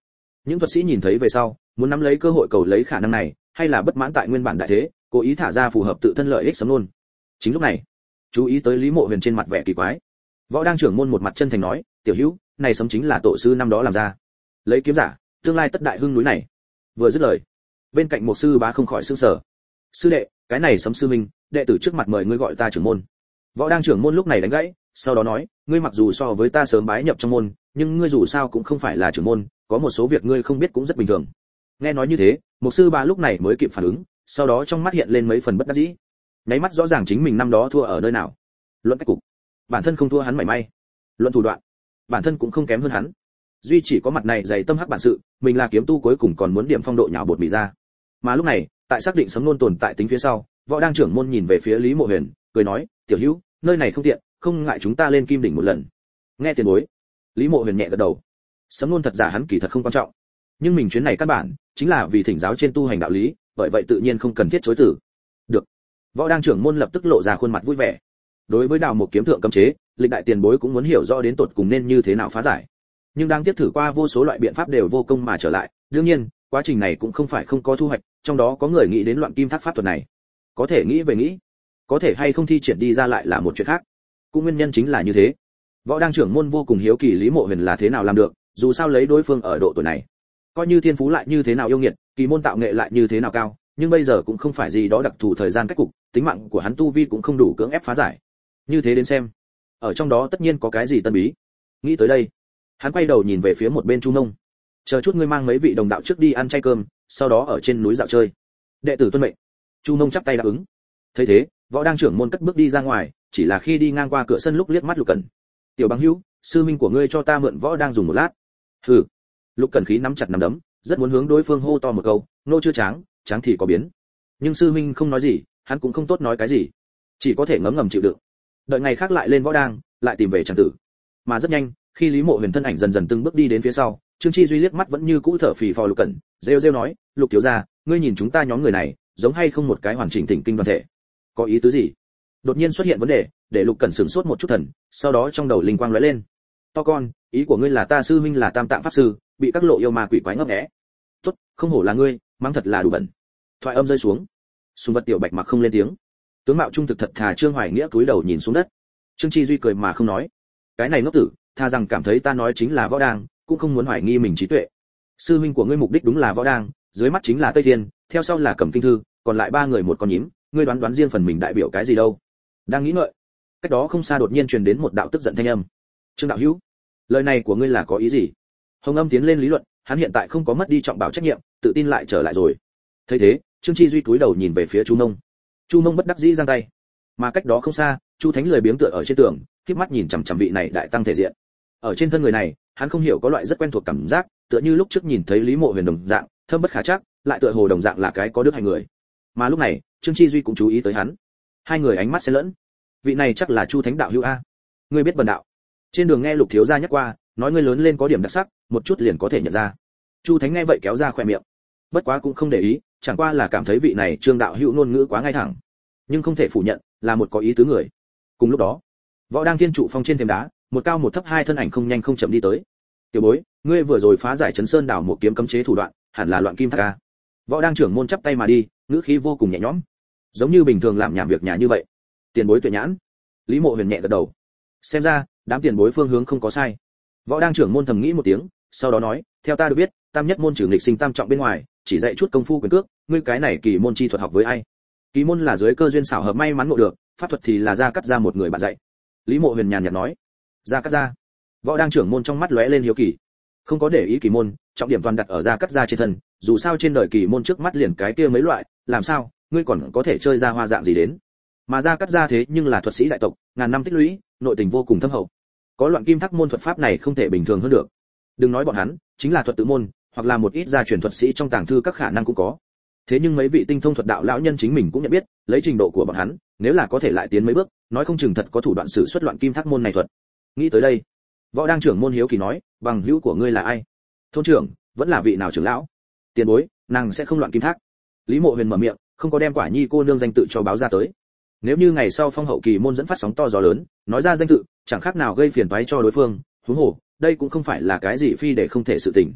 Những thuật sĩ nhìn thấy về sau, muốn nắm lấy cơ hội cầu lấy khả năng này, hay là bất mãn tại nguyên bản đại thế, cố ý thả ra phù hợp tự thân lợi ích sấm nôn. Chính lúc này, chú ý tới Lý Mộ Huyền trên mặt vẻ kỳ quái. Võ Đang trưởng môn một mặt chân thành nói, "Tiểu hữu, này sấm chính là tổ sư năm đó làm ra. Lấy kiếm giả, tương lai tất đại hưng núi này." Vừa dứt lời, bên cạnh một sư bá không khỏi sửng sở. "Sư đệ, cái này sấm sư minh, đệ tử trước mặt mời ngươi gọi ta trưởng môn." Võ Đang trưởng môn lúc này đánh gãy, sau đó nói, "Ngươi mặc dù so với ta sớm bái nhập trong môn, nhưng ngươi dù sao cũng không phải là trưởng môn, có một số việc ngươi không biết cũng rất bình thường." Nghe nói như thế, một sư bá lúc này mới kịp phản ứng, sau đó trong mắt hiện lên mấy phần bất đắc dĩ. Nháy mắt rõ ràng chính mình năm đó thua ở nơi nào. Luận cách cục, bản thân không thua hắn mảy may. Luận thủ đoạn, bản thân cũng không kém hơn hắn. Duy chỉ có mặt này dày tâm hắc bản sự, mình là kiếm tu cuối cùng còn muốn điểm phong độ nhào bột mì ra. Mà lúc này, tại xác định sấm nôn tồn tại tính phía sau, Võ Đang trưởng môn nhìn về phía Lý Mộ Huyền, cười nói, "Tiểu hữu, nơi này không tiện, không ngại chúng ta lên Kim đỉnh một lần." Nghe tiền bối. Lý Mộ Huyền nhẹ gật đầu. Sấm nôn thật giả hắn kỳ thật không quan trọng, nhưng mình chuyến này căn bản chính là vì thỉnh giáo trên tu hành đạo lý, bởi vậy tự nhiên không cần thiết chối từ. Được. Võ Đang trưởng môn lập tức lộ ra khuôn mặt vui vẻ. Đối với đào một kiếm thượng cấm chế, lịch đại tiền bối cũng muốn hiểu rõ đến tột cùng nên như thế nào phá giải. Nhưng đang tiếp thử qua vô số loại biện pháp đều vô công mà trở lại, đương nhiên, quá trình này cũng không phải không có thu hoạch, trong đó có người nghĩ đến loạn kim thác pháp thuật này. Có thể nghĩ về nghĩ, có thể hay không thi triển đi ra lại là một chuyện khác. Cũng nguyên nhân chính là như thế. Võ Đang trưởng môn vô cùng hiếu kỳ Lý Mộ Huyền là thế nào làm được, dù sao lấy đối phương ở độ tuổi này, coi như thiên phú lại như thế nào yêu nghiệt, kỳ môn tạo nghệ lại như thế nào cao, nhưng bây giờ cũng không phải gì đó đặc thù thời gian cách cục, tính mạng của hắn tu vi cũng không đủ cưỡng ép phá giải. Như thế đến xem, ở trong đó tất nhiên có cái gì tân bí. Nghĩ tới đây, hắn quay đầu nhìn về phía một bên Chu Nông. "Chờ chút ngươi mang mấy vị đồng đạo trước đi ăn chay cơm, sau đó ở trên núi dạo chơi." "Đệ tử tuân mệnh." Chu Nông chắp tay đáp ứng. Thấy thế, Võ Đang trưởng môn cất bước đi ra ngoài, chỉ là khi đi ngang qua cửa sân lúc liếc mắt Lục Cẩn. "Tiểu bằng hữu, sư minh của ngươi cho ta mượn Võ Đang dùng một lát." "Hừ." Lục Cẩn khí nắm chặt nắm đấm, rất muốn hướng đối phương hô to một câu, "Nô chưa tráng, tráng thì có biến." Nhưng sư minh không nói gì, hắn cũng không tốt nói cái gì, chỉ có thể ngấm ngầm chịu đựng. Đợi ngày khác lại lên Võ Đang, lại tìm về chàng tử. Mà rất nhanh, khi Lý Mộ Huyền thân ảnh dần dần từng bước đi đến phía sau, Trương Chi Duy liếc mắt vẫn như cũ thở phì phò Lục Cẩn, rêu rêu nói, "Lục thiếu gia, ngươi nhìn chúng ta nhóm người này, giống hay không một cái hoàn chỉnh thỉnh kinh đoàn thể? Có ý tứ gì?" Đột nhiên xuất hiện vấn đề, để Lục Cẩn sửng sốt một chút thần, sau đó trong đầu linh quang lóe lên. "To con, ý của ngươi là ta sư huynh là Tam Tạng pháp sư, bị các lộ yêu ma quỷ quái ngấp nghé. Tốt, không hổ là ngươi, mang thật là đủ bẩn." Thoại âm rơi xuống, Sùng Vật Tiểu Bạch mặc không lên tiếng. Tướng mạo trung thực thật thà Trương Hoài Nghĩa cúi đầu nhìn xuống đất. Trương Chi Duy cười mà không nói. Cái này ngốc tử, tha rằng cảm thấy ta nói chính là Võ Đang, cũng không muốn hoài nghi mình trí tuệ. Sư huynh của ngươi mục đích đúng là Võ Đang, dưới mắt chính là Tây Thiên, theo sau là Cẩm Kinh Thư, còn lại ba người một con nhím, ngươi đoán đoán riêng phần mình đại biểu cái gì đâu? Đang nghĩ ngợi, cách đó không xa đột nhiên truyền đến một đạo tức giận thanh âm. "Trương đạo hữu, lời này của ngươi là có ý gì?" Hồng Âm tiến lên lý luận, hắn hiện tại không có mất đi trọng bảo trách nhiệm, tự tin lại trở lại rồi. Thấy thế, Trương Chi Duy cúi đầu nhìn về phía Chu Nông. Chu Nông bất đắc dĩ giang tay. Mà cách đó không xa, Chu Thánh lười biếng tựa ở trên tường, khép mắt nhìn chằm chằm vị này đại tăng thể diện. Ở trên thân người này, hắn không hiểu có loại rất quen thuộc cảm giác, tựa như lúc trước nhìn thấy Lý Mộ Huyền đồng dạng, thâm bất khả trắc, lại tựa hồ đồng dạng là cái có đức hành người. Mà lúc này, Trương Chi Duy cũng chú ý tới hắn. Hai người ánh mắt xen lẫn. Vị này chắc là Chu Thánh đạo hữu a. Ngươi biết bần đạo. Trên đường nghe Lục thiếu gia nhắc qua, nói ngươi lớn lên có điểm đặc sắc, một chút liền có thể nhận ra. Chu Thánh nghe vậy kéo ra khóe miệng. Bất quá cũng không để ý, chẳng qua là cảm thấy vị này Trương đạo hữu ngôn ngữ quá ngay thẳng, nhưng không thể phủ nhận là một có ý tứ người. Cùng lúc đó, Võ Đang thiên trụ phong trên thềm đá, một cao một thấp hai thân ảnh không nhanh không chậm đi tới. "Tiểu bối, ngươi vừa rồi phá giải Trấn Sơn đảo một kiếm cấm chế thủ đoạn, hẳn là loạn kim thác a." Võ Đang trưởng môn chắp tay mà đi, ngữ khí vô cùng nhẹ nhõm, giống như bình thường làm nhảm việc nhà như vậy. "Tiền bối tuệ nhãn." Lý Mộ Huyền nhẹ gật đầu. Xem ra, đám tiền bối phương hướng không có sai. Võ Đang trưởng môn thầm nghĩ một tiếng, sau đó nói, "Theo ta được biết, Tam Nhất môn trừ nghịch sinh tam trọng bên ngoài, chỉ dạy chút công phu quyền cước, ngươi cái này kỳ môn chi thuật học với ai?" "Kỳ môn là dưới cơ duyên xảo hợp may mắn ngộ được, pháp thuật thì là Gia Cắt Gia một người bạn dạy." Lý Mộ Huyền nhàn nhạt nói. "Gia Cắt Gia?" Võ Đang trưởng môn trong mắt lóe lên hiếu kỳ. Không có để ý kỳ môn, trọng điểm toàn đặt ở Gia Cắt Gia trên thân, dù sao trên đời kỳ môn trước mắt liền cái kia mấy loại, làm sao, ngươi còn có thể chơi ra hoa dạng gì đến? Mà Gia Cắt Gia thế nhưng là thuật sĩ đại tộc, ngàn năm tích lũy, nội tình vô cùng thâm hậu. Có loạn kim thác môn thuật pháp này không thể bình thường hơn được. Đừng nói bọn hắn, chính là thuật tự môn, hoặc là một ít gia truyền thuật sĩ trong tàng thư các khả năng cũng có. Thế nhưng mấy vị tinh thông thuật đạo lão nhân chính mình cũng nhận biết, lấy trình độ của bọn hắn, nếu là có thể lại tiến mấy bước, nói không chừng thật có thủ đoạn sử xuất loạn kim thác môn này thuật. Nghĩ tới đây, Võ Đang trưởng môn hiếu kỳ nói, "Bằng hữu của ngươi là ai? Thôn trưởng, vẫn là vị nào trưởng lão?" "Tiền bối, nàng sẽ không loạn kim thác." Lý Mộ Huyền mở miệng, không có đem Quả Nhi cô nương danh tự cho báo ra tới. Nếu như ngày sau phong hậu kỳ môn dẫn phát sóng to gió lớn, nói ra danh tự, chẳng khác nào gây phiền toái cho đối phương, huống hồ, đây cũng không phải là cái gì phi để không thể sự tình.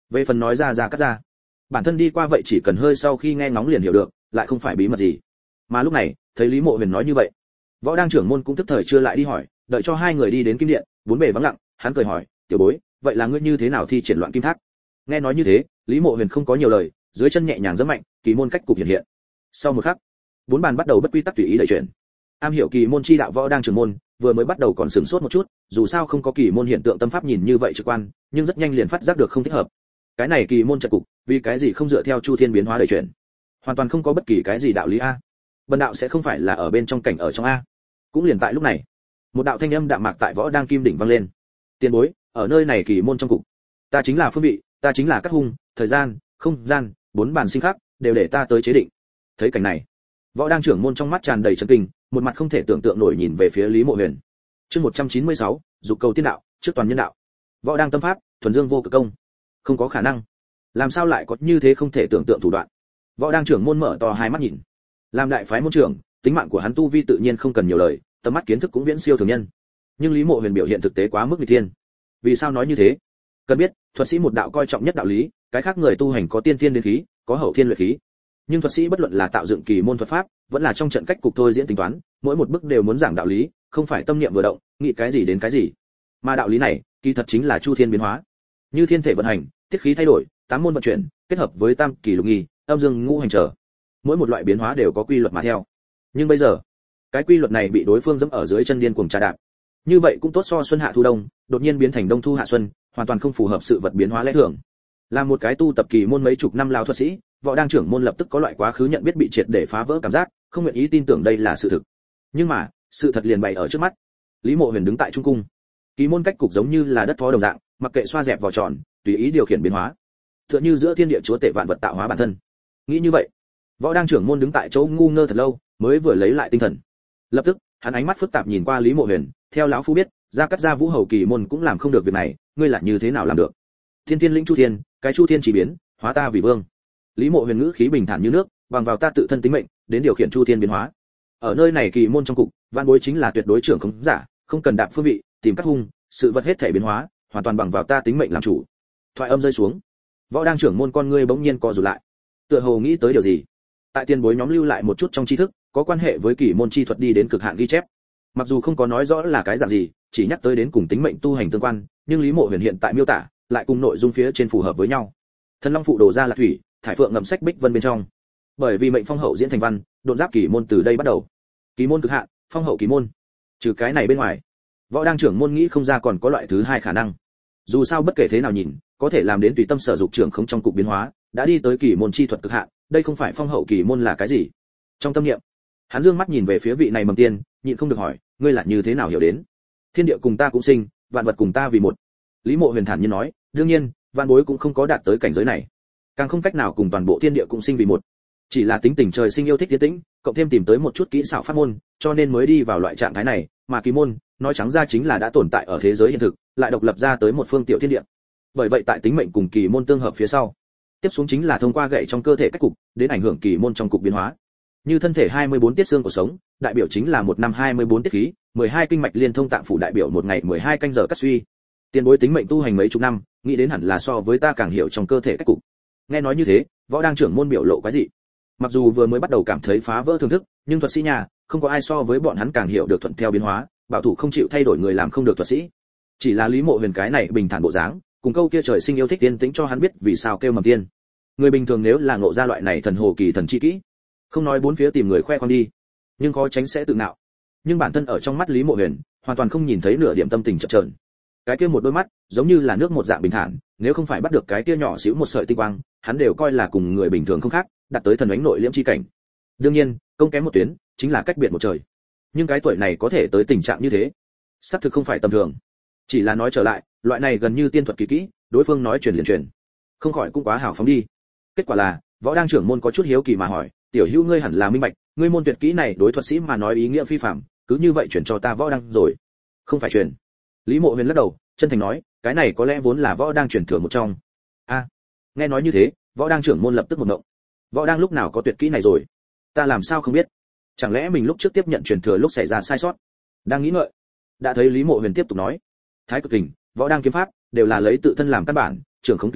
Về phần nói ra cắt ra, bản thân đi qua vậy chỉ cần hơi sau khi nghe ngóng liền hiểu được, lại không phải bí mật gì. Mà lúc này thấy Lý Mộ Huyền nói như vậy, Võ Đang trưởng môn cũng tức thời chưa lại đi hỏi, đợi cho hai người đi đến kim điện, bốn bề vắng lặng, hắn cười hỏi, tiểu bối, vậy là ngươi như thế nào thi triển loạn kim thác? Nghe nói như thế, Lý Mộ Huyền không có nhiều lời, dưới chân nhẹ nhàng giẫm mạnh, kỳ môn cách cục hiện hiện. Sau một khắc, bốn bàn bắt đầu bất quy tắc tùy ý đẩy chuyển. Am hiểu kỳ môn chi đạo Võ Đang trưởng môn, vừa mới bắt đầu còn sửng sốt một chút, dù sao không có kỳ môn hiện tượng tâm pháp nhìn như vậy trực quan, nhưng rất nhanh liền phát giác được không thích hợp. Cái này kỳ môn trận cục, vì cái gì không dựa theo chu thiên biến hóa đẩy chuyển? Hoàn toàn không có bất kỳ cái gì đạo lý a. Bần đạo sẽ không phải là ở bên trong cảnh ở trong a. Cũng liền tại lúc này, một đạo thanh âm đạm mạc tại Võ Đang kim đỉnh vang lên. Tiền bối, ở nơi này kỳ môn trong cục, ta chính là phương vị, ta chính là các hung, thời gian, không gian, bốn bản sinh khắc, đều để ta tới chế định. Thấy cảnh này, Võ Đang trưởng môn trong mắt tràn đầy chấn kinh, một mặt không thể tưởng tượng nổi nhìn về phía Lý Mộ Huyền. Chương 196, dục cầu tiên đạo, trước toàn nhân đạo. Võ Đang tâm pháp, thuần dương vô cực công. Không có khả năng. Làm sao lại có như thế không thể tưởng tượng thủ đoạn? Võ Đang trưởng môn mở to hai mắt nhìn. Làm đại phái môn trưởng, tính mạng của hắn tu vi tự nhiên không cần nhiều lời, tầm mắt kiến thức cũng viễn siêu thường nhân. Nhưng Lý Mộ Huyền biểu hiện thực tế quá mức nghịch thiên. Vì sao nói như thế? Cần biết, thuật sĩ một đạo coi trọng nhất đạo lý, cái khác người tu hành có tiên thiên đến khí, có hậu thiên luyện khí. Nhưng thuật sĩ bất luận là tạo dựng kỳ môn thuật pháp, vẫn là trong trận cách cục thôi diễn tính toán, mỗi một bước đều muốn giảng đạo lý, không phải tâm niệm vừa động, nghĩ cái gì đến cái gì. Mà đạo lý này, kỳ thật chính là chu thiên biến hóa. Như thiên thể vận hành, tiết khí thay đổi, tám môn vận chuyển, kết hợp với tam kỳ lục nghi, âm dương ngũ hành trở. Mỗi một loại biến hóa đều có quy luật mà theo. Nhưng bây giờ, cái quy luật này bị đối phương dẫm ở dưới chân điên cuồng trà đạp. Như vậy cũng tốt so xuân hạ thu đông, đột nhiên biến thành đông thu hạ xuân, hoàn toàn không phù hợp sự vật biến hóa lẽ thường. Là một cái tu tập kỳ môn mấy chục năm lao thuật sĩ, Võ Đang trưởng môn lập tức có loại quá khứ nhận biết bị triệt để phá vỡ cảm giác, không nguyện ý tin tưởng đây là sự thực. Nhưng mà, sự thật liền bày ở trước mắt. Lý Mộ Huyền đứng tại trung cung, kỳ môn cách cục giống như là đất thó đồng dạng, mặc kệ xoa dẹp vỏ tròn, tùy ý điều khiển biến hóa. Tựa như giữa thiên địa chúa tể vạn vật tạo hóa bản thân. Nghĩ như vậy, Võ Đang trưởng môn đứng tại chỗ ngu ngơ thật lâu, mới vừa lấy lại tinh thần. Lập tức, hắn ánh mắt phức tạp nhìn qua Lý Mộ Huyền, theo lão phu biết, gia cắt gia vũ hầu kỳ môn cũng làm không được việc này, ngươi là như thế nào làm được? Thiên Thiên lĩnh chu thiên, cái chu thiên chỉ biến, hóa ta vì vương. Lý Mộ Huyền ngữ khí bình thản như nước, bằng vào ta tự thân tính mệnh, đến điều khiển chu thiên biến hóa. Ở nơi này kỳ môn trong cục, vạn bối chính là tuyệt đối trưởng không giả, không cần đạp phương vị, tìm các hung, sự vật hết thể biến hóa, hoàn toàn bằng vào ta tính mệnh làm chủ. Thoại âm rơi xuống, Võ Đang trưởng môn con ngươi bỗng nhiên co rụt lại, tựa hồ nghĩ tới điều gì. Tại tiền bối nhóm lưu lại một chút trong tri thức, có quan hệ với kỳ môn chi thuật đi đến cực hạn ghi chép. Mặc dù không có nói rõ là cái dạng gì, chỉ nhắc tới đến cùng tính mệnh tu hành tương quan, nhưng Lý Mộ Huyền hiện tại miêu tả, lại cùng nội dung phía trên phù hợp với nhau. Thần Long phụ đổ ra là thủy, thải phượng ngậm sách bích vân bên trong. Bởi vì mệnh phong hậu diễn thành văn, độn giáp kỳ môn từ đây bắt đầu. Kỳ môn cực hạn, phong hậu kỳ môn. Trừ cái này bên ngoài, Võ Đang trưởng môn nghĩ không ra còn có loại thứ hai khả năng. Dù sao bất kể thế nào nhìn, có thể làm đến tùy tâm sở dục trưởng không trong cục biến hóa, đã đi tới kỳ môn chi thuật cực hạn, đây không phải phong hậu kỳ môn là cái gì? Trong tâm niệm, hắn dương mắt nhìn về phía vị này mầm tiên, nhịn không được hỏi, ngươi là như thế nào hiểu đến? Thiên địa cùng ta cũng sinh, vạn vật cùng ta vì một. Lý Mộ Huyền thản nhiên nói, đương nhiên, vạn bối cũng không có đạt tới cảnh giới này, càng không cách nào cùng toàn bộ thiên địa cũng sinh vì một. Chỉ là tính tình trời sinh yêu thích tiến tĩnh, cộng thêm tìm tới một chút kỹ xảo pháp môn, cho nên mới đi vào loại trạng thái này, mà kỳ môn, nói trắng ra chính là đã tồn tại ở thế giới hiện thực, lại độc lập ra tới một phương tiểu thiên địa. Bởi vậy tại tính mệnh cùng kỳ môn tương hợp phía sau, tiếp xuống chính là thông qua gậy trong cơ thể cách cục, đến ảnh hưởng kỳ môn trong cục biến hóa. Như thân thể 24 tiết xương của sống, đại biểu chính là một năm 24 tiết khí, 12 kinh mạch liên thông tạng phủ đại biểu một ngày 12 canh giờ cắt suy. Tiền bối tính mệnh tu hành mấy chục năm, nghĩ đến hẳn là so với ta càng hiểu trong cơ thể cách cục. Nghe nói như thế, Võ Đang trưởng môn biểu lộ cái gì? Mặc dù vừa mới bắt đầu cảm thấy phá vỡ thưởng thức, nhưng thuật sĩ nhà, không có ai so với bọn hắn càng hiểu được thuận theo biến hóa, bảo thủ không chịu thay đổi người làm không được thuật sĩ. Chỉ là Lý Mộ Huyền cái này bình thản bộ dáng, cùng câu kia trời sinh yêu thích tiên tĩnh cho hắn biết vì sao kêu mầm tiên. Người bình thường nếu là ngộ ra loại này thần hồ kỳ thần chi kỹ, không nói bốn phía tìm người khoe khoang đi, nhưng khó tránh sẽ tự ngạo. Nhưng bản thân ở trong mắt Lý Mộ Huyền, hoàn toàn không nhìn thấy nửa điểm tâm tình chập chờn. Cái kia một đôi mắt, giống như là nước một dạng bình thản, nếu không phải bắt được cái kia nhỏ xíu một sợi tinh quang, hắn đều coi là cùng người bình thường không khác, đạt tới thần ánh nội liễm chi cảnh. Đương nhiên, công kém một tuyến, chính là cách biệt một trời. Nhưng cái tuổi này có thể tới tình trạng như thế, xác thực không phải tầm thường. Chỉ là nói trở lại, loại này gần như tiên thuật kỳ kỹ, đối phương nói truyền liền truyền, không khỏi cũng quá hào phóng đi. Kết quả là, Võ Đang trưởng môn có chút hiếu kỳ mà hỏi, tiểu hữu ngươi hẳn là minh bạch, ngươi môn tuyệt kỹ này đối thuật sĩ mà nói ý nghĩa phi phàm, cứ như vậy chuyển cho ta Võ Đang rồi. Không phải truyền. Lý Mộ Huyền lắc đầu, chân thành nói, cái này có lẽ vốn là Võ Đang truyền thừa một trong. A, nghe nói như thế, Võ Đang trưởng môn lập tức một ngộng. Võ Đang lúc nào có tuyệt kỹ này rồi? Ta làm sao không biết? Chẳng lẽ mình lúc trước tiếp nhận truyền thừa lúc xảy ra sai sót? Đang nghĩ ngợi, đã thấy Lý Mộ Huyền tiếp tục nói, Thái Cực Kình, Võ Đang kiếm pháp đều là lấy tự thân làm căn bản, trưởng không kình khí,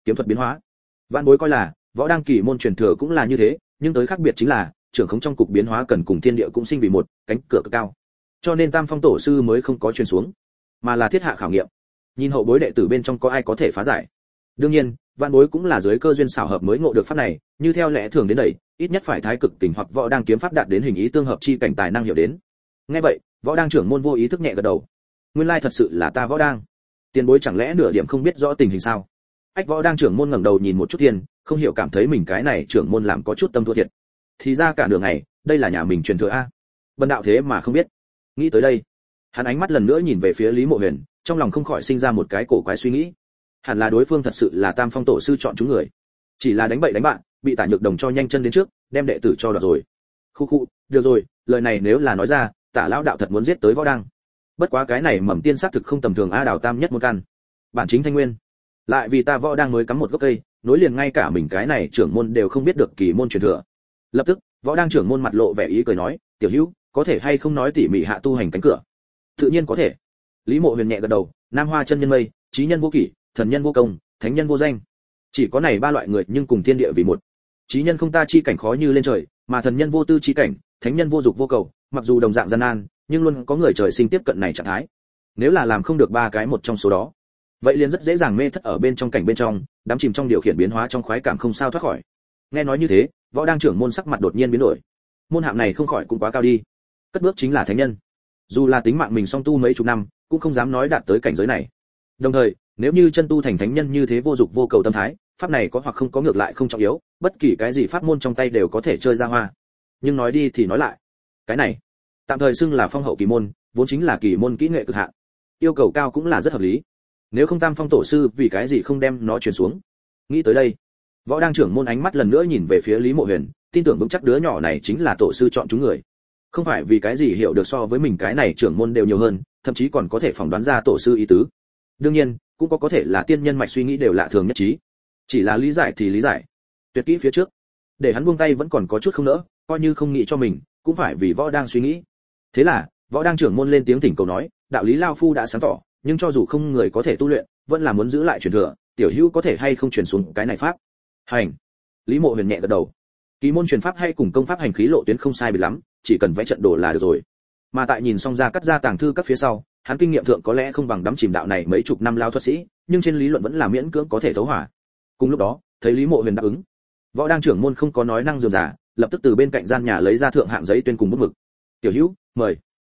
kiếm thuật biến hóa. Vạn Bối coi là võ đang kỳ môn truyền thừa cũng là như thế, nhưng tới khác biệt chính là trưởng khống trong cục biến hóa cần cùng thiên địa cũng sinh vì một, cánh cửa cực cao. Cho nên Tam Phong tổ sư mới không có truyền xuống, mà là thiết hạ khảo nghiệm. Nhìn hậu bối đệ tử bên trong có ai có thể phá giải. Đương nhiên, Vạn Bối cũng là dưới cơ duyên xảo hợp mới ngộ được pháp này, như theo lẽ thường đến đây, ít nhất phải thái cực tình hoặc võ đang kiếm pháp đạt đến hình ý tương hợp chi cảnh tài năng hiểu đến. Nghe vậy, võ đang trưởng môn vô ý thức nhẹ gật đầu. Nguyên lai thật sự là ta võ đang. Tiền bối chẳng lẽ nửa điểm không biết rõ tình hình sao? Ách võ đang trưởng môn ngẩng đầu nhìn một chút tiền, không hiểu cảm thấy mình cái này trưởng môn làm có chút tâm thua thiệt. Thì ra cả nửa ngày, đây là nhà mình truyền thừa a. Bần đạo thế mà không biết. Nghĩ tới đây, hắn ánh mắt lần nữa nhìn về phía Lý Mộ Huyền, trong lòng không khỏi sinh ra một cái cổ quái suy nghĩ. Hẳn là đối phương thật sự là Tam Phong tổ sư chọn chúng người, chỉ là đánh bậy đánh bạn, bị Tả Nhược Đồng cho nhanh chân đến trước, đem đệ tử cho đoạt rồi. Khu khu, được rồi, lời này nếu là nói ra, Tả lão đạo thật muốn giết tới võ đang. Bất quá cái này mầm tiên xác thực không tầm thường a, đào tam nhất một căn. Bản chính Thanh Nguyên, lại vì ta võ đang mới cắm một gốc cây, nối liền ngay cả mình cái này trưởng môn đều không biết được kỳ môn truyền thừa. Lập tức, võ đang trưởng môn mặt lộ vẻ ý cười nói, tiểu hữu, có thể hay không nói tỉ mỉ hạ tu hành cánh cửa? Tự nhiên có thể. Lý Mộ Huyền nhẹ gật đầu, Nam Hoa chân nhân mây, trí nhân vô kỷ, thần nhân vô công, thánh nhân vô danh. Chỉ có này ba loại người nhưng cùng thiên địa vì một. Trí nhân không ta chi cảnh khó như lên trời, mà thần nhân vô tư chi cảnh, thánh nhân vô dục vô cầu, mặc dù đồng dạng gian nan, nhưng luôn có người trời sinh tiếp cận này trạng thái. Nếu là làm không được ba cái một trong số đó, vậy liền rất dễ dàng mê thất ở bên trong cảnh bên trong, đắm chìm trong điều khiển biến hóa trong khoái cảm không sao thoát khỏi. Nghe nói như thế, võ đang trưởng môn sắc mặt đột nhiên biến đổi. Môn hạng này không khỏi cũng quá cao đi. Cất bước chính là thánh nhân. Dù là tính mạng mình song tu mấy chục năm, cũng không dám nói đạt tới cảnh giới này. Đồng thời, nếu như chân tu thành thánh nhân như thế vô dục vô cầu tâm thái, pháp này có hoặc không có ngược lại không trọng yếu, bất kỳ cái gì pháp môn trong tay đều có thể chơi ra hoa. Nhưng nói đi thì nói lại, cái này tạm thời xưng là phong hậu kỳ môn, vốn chính là kỳ môn kỹ nghệ cực hạn, yêu cầu cao cũng là rất hợp lý. Nếu không Tam Phong tổ sư vì cái gì không đem nó truyền xuống? Nghĩ tới đây, võ đang trưởng môn ánh mắt lần nữa nhìn về phía Lý Mộ Huyền, tin tưởng vững chắc đứa nhỏ này chính là tổ sư chọn chúng người. Không phải vì cái gì hiểu được so với mình cái này trưởng môn đều nhiều hơn, thậm chí còn có thể phỏng đoán ra tổ sư ý tứ. Đương nhiên, cũng có thể là tiên nhân mạch suy nghĩ đều lạ thường nhất trí. Chỉ là lý giải thì lý giải, tuyệt kỹ phía trước, để hắn buông tay vẫn còn có chút không nỡ, coi như không nghĩ cho mình, cũng phải vì võ đang suy nghĩ. Thế là, võ đang trưởng môn lên tiếng thỉnh cầu nói, đạo lý lao phu đã sáng tỏ, nhưng cho dù không người có thể tu luyện, vẫn là muốn giữ lại truyền thừa, tiểu hữu có thể hay không truyền xuống cái này pháp? Hành. Lý Mộ Huyền nhẹ gật đầu. Kỳ môn truyền pháp hay cùng công pháp hành khí lộ tuyến không sai biệt lắm, chỉ cần vẽ trận đồ là được rồi. Mà tại nhìn xong ra cắt ra tàng thư các phía sau, hắn kinh nghiệm thượng có lẽ không bằng đắm chìm đạo này mấy chục năm lao thuật sĩ, nhưng trên lý luận vẫn là miễn cưỡng có thể thấu hỏa. Cùng lúc đó, thấy Lý Mộ Huyền đáp ứng, võ đang trưởng môn không có nói năng dườm giả, lập tức từ bên cạnh gian nhà lấy ra thượng hạng giấy tuyên cùng bút mực. Tiểu hữu, mời.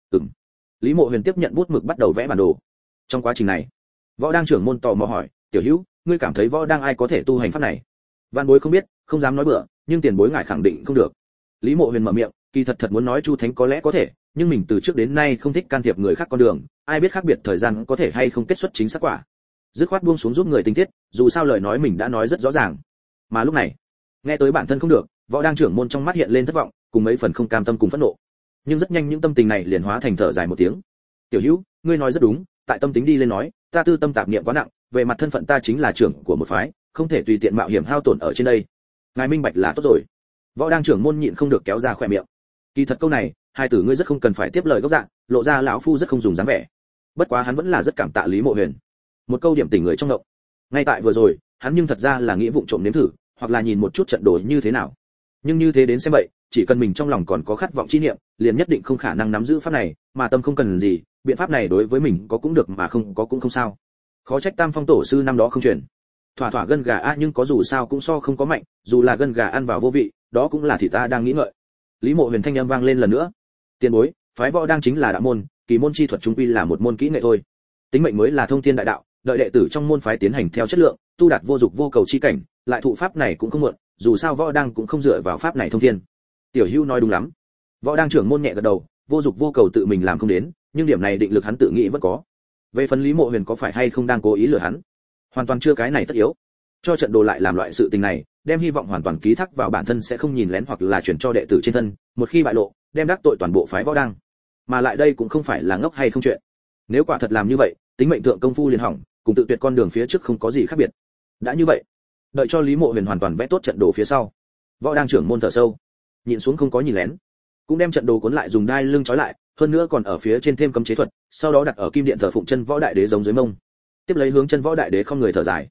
Lý Mộ Huyền tiếp nhận bút mực bắt đầu vẽ bản đồ. Trong quá trình này, võ đang trưởng môn tò mò hỏi, tiểu hữu, ngươi cảm thấy võ đang ai có thể tu hành pháp này? Vạn bối không biết, không dám nói bừa, nhưng tiền bối ngài khẳng định không được. Lý Mộ Huyền mở miệng, kỳ thật muốn nói Chu Thánh có lẽ có thể, nhưng mình từ trước đến nay không thích can thiệp người khác con đường, ai biết khác biệt thời gian có thể hay không kết xuất chính xác quả. Dứt khoát buông xuống giúp người tinh tiết, dù sao lời nói mình đã nói rất rõ ràng. Mà lúc này, nghe tới bản thân không được, võ đang trưởng môn trong mắt hiện lên thất vọng, cùng mấy phần không cam tâm cùng phẫn nộ. Nhưng rất nhanh những tâm tình này liền hóa thành thở dài một tiếng. Tiểu hữu, ngươi nói rất đúng, tại tâm tính đi lên nói, ta tư tâm tạp niệm quá nặng, về mặt thân phận ta chính là trưởng của một phái, không thể tùy tiện mạo hiểm hao tổn ở trên đây. Ngài minh bạch là tốt rồi. Võ đang trưởng môn nhịn không được kéo ra khóe miệng. Kỳ thật câu này, hai tử ngươi rất không cần phải tiếp lời gốc dạng, lộ ra lão phu rất không dùng dáng vẻ. Bất quá hắn vẫn là rất cảm tạ Lý Mộ Huyền. Một câu điểm tỉnh người trong động. Ngay tại vừa rồi, hắn nhưng thật ra là nghĩ vụng trộm nếm thử, hoặc là nhìn một chút trận đồ như thế nào. Nhưng như thế đến xem vậy, chỉ cần mình trong lòng còn có khát vọng chi niệm, liền nhất định không khả năng nắm giữ pháp này, mà tâm không cần gì, biện pháp này đối với mình có cũng được mà không có cũng không sao. Khó trách Tam Phong tổ sư năm đó không truyền. Thỏa thỏa gân gà a, nhưng có dù sao cũng so không có mạnh, dù là gân gà ăn vào vô vị, đó cũng là thì ta đang nghĩ ngợi. Lý Mộ Huyền thanh âm vang lên lần nữa. Tiền bối, phái võ đang chính là đạo môn, kỳ môn chi thuật trung quy là một môn kỹ nghệ thôi. Tính mệnh mới là thông thiên đại đạo, đợi đệ tử trong môn phái tiến hành theo chất lượng, tu đạt vô dục vô cầu chi cảnh, lại thụ pháp này cũng không muộn, dù sao võ đang cũng không dựa vào pháp này thông thiên. Tiểu Hữu nói đúng lắm. Võ đang trưởng môn nhẹ gật đầu, vô dục vô cầu tự mình làm không đến, nhưng điểm này định lực hắn tự nghĩ vẫn có. Về phần Lý Mộ Huyền có phải hay không đang cố ý lừa hắn, hoàn toàn chưa cái này tất yếu. Cho trận đồ lại làm loại sự tình này, đem hy vọng hoàn toàn ký thác vào bản thân sẽ không nhìn lén hoặc là chuyển cho đệ tử trên thân, một khi bại lộ, đem đắc tội toàn bộ phái võ đang. Mà lại đây cũng không phải là ngốc hay không chuyện. Nếu quả thật làm như vậy, tính mệnh thượng công phu liền hỏng, cùng tự tuyệt con đường phía trước không có gì khác biệt. Đã như vậy, đợi cho Lý Mộ Huyền hoàn toàn vẽ tốt trận đồ phía sau, võ đang trưởng môn thở sâu, nhịn xuống không có nhìn lén, cũng đem trận đồ cuốn lại dùng đai lưng trói lại, hơn nữa còn ở phía trên thêm cấm chế thuật, sau đó đặt ở kim điện thờ phụng chân võ đại đế giống dưới mông. Tiếp lấy hướng chân võ đại đế không người thở dài.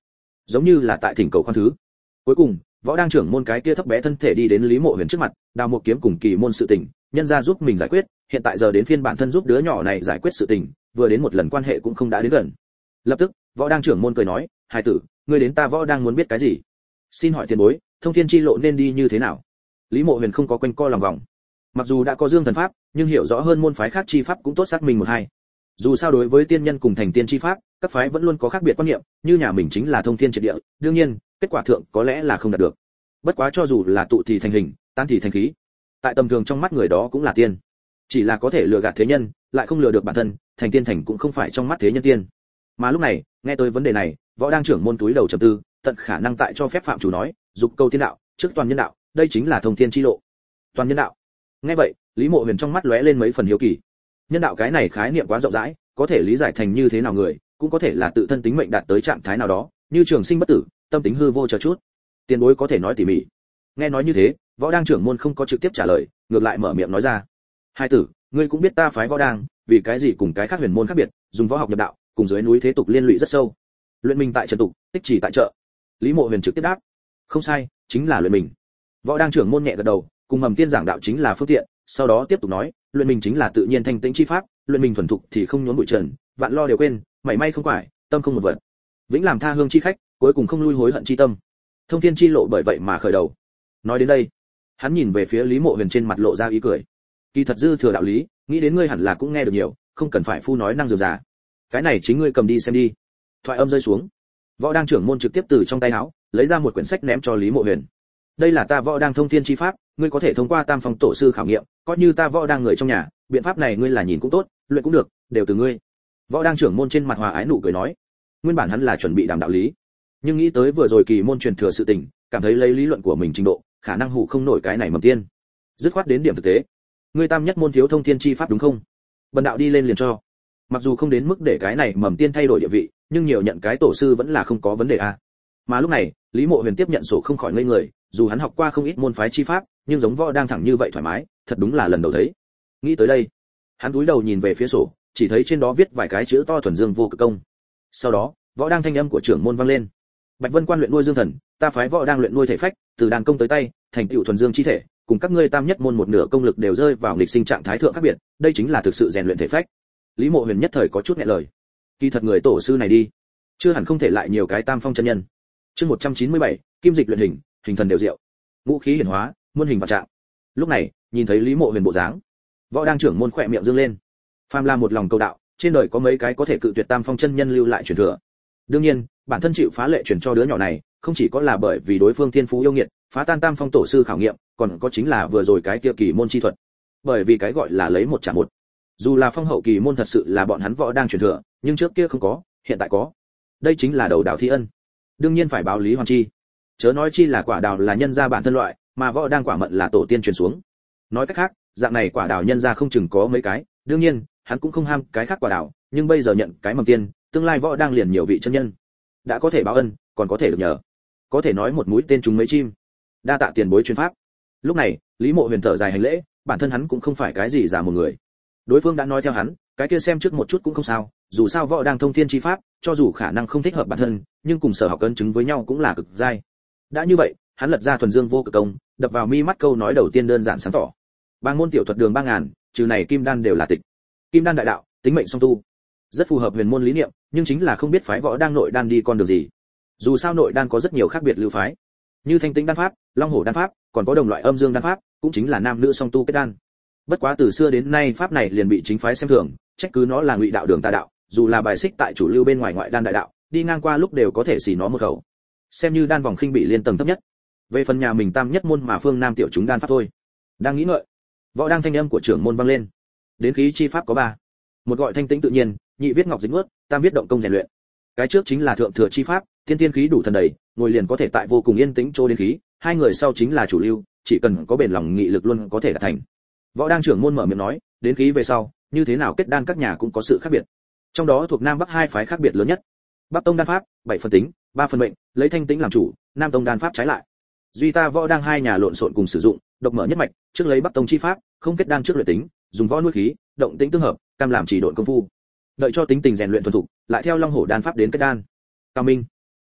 giống như là tại thỉnh cầu khoan thứ. Cuối cùng, võ đang trưởng môn cái kia thấp bé thân thể đi đến Lý Mộ Huyền trước mặt, đào một kiếm cùng kỳ môn sự tình, nhân ra giúp mình giải quyết, hiện tại giờ đến phiên bản thân giúp đứa nhỏ này giải quyết sự tình, vừa đến một lần quan hệ cũng không đã đến gần. Lập tức, võ đang trưởng môn cười nói, hài tử, ngươi đến ta võ đang muốn biết cái gì? Xin hỏi tiền bối, thông thiên chi lộ nên đi như thế nào? Lý Mộ Huyền không có quanh co lòng vòng. Mặc dù đã có dương thần pháp, nhưng hiểu rõ hơn môn phái khác chi pháp cũng tốt xác mình một hai. Dù sao đối với tiên nhân cùng thành tiên chi pháp, các phái vẫn luôn có khác biệt quan niệm, như nhà mình chính là thông thiên triệt địa, đương nhiên, kết quả thượng có lẽ là không đạt được. Bất quá cho dù là tụ thì thành hình, tan thì thành khí, tại tầm thường trong mắt người đó cũng là tiên. Chỉ là có thể lừa gạt thế nhân, lại không lừa được bản thân, thành tiên thành cũng không phải trong mắt thế nhân tiên. Mà lúc này, nghe tới vấn đề này, võ đang trưởng môn túi đầu trầm tư, tận khả năng tại cho phép phạm chủ nói, dục câu tiên đạo, trước toàn nhân đạo, đây chính là thông thiên chi lộ. Toàn nhân đạo. Nghe vậy, Lý Mộ Huyền trong mắt lóe lên mấy phần hiếu kỳ. Nhân đạo cái này khái niệm quá rộng rãi, có thể lý giải thành như thế nào người, cũng có thể là tự thân tính mệnh đạt tới trạng thái nào đó, như trường sinh bất tử, tâm tính hư vô chờ chút. Tiền bối có thể nói tỉ mỉ. Nghe nói như thế, võ đang trưởng môn không có trực tiếp trả lời, ngược lại mở miệng nói ra. Hai tử, ngươi cũng biết ta phái võ đang, vì cái gì cùng cái khác huyền môn khác biệt, dùng võ học nhập đạo, cùng dưới núi thế tục liên lụy rất sâu. Luyện mình tại trần tục, tích chỉ tại chợ. Lý Mộ Huyền trực tiếp đáp. Không sai, chính là luyện mình. Võ đang trưởng môn nhẹ gật đầu, cùng mầm tiên giảng đạo chính là phương tiện, sau đó tiếp tục nói, luyện mình chính là tự nhiên thanh tĩnh chi pháp, luyện mình thuần thục thì không nhốn bụi trần, vạn lo đều quên, mảy may không quải, tâm không một vật. Vĩnh làm tha hương chi khách, cuối cùng không lui hối hận chi tâm. Thông thiên chi lộ bởi vậy mà khởi đầu. Nói đến đây, hắn nhìn về phía Lý Mộ Huyền trên mặt lộ ra ý cười. Kỳ thật dư thừa đạo lý, nghĩ đến ngươi hẳn là cũng nghe được nhiều, không cần phải phu nói năng dườm già. Cái này chính ngươi cầm đi xem đi. Thoại âm rơi xuống, võ đang trưởng môn trực tiếp từ trong tay áo lấy ra một quyển sách ném cho Lý Mộ Huyền. Đây là ta võ đang thông thiên chi pháp, ngươi có thể thông qua tam phong tổ sư khảo nghiệm, coi như ta võ đang người trong nhà, biện pháp này ngươi là nhìn cũng tốt, luyện cũng được, đều từ ngươi. Võ đang trưởng môn trên mặt hòa ái nụ cười nói, nguyên bản hắn là chuẩn bị đàm đạo lý, nhưng nghĩ tới vừa rồi kỳ môn truyền thừa sự tình, cảm thấy lấy lý luận của mình trình độ, khả năng hù không nổi cái này mầm tiên. Dứt khoát đến điểm thực tế. Ngươi tam nhất môn thiếu thông thiên chi pháp đúng không? Bần đạo đi lên liền cho. Mặc dù không đến mức để cái này mầm tiên thay đổi địa vị, nhưng nhiều nhận cái tổ sư vẫn là không có vấn đề a. Mà lúc này, Lý Mộ Huyền tiếp nhận sổ không khỏi ngây người, dù hắn học qua không ít môn phái chi pháp, nhưng giống võ đang thẳng như vậy thoải mái, thật đúng là lần đầu thấy. Nghĩ tới đây, hắn cúi đầu nhìn về phía sổ, chỉ thấy trên đó viết vài cái chữ to thuần dương vô cực công. Sau đó, võ đang thanh âm của trưởng môn vang lên. Bạch Vân Quan luyện nuôi dương thần, ta phái võ đang luyện nuôi thể phách, từ đàn công tới tay, thành tựu thuần dương chi thể, cùng các ngươi tam nhất môn một nửa công lực đều rơi vào nghịch sinh trạng thái thượng khác biệt, đây chính là thực sự rèn luyện thể phách. Lý Mộ Huyền nhất thời có chút nghẹn lời. Kỳ thật người tổ sư này đi, chưa hẳn không thể lại nhiều cái tam phong chân nhân. Chương 197, kim dịch luyện hình, hình thần đều diệu. Ngũ khí hiển hóa, muôn hình vạn trạng. Lúc này, nhìn thấy Lý Mộ Huyền bộ dáng, võ đang trưởng môn khỏe miệng dương lên. Phàm là một lòng cầu đạo, trên đời có mấy cái có thể cự tuyệt tam phong chân nhân lưu lại truyền thừa. Đương nhiên, bản thân chịu phá lệ truyền cho đứa nhỏ này, không chỉ có là bởi vì đối phương thiên phú yêu nghiệt, phá tan tam phong tổ sư khảo nghiệm, còn có chính là vừa rồi cái kia kỳ môn chi thuật. Bởi vì cái gọi là lấy một trả một. Dù là phong hậu kỳ môn thật sự là bọn hắn võ đang truyền thừa, nhưng trước kia không có, hiện tại có. Đây chính là đầu đào thi ân. Đương nhiên phải báo lý hoàn chi. Chớ nói chi là quả đào là nhân gia bản thân loại, mà võ đang quả mận là tổ tiên truyền xuống. Nói cách khác, dạng này quả đào nhân gia không chừng có mấy cái, đương nhiên, hắn cũng không ham cái khác quả đào, nhưng bây giờ nhận cái mầm tiên, tương lai võ đang liền nhiều vị chân nhân. Đã có thể báo ân, còn có thể được nhờ. Có thể nói một mũi tên trúng mấy chim. Đa tạ tiền bối chuyên pháp. Lúc này, Lý Mộ Huyền thở dài hành lễ, bản thân hắn cũng không phải cái gì giả một người. Đối phương đã nói theo hắn, cái kia xem trước một chút cũng không sao, dù sao võ đang thông thiên chi pháp, cho dù khả năng không thích hợp bản thân, nhưng cùng sở học cân chứng với nhau cũng là cực giai. Đã như vậy, hắn lật ra thuần dương vô cực công, đập vào mi mắt câu nói đầu tiên đơn giản sáng tỏ. Bang môn tiểu thuật đường 3000, trừ này kim đan đều là tịch. Kim đan đại đạo, tính mệnh song tu. Rất phù hợp huyền môn lý niệm, nhưng chính là không biết phái võ đang nội đan đi con đường gì. Dù sao nội đan có rất nhiều khác biệt lưu phái, như thanh tĩnh đan pháp, long hổ đan pháp, còn có đồng loại âm dương đan pháp, cũng chính là nam nữ song tu kết đan. Bất quá từ xưa đến nay pháp này liền bị chính phái xem thường, trách cứ nó là ngụy đạo đường tà đạo, dù là bài xích tại chủ lưu bên ngoài ngoại đan đại đạo, đi ngang qua lúc đều có thể xì nó một khẩu. Xem như đan vòng khinh bị liên tầng thấp nhất. Về phần nhà mình tam nhất môn mà phương nam tiểu chúng đan pháp thôi. Đang nghĩ ngợi, võ đang thanh âm của trưởng môn vang lên. Đến khí chi pháp có 3. Một gọi thanh tĩnh tự nhiên, nhị viết ngọc dính ướt, tam viết động công rèn luyện. Cái trước chính là thượng thừa chi pháp, tiên tiên khí đủ thần đầy, ngồi liền có thể tại vô cùng yên tĩnh trô đến khí, hai người sau chính là chủ lưu, chỉ cần có bền lòng nghị lực luôn có thể đạt thành. Võ đang trưởng môn mở miệng nói, đến khí về sau, như thế nào kết đan các nhà cũng có sự khác biệt. Trong đó thuộc nam bắc hai phái khác biệt lớn nhất. Bắc tông đan pháp, 7 phần tính, 3 phần mệnh, lấy thanh tĩnh làm chủ, nam tông đan pháp trái lại. Duy ta võ đang hai nhà lộn xộn cùng sử dụng, độc mở nhất mạch, trước lấy bắc tông chi pháp, không kết đan trước luyện tính, dùng võ nuôi khí, động tĩnh tương hợp, cam làm chỉ độn công phu. Đợi cho tính tình rèn luyện thuần thục, lại theo long hổ đan pháp đến kết đan. Cao minh.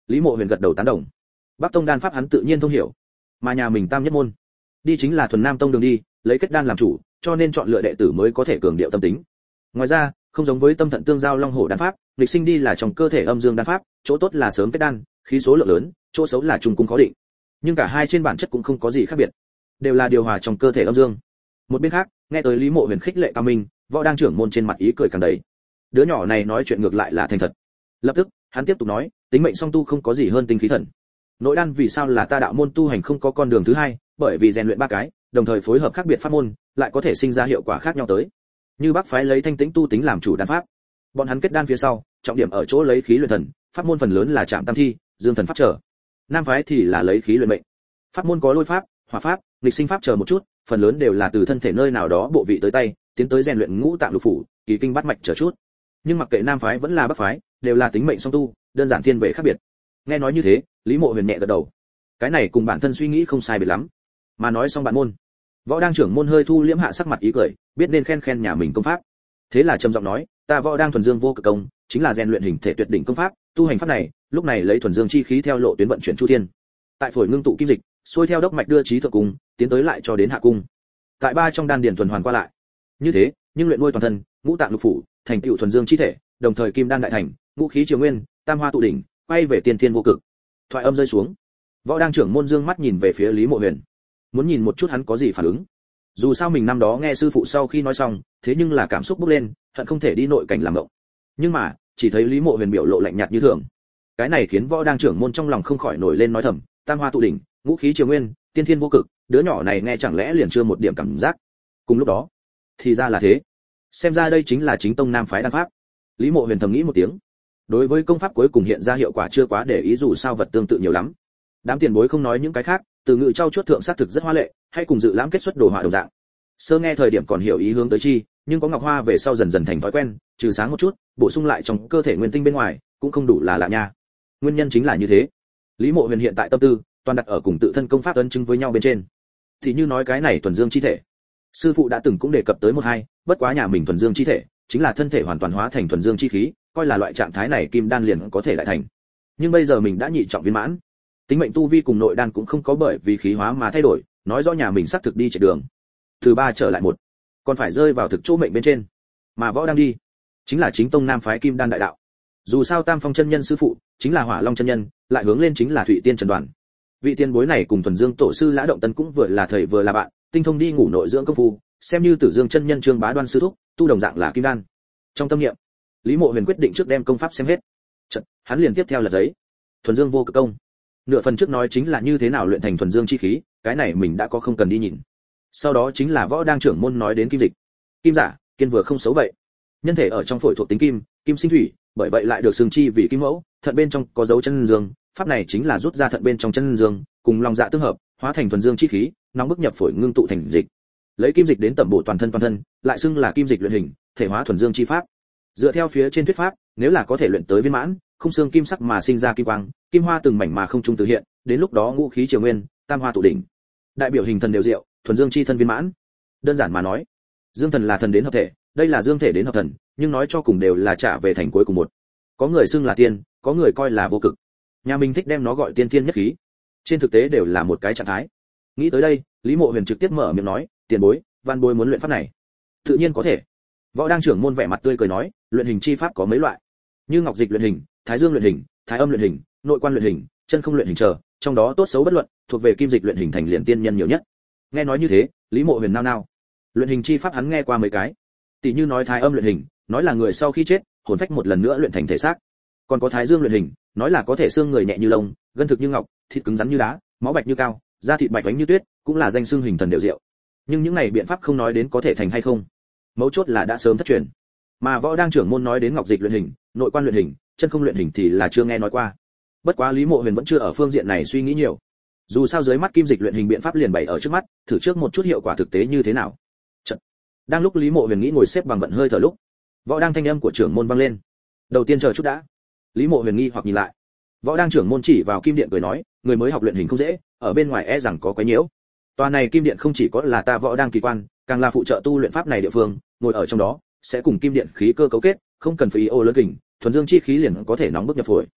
Lý Mộ Huyền gật đầu tán đồng. Bắc tông đan pháp hắn tự nhiên thông hiểu, mà nhà mình tam nhất môn đi chính là thuần nam tông đường đi, lấy kết đan làm chủ, cho nên chọn lựa đệ tử mới có thể cường điệu tâm tính. Ngoài ra, không giống với tâm thận tương giao long hổ đan pháp, nghịch sinh đi là trong cơ thể âm dương đan pháp, chỗ tốt là sớm kết đan, khí số lượng lớn, chỗ xấu là trùng cung khó định. Nhưng cả hai trên bản chất cũng không có gì khác biệt, đều là điều hòa trong cơ thể âm dương. Một bên khác, nghe tới Lý Mộ Huyền khích lệ cao minh, võ đang trưởng môn trên mặt ý cười càng đầy. Đứa nhỏ này nói chuyện ngược lại là thành thật. Lập tức, hắn tiếp tục nói, tính mệnh song tu không có gì hơn tinh khí thần. Nội đan vì sao là ta đạo môn tu hành không có con đường thứ hai, bởi vì rèn luyện ba cái, đồng thời phối hợp khác biệt pháp môn, lại có thể sinh ra hiệu quả khác nhau tới. Như Bắc phái lấy thanh tĩnh tu tính làm chủ đan pháp, bọn hắn kết đan phía sau, trọng điểm ở chỗ lấy khí luyện thần, pháp môn phần lớn là Trảm Tam Thi, Dương Thần pháp trở. Nam phái thì là lấy khí luyện mệnh, pháp môn có lôi pháp, hỏa pháp, nghịch sinh pháp chờ một chút, phần lớn đều là từ thân thể nơi nào đó bộ vị tới tay, tiến tới rèn luyện ngũ tạng lục phủ, kỳ kinh bát mạch chờ chút. Nhưng mặc kệ Nam phái vẫn là Bắc phái, đều là tính mệnh song tu, đơn giản thiên về khác biệt. Nghe nói như thế, Lý Mộ Huyền nhẹ gật đầu. Cái này cùng bản thân suy nghĩ không sai biệt lắm. Mà nói xong bạn môn, võ đang trưởng môn hơi thu liễm hạ sắc mặt ý cười, biết nên khen nhà mình công pháp. Thế là trầm giọng nói, ta võ đang thuần dương vô cực công, chính là rèn luyện hình thể tuyệt đỉnh công pháp, tu hành pháp này, lúc này lấy thuần dương chi khí theo lộ tuyến vận chuyển chu thiên. Tại phổi ngưng tụ kim dịch, xuôi theo đốc mạch đưa trí thượng cung, tiến tới lại cho đến hạ cung. Tại ba trong đan điền tuần hoàn qua lại. Như thế, nhưng luyện nuôi toàn thân, ngũ tạng lục phủ, thành tựu thuần dương chi thể, đồng thời kim đan đại thành, ngũ khí triều nguyên, tam hoa tụ đỉnh, quay về tiên thiên vô cực. Thoại âm rơi xuống, võ đang trưởng môn dương mắt nhìn về phía Lý Mộ Huyền, muốn nhìn một chút hắn có gì phản ứng. Dù sao mình năm đó nghe sư phụ sau khi nói xong, thế nhưng là cảm xúc bốc lên, hận không thể đi nội cảnh làm động. Nhưng mà, chỉ thấy Lý Mộ Huyền biểu lộ lạnh nhạt như thường. Cái này khiến võ đang trưởng môn trong lòng không khỏi nổi lên nói thầm, tam hoa tụ đỉnh, ngũ khí triều nguyên, tiên thiên vô cực, đứa nhỏ này nghe chẳng lẽ liền chưa một điểm cảm giác. Cùng lúc đó, thì ra là thế. Xem ra đây chính là chính tông nam phái đan pháp. Lý Mộ Huyền thầm nghĩ một tiếng. Đối với công pháp cuối cùng hiện ra hiệu quả chưa quá để ý, dù sao vật tương tự nhiều lắm. Đám tiền bối không nói những cái khác, từ ngữ trau chuốt thượng sát thực rất hoa lệ, hay cùng dự lãm kết xuất đồ họa đồng dạng. Sơ nghe thời điểm còn hiểu ý hướng tới chi, nhưng có ngọc hoa về sau dần dần thành thói quen, trừ sáng một chút, bổ sung lại trong cơ thể nguyên tinh bên ngoài, cũng không đủ là lạ nha. Nguyên nhân chính là như thế. Lý Mộ Huyền hiện tại tâm tư toàn đặt ở cùng tự thân công pháp ấn chứng với nhau bên trên. Thì như nói cái này thuần dương chi thể, sư phụ đã từng cũng đề cập tới một hai, bất quá nhà mình thuần dương chi thể chính là thân thể hoàn toàn hóa thành thuần dương chi khí, coi là loại trạng thái này kim đan liền có thể lại thành. Nhưng bây giờ mình đã nhị trọng viên mãn, tính mệnh tu vi cùng nội đan cũng không có bởi vì khí hóa mà thay đổi, nói rõ nhà mình xác thực đi chạy đường từ ba trở lại một, còn phải rơi vào thực chỗ mệnh bên trên. Mà võ đang đi chính là chính tông nam phái kim đan đại đạo. Dù sao Tam Phong chân nhân sư phụ chính là Hỏa Long chân nhân, lại hướng lên chính là Thụy Tiên Trần Đoàn. Vị tiên bối này cùng thuần dương tổ sư Lã Động Tân cũng vừa là thầy vừa là bạn, tinh thông đi ngủ nội dưỡng công phu, xem như Tử Dương chân nhân Trương Bá Đoan sư thúc, tu đồng dạng là kim đan. Trong tâm niệm, Lý Mộ Huyền quyết định trước đem công pháp xem hết. Chợt, hắn liền tiếp theo là giấy. Thuần Dương vô cực công. Nửa phần trước nói chính là như thế nào luyện thành thuần dương chi khí, cái này mình đã có không cần đi nhìn. Sau đó chính là võ đang trưởng môn nói đến kim dịch. Kim giả, kiên vừa không xấu vậy. Nhân thể ở trong phổi thuộc tính kim, kim sinh thủy, bởi vậy lại được xưng chi vì kim mẫu, thận bên trong có dấu chân dương, pháp này chính là rút ra thận bên trong chân dương, cùng lòng dạ tương hợp, hóa thành thuần dương chi khí, nóng bức nhập phổi ngưng tụ thành dịch. Lấy kim dịch đến tẩm bổ toàn thân, lại xưng là kim dịch luyện hình, thể hóa thuần dương chi pháp. Dựa theo phía trên thuyết pháp, nếu là có thể luyện tới viên mãn, không xương kim sắc mà sinh ra kim quang, kim hoa từng mảnh mà không trung từ hiện, đến lúc đó ngũ khí triều nguyên, tam hoa tụ đỉnh. Đại biểu hình thần đều diệu, thuần dương chi thân viên mãn. Đơn giản mà nói, dương thần là thần đến hợp thể, đây là dương thể đến hợp thần, nhưng nói cho cùng đều là trả về thành cuối cùng một. Có người xưng là tiên, có người coi là vô cực. Nhà mình thích đem nó gọi tiên thiên nhất khí. Trên thực tế đều là một cái trạng thái. Nghĩ tới đây, Lý Mộ Huyền trực tiếp mở miệng nói, tiền bối, văn bối muốn luyện pháp này. Tự nhiên có thể. Võ đang trưởng môn vẻ mặt tươi cười nói, luyện hình chi pháp có mấy loại, như ngọc dịch luyện hình, thái dương luyện hình, thái âm luyện hình, nội quan luyện hình, chân không luyện hình chờ, trong đó tốt xấu bất luận, thuộc về kim dịch luyện hình thành liền tiên nhân nhiều nhất. Nghe nói như thế, Lý Mộ Huyền nao nao. Luyện hình chi pháp hắn nghe qua mấy cái, tỷ như nói thái âm luyện hình, nói là người sau khi chết, hồn phách một lần nữa luyện thành thể xác. Còn có thái dương luyện hình, nói là có thể xương người nhẹ như lông, gân thực như ngọc, thịt cứng rắn như đá, máu bạch như cao, da thịt bạch vánh như tuyết, cũng là danh xưng hình thần đều diệu. Nhưng những này biện pháp không nói đến có thể thành hay không, mấu chốt là đã sớm thất truyền. Mà võ đang trưởng môn nói đến ngọc dịch luyện hình, nội quan luyện hình, chân không luyện hình thì là chưa nghe nói qua. Bất quá Lý Mộ Huyền vẫn chưa ở phương diện này suy nghĩ nhiều. Dù sao dưới mắt kim dịch luyện hình biện pháp liền bày ở trước mắt, thử trước một chút hiệu quả thực tế như thế nào. Chật. Đang lúc Lý Mộ Huyền nghĩ ngồi xếp bằng vận hơi thở lúc, võ đang thanh âm của trưởng môn vang lên. Đầu tiên chờ chút đã. Lý Mộ Huyền nghi hoặc nhìn lại. Võ đang trưởng môn chỉ vào kim điện cười nói, người mới học luyện hình không dễ, ở bên ngoài e rằng có quấy nhiễu. Tòa này kim điện không chỉ có là ta võ đang kỳ quan, càng là phụ trợ tu luyện pháp này địa phương, ngồi ở trong đó sẽ cùng kim điện khí cơ cấu kết, không cần phải ô lớn kình, thuần dương chi khí liền có thể nóng bức nhập phổi.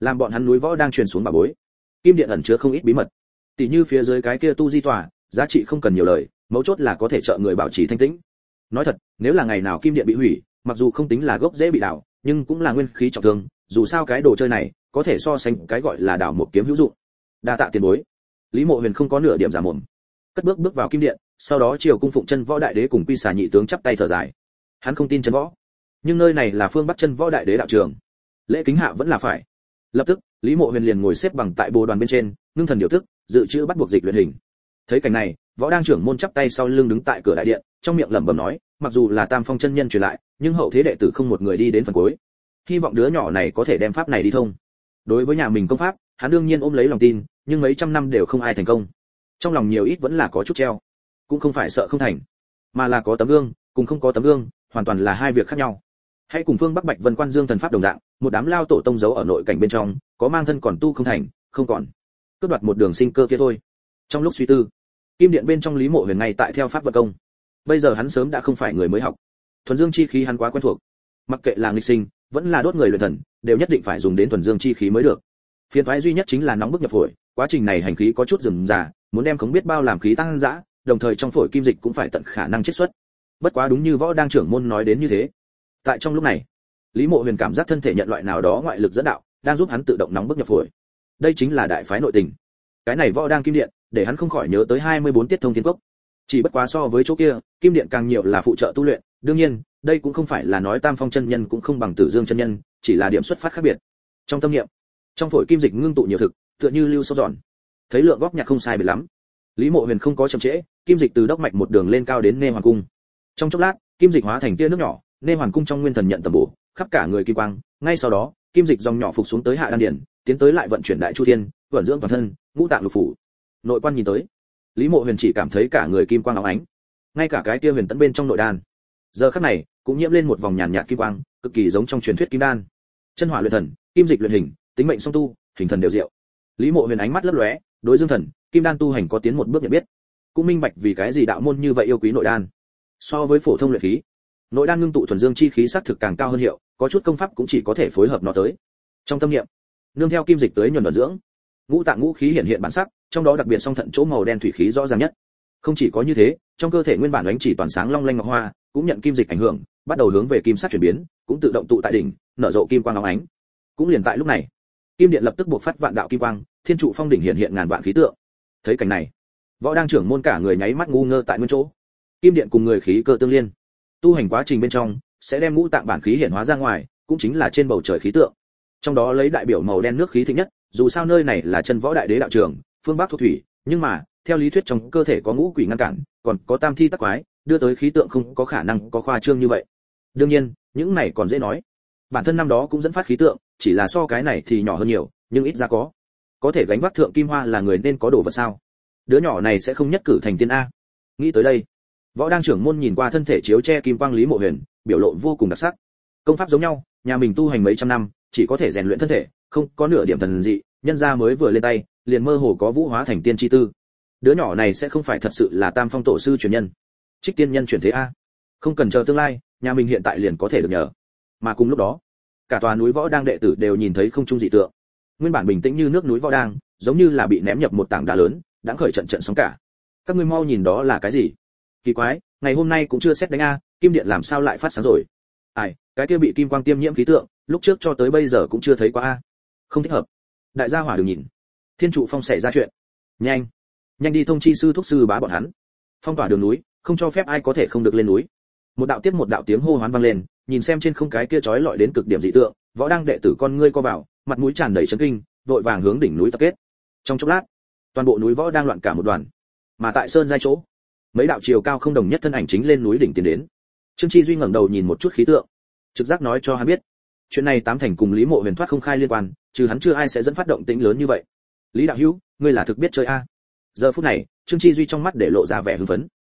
làm bọn hắn núi võ đang truyền xuống bà bối. Kim điện ẩn chứa không ít bí mật, tỷ như phía dưới cái kia tu di tòa, giá trị không cần nhiều lời, mấu chốt là có thể trợ người bảo trì thanh tĩnh. Nói thật, nếu là ngày nào kim điện bị hủy, mặc dù không tính là gốc dễ bị đảo, nhưng cũng là nguyên khí trọng thương, dù sao cái đồ chơi này có thể so sánh cái gọi là đảo một kiếm hữu dụng. Đa tạ tiền bối. Lý Mộ Huyền không có nửa điểm giả mồm, cất bước vào kim điện, sau đó chiều cung phụng chân võ đại đế cùng Quy Xà nhị tướng chắp tay thở dài. Hắn không tin chân võ, nhưng nơi này là phương Bắc chân võ đại đế đạo trường, lễ kính hạ vẫn là phải. Lập tức, Lý Mộ Huyền liền ngồi xếp bằng tại bồ đoàn bên trên, ngưng thần điều tức, dự trữ bắt buộc dịch luyện hình. Thấy cảnh này, võ đang trưởng môn chắp tay sau lưng đứng tại cửa đại điện, trong miệng lẩm bẩm nói, mặc dù là Tam Phong chân nhân truyền lại, nhưng hậu thế đệ tử không một người đi đến phần cuối. Hy vọng đứa nhỏ này có thể đem pháp này đi thông. Đối với nhà mình công pháp, hắn đương nhiên ôm lấy lòng tin, nhưng mấy trăm năm đều không ai thành công. Trong lòng nhiều ít vẫn là có chút treo. Cũng không phải sợ không thành, mà là có tấm gương, cùng không có tấm gương, hoàn toàn là hai việc khác nhau. Hãy cùng phương Bắc Bạch Vân Quan Dương thần pháp đồng dạng, một đám lao tổ tông giấu ở nội cảnh bên trong, có mang thân còn tu không thành, không còn cướp đoạt một đường sinh cơ kia thôi. Trong lúc suy tư, kim điện bên trong Lý Mộ Huyền ngay tại theo pháp vận công. Bây giờ hắn sớm đã không phải người mới học, thuần dương chi khí hắn quá quen thuộc, mặc kệ là nghịch sinh, vẫn là đốt người luyện thần, đều nhất định phải dùng đến thuần dương chi khí mới được. Phiền toái duy nhất chính là nóng bức nhập phổi, quá trình này hành khí có chút rườm rà, muốn đem không biết bao làm khí tăng dã, đồng thời trong phổi kim dịch cũng phải tận khả năng chiết xuất. Bất quá đúng như võ đang trưởng môn nói đến như thế. Tại trong lúc này, Lý Mộ Huyền cảm giác thân thể nhận loại nào đó ngoại lực dẫn đạo, đang giúp hắn tự động nóng bức nhập phổi. Đây chính là đại phái nội tình. Cái này võ đang kim điện, để hắn không khỏi nhớ tới 24 tiết thông thiên cốc. Chỉ bất quá so với chỗ kia, kim điện càng nhiều là phụ trợ tu luyện, đương nhiên, đây cũng không phải là nói Tam Phong chân nhân cũng không bằng Tử Dương chân nhân, chỉ là điểm xuất phát khác biệt. Trong tâm niệm, trong phổi kim dịch ngưng tụ nhiều thực, tựa như lưu sâu giòn. Thấy lượng góp nhặt không sai biệt lắm, Lý Mộ Huyền không có chậm trễ, kim dịch từ đốc mạch một đường lên cao đến Nê Hoàn cung. Trong chốc lát, kim dịch hóa thành tia nước nhỏ, Nê Hoàn cung trong nguyên thần nhận tầm bổ, khắp cả người kim quang, ngay sau đó, kim dịch dòng nhỏ phục xuống tới hạ đan điển, tiến tới lại vận chuyển đại chu thiên, vận dưỡng toàn thân, ngũ tạng lục phủ. Nội quan nhìn tới, Lý Mộ Huyền chỉ cảm thấy cả người kim quang óng ánh, ngay cả cái tia huyền tấn bên trong nội đan, giờ khắc này cũng nhiễm lên một vòng nhàn nhạt kim quang, cực kỳ giống trong truyền thuyết kim đan. Chân hỏa luyện thần, kim dịch luyện hình, tính mệnh song tu, hình thần đều diệu. Lý Mộ Huyền ánh mắt lấp lóe, đối dương thần, kim đan tu hành có tiến một bước nhận biết, cũng minh bạch vì cái gì đạo môn như vậy yêu quý nội đan. So với phổ thông luyện khí, nội đan ngưng tụ thuần dương chi khí sắc thực càng cao hơn hiệu, có chút công pháp cũng chỉ có thể phối hợp nó tới. Trong tâm niệm, nương theo kim dịch tới nhuần vận dưỡng, ngũ tạng ngũ khí hiện hiện bản sắc, trong đó đặc biệt song thận chỗ màu đen thủy khí rõ ràng nhất. Không chỉ có như thế, trong cơ thể nguyên bản ánh chỉ toàn sáng long lanh ngọc hoa, cũng nhận kim dịch ảnh hưởng, bắt đầu hướng về kim sắc chuyển biến, cũng tự động tụ tại đỉnh, nở rộ kim quang óng ánh. Cũng liền tại lúc này, kim điện lập tức bộc phát vạn đạo kim quang, thiên trụ phong đỉnh hiện hiện ngàn vạn khí tượng. Thấy cảnh này, võ đang trưởng môn cả người nháy mắt ngu ngơ tại nguyên chỗ. Kim điện cùng người khí cơ tương liên, tu hành quá trình bên trong sẽ đem ngũ tạng bản khí hiện hóa ra ngoài, cũng chính là trên bầu trời khí tượng. Trong đó lấy đại biểu màu đen nước khí thịnh nhất, dù sao nơi này là chân võ đại đế đạo trường, phương Bắc thuộc thủy, nhưng mà theo lý thuyết trong cơ thể có ngũ quỷ ngăn cản, còn có tam thi tắc quái, đưa tới khí tượng không có khả năng có khoa trương như vậy. Đương nhiên, những này còn dễ nói. Bản thân năm đó cũng dẫn phát khí tượng, chỉ là so cái này thì nhỏ hơn nhiều, nhưng ít ra có thể gánh vác thượng kim hoa là người nên có đồ vật sao? Đứa nhỏ này sẽ không nhất cử thành tiên a. Nghĩ tới đây, võ đang trưởng môn nhìn qua thân thể chiếu che kim quang Lý Mộ Huyền, biểu lộ vô cùng đặc sắc. Công pháp giống nhau, nhà mình tu hành mấy trăm năm, chỉ có thể rèn luyện thân thể, không có nửa điểm thần dị, nhân gia mới vừa lên tay, liền mơ hồ có vũ hóa thành tiên chi tư. Đứa nhỏ này sẽ không phải thật sự là Tam Phong tổ sư truyền nhân, Trích tiên nhân chuyển thế a. Không cần chờ tương lai, nhà mình hiện tại liền có thể được nhờ. Mà cùng lúc đó, cả tòa núi võ đang đệ tử đều nhìn thấy không trung dị tượng. Nguyên bản bình tĩnh như nước núi võ đang, giống như là bị ném nhập một tảng đá lớn, đã khởi trận trận sóng cả. Các ngươi mau nhìn đó là cái gì? Kỳ quái, ngày hôm nay cũng chưa xét đánh a, kim điện làm sao lại phát sáng rồi? Ai, cái kia bị kim quang tiêm nhiễm khí tượng, lúc trước cho tới bây giờ cũng chưa thấy qua a. Không thích hợp. Đại gia hỏa đừng nhìn. Thiên trụ phong xảy ra chuyện. Nhanh, nhanh đi thông chi sư thúc sư bá bọn hắn. Phong tỏa đường núi, không cho phép ai có thể không được lên núi. Một đạo tiếp một đạo tiếng hô hoán vang lên, nhìn xem trên không cái kia chói lọi đến cực điểm dị tượng, võ đang đệ tử con ngươi co vào, mặt mũi tràn đầy chấn kinh, vội vàng hướng đỉnh núi tập kết. Trong chốc lát, toàn bộ núi võ đang loạn cả một đoàn. Mà tại sơn giai chỗ, mấy đạo chiều cao không đồng nhất thân ảnh chính lên núi đỉnh tiến đến. Trương Chi Duy ngẩng đầu nhìn một chút khí tượng, trực giác nói cho hắn biết, chuyện này tám thành cùng Lý Mộ Huyền thoát không khai liên quan, trừ hắn chưa ai sẽ dẫn phát động tĩnh lớn như vậy. Lý đạo hữu, ngươi là thực biết chơi a? Giờ phút này, Trương Chi Duy trong mắt để lộ ra vẻ hưng phấn.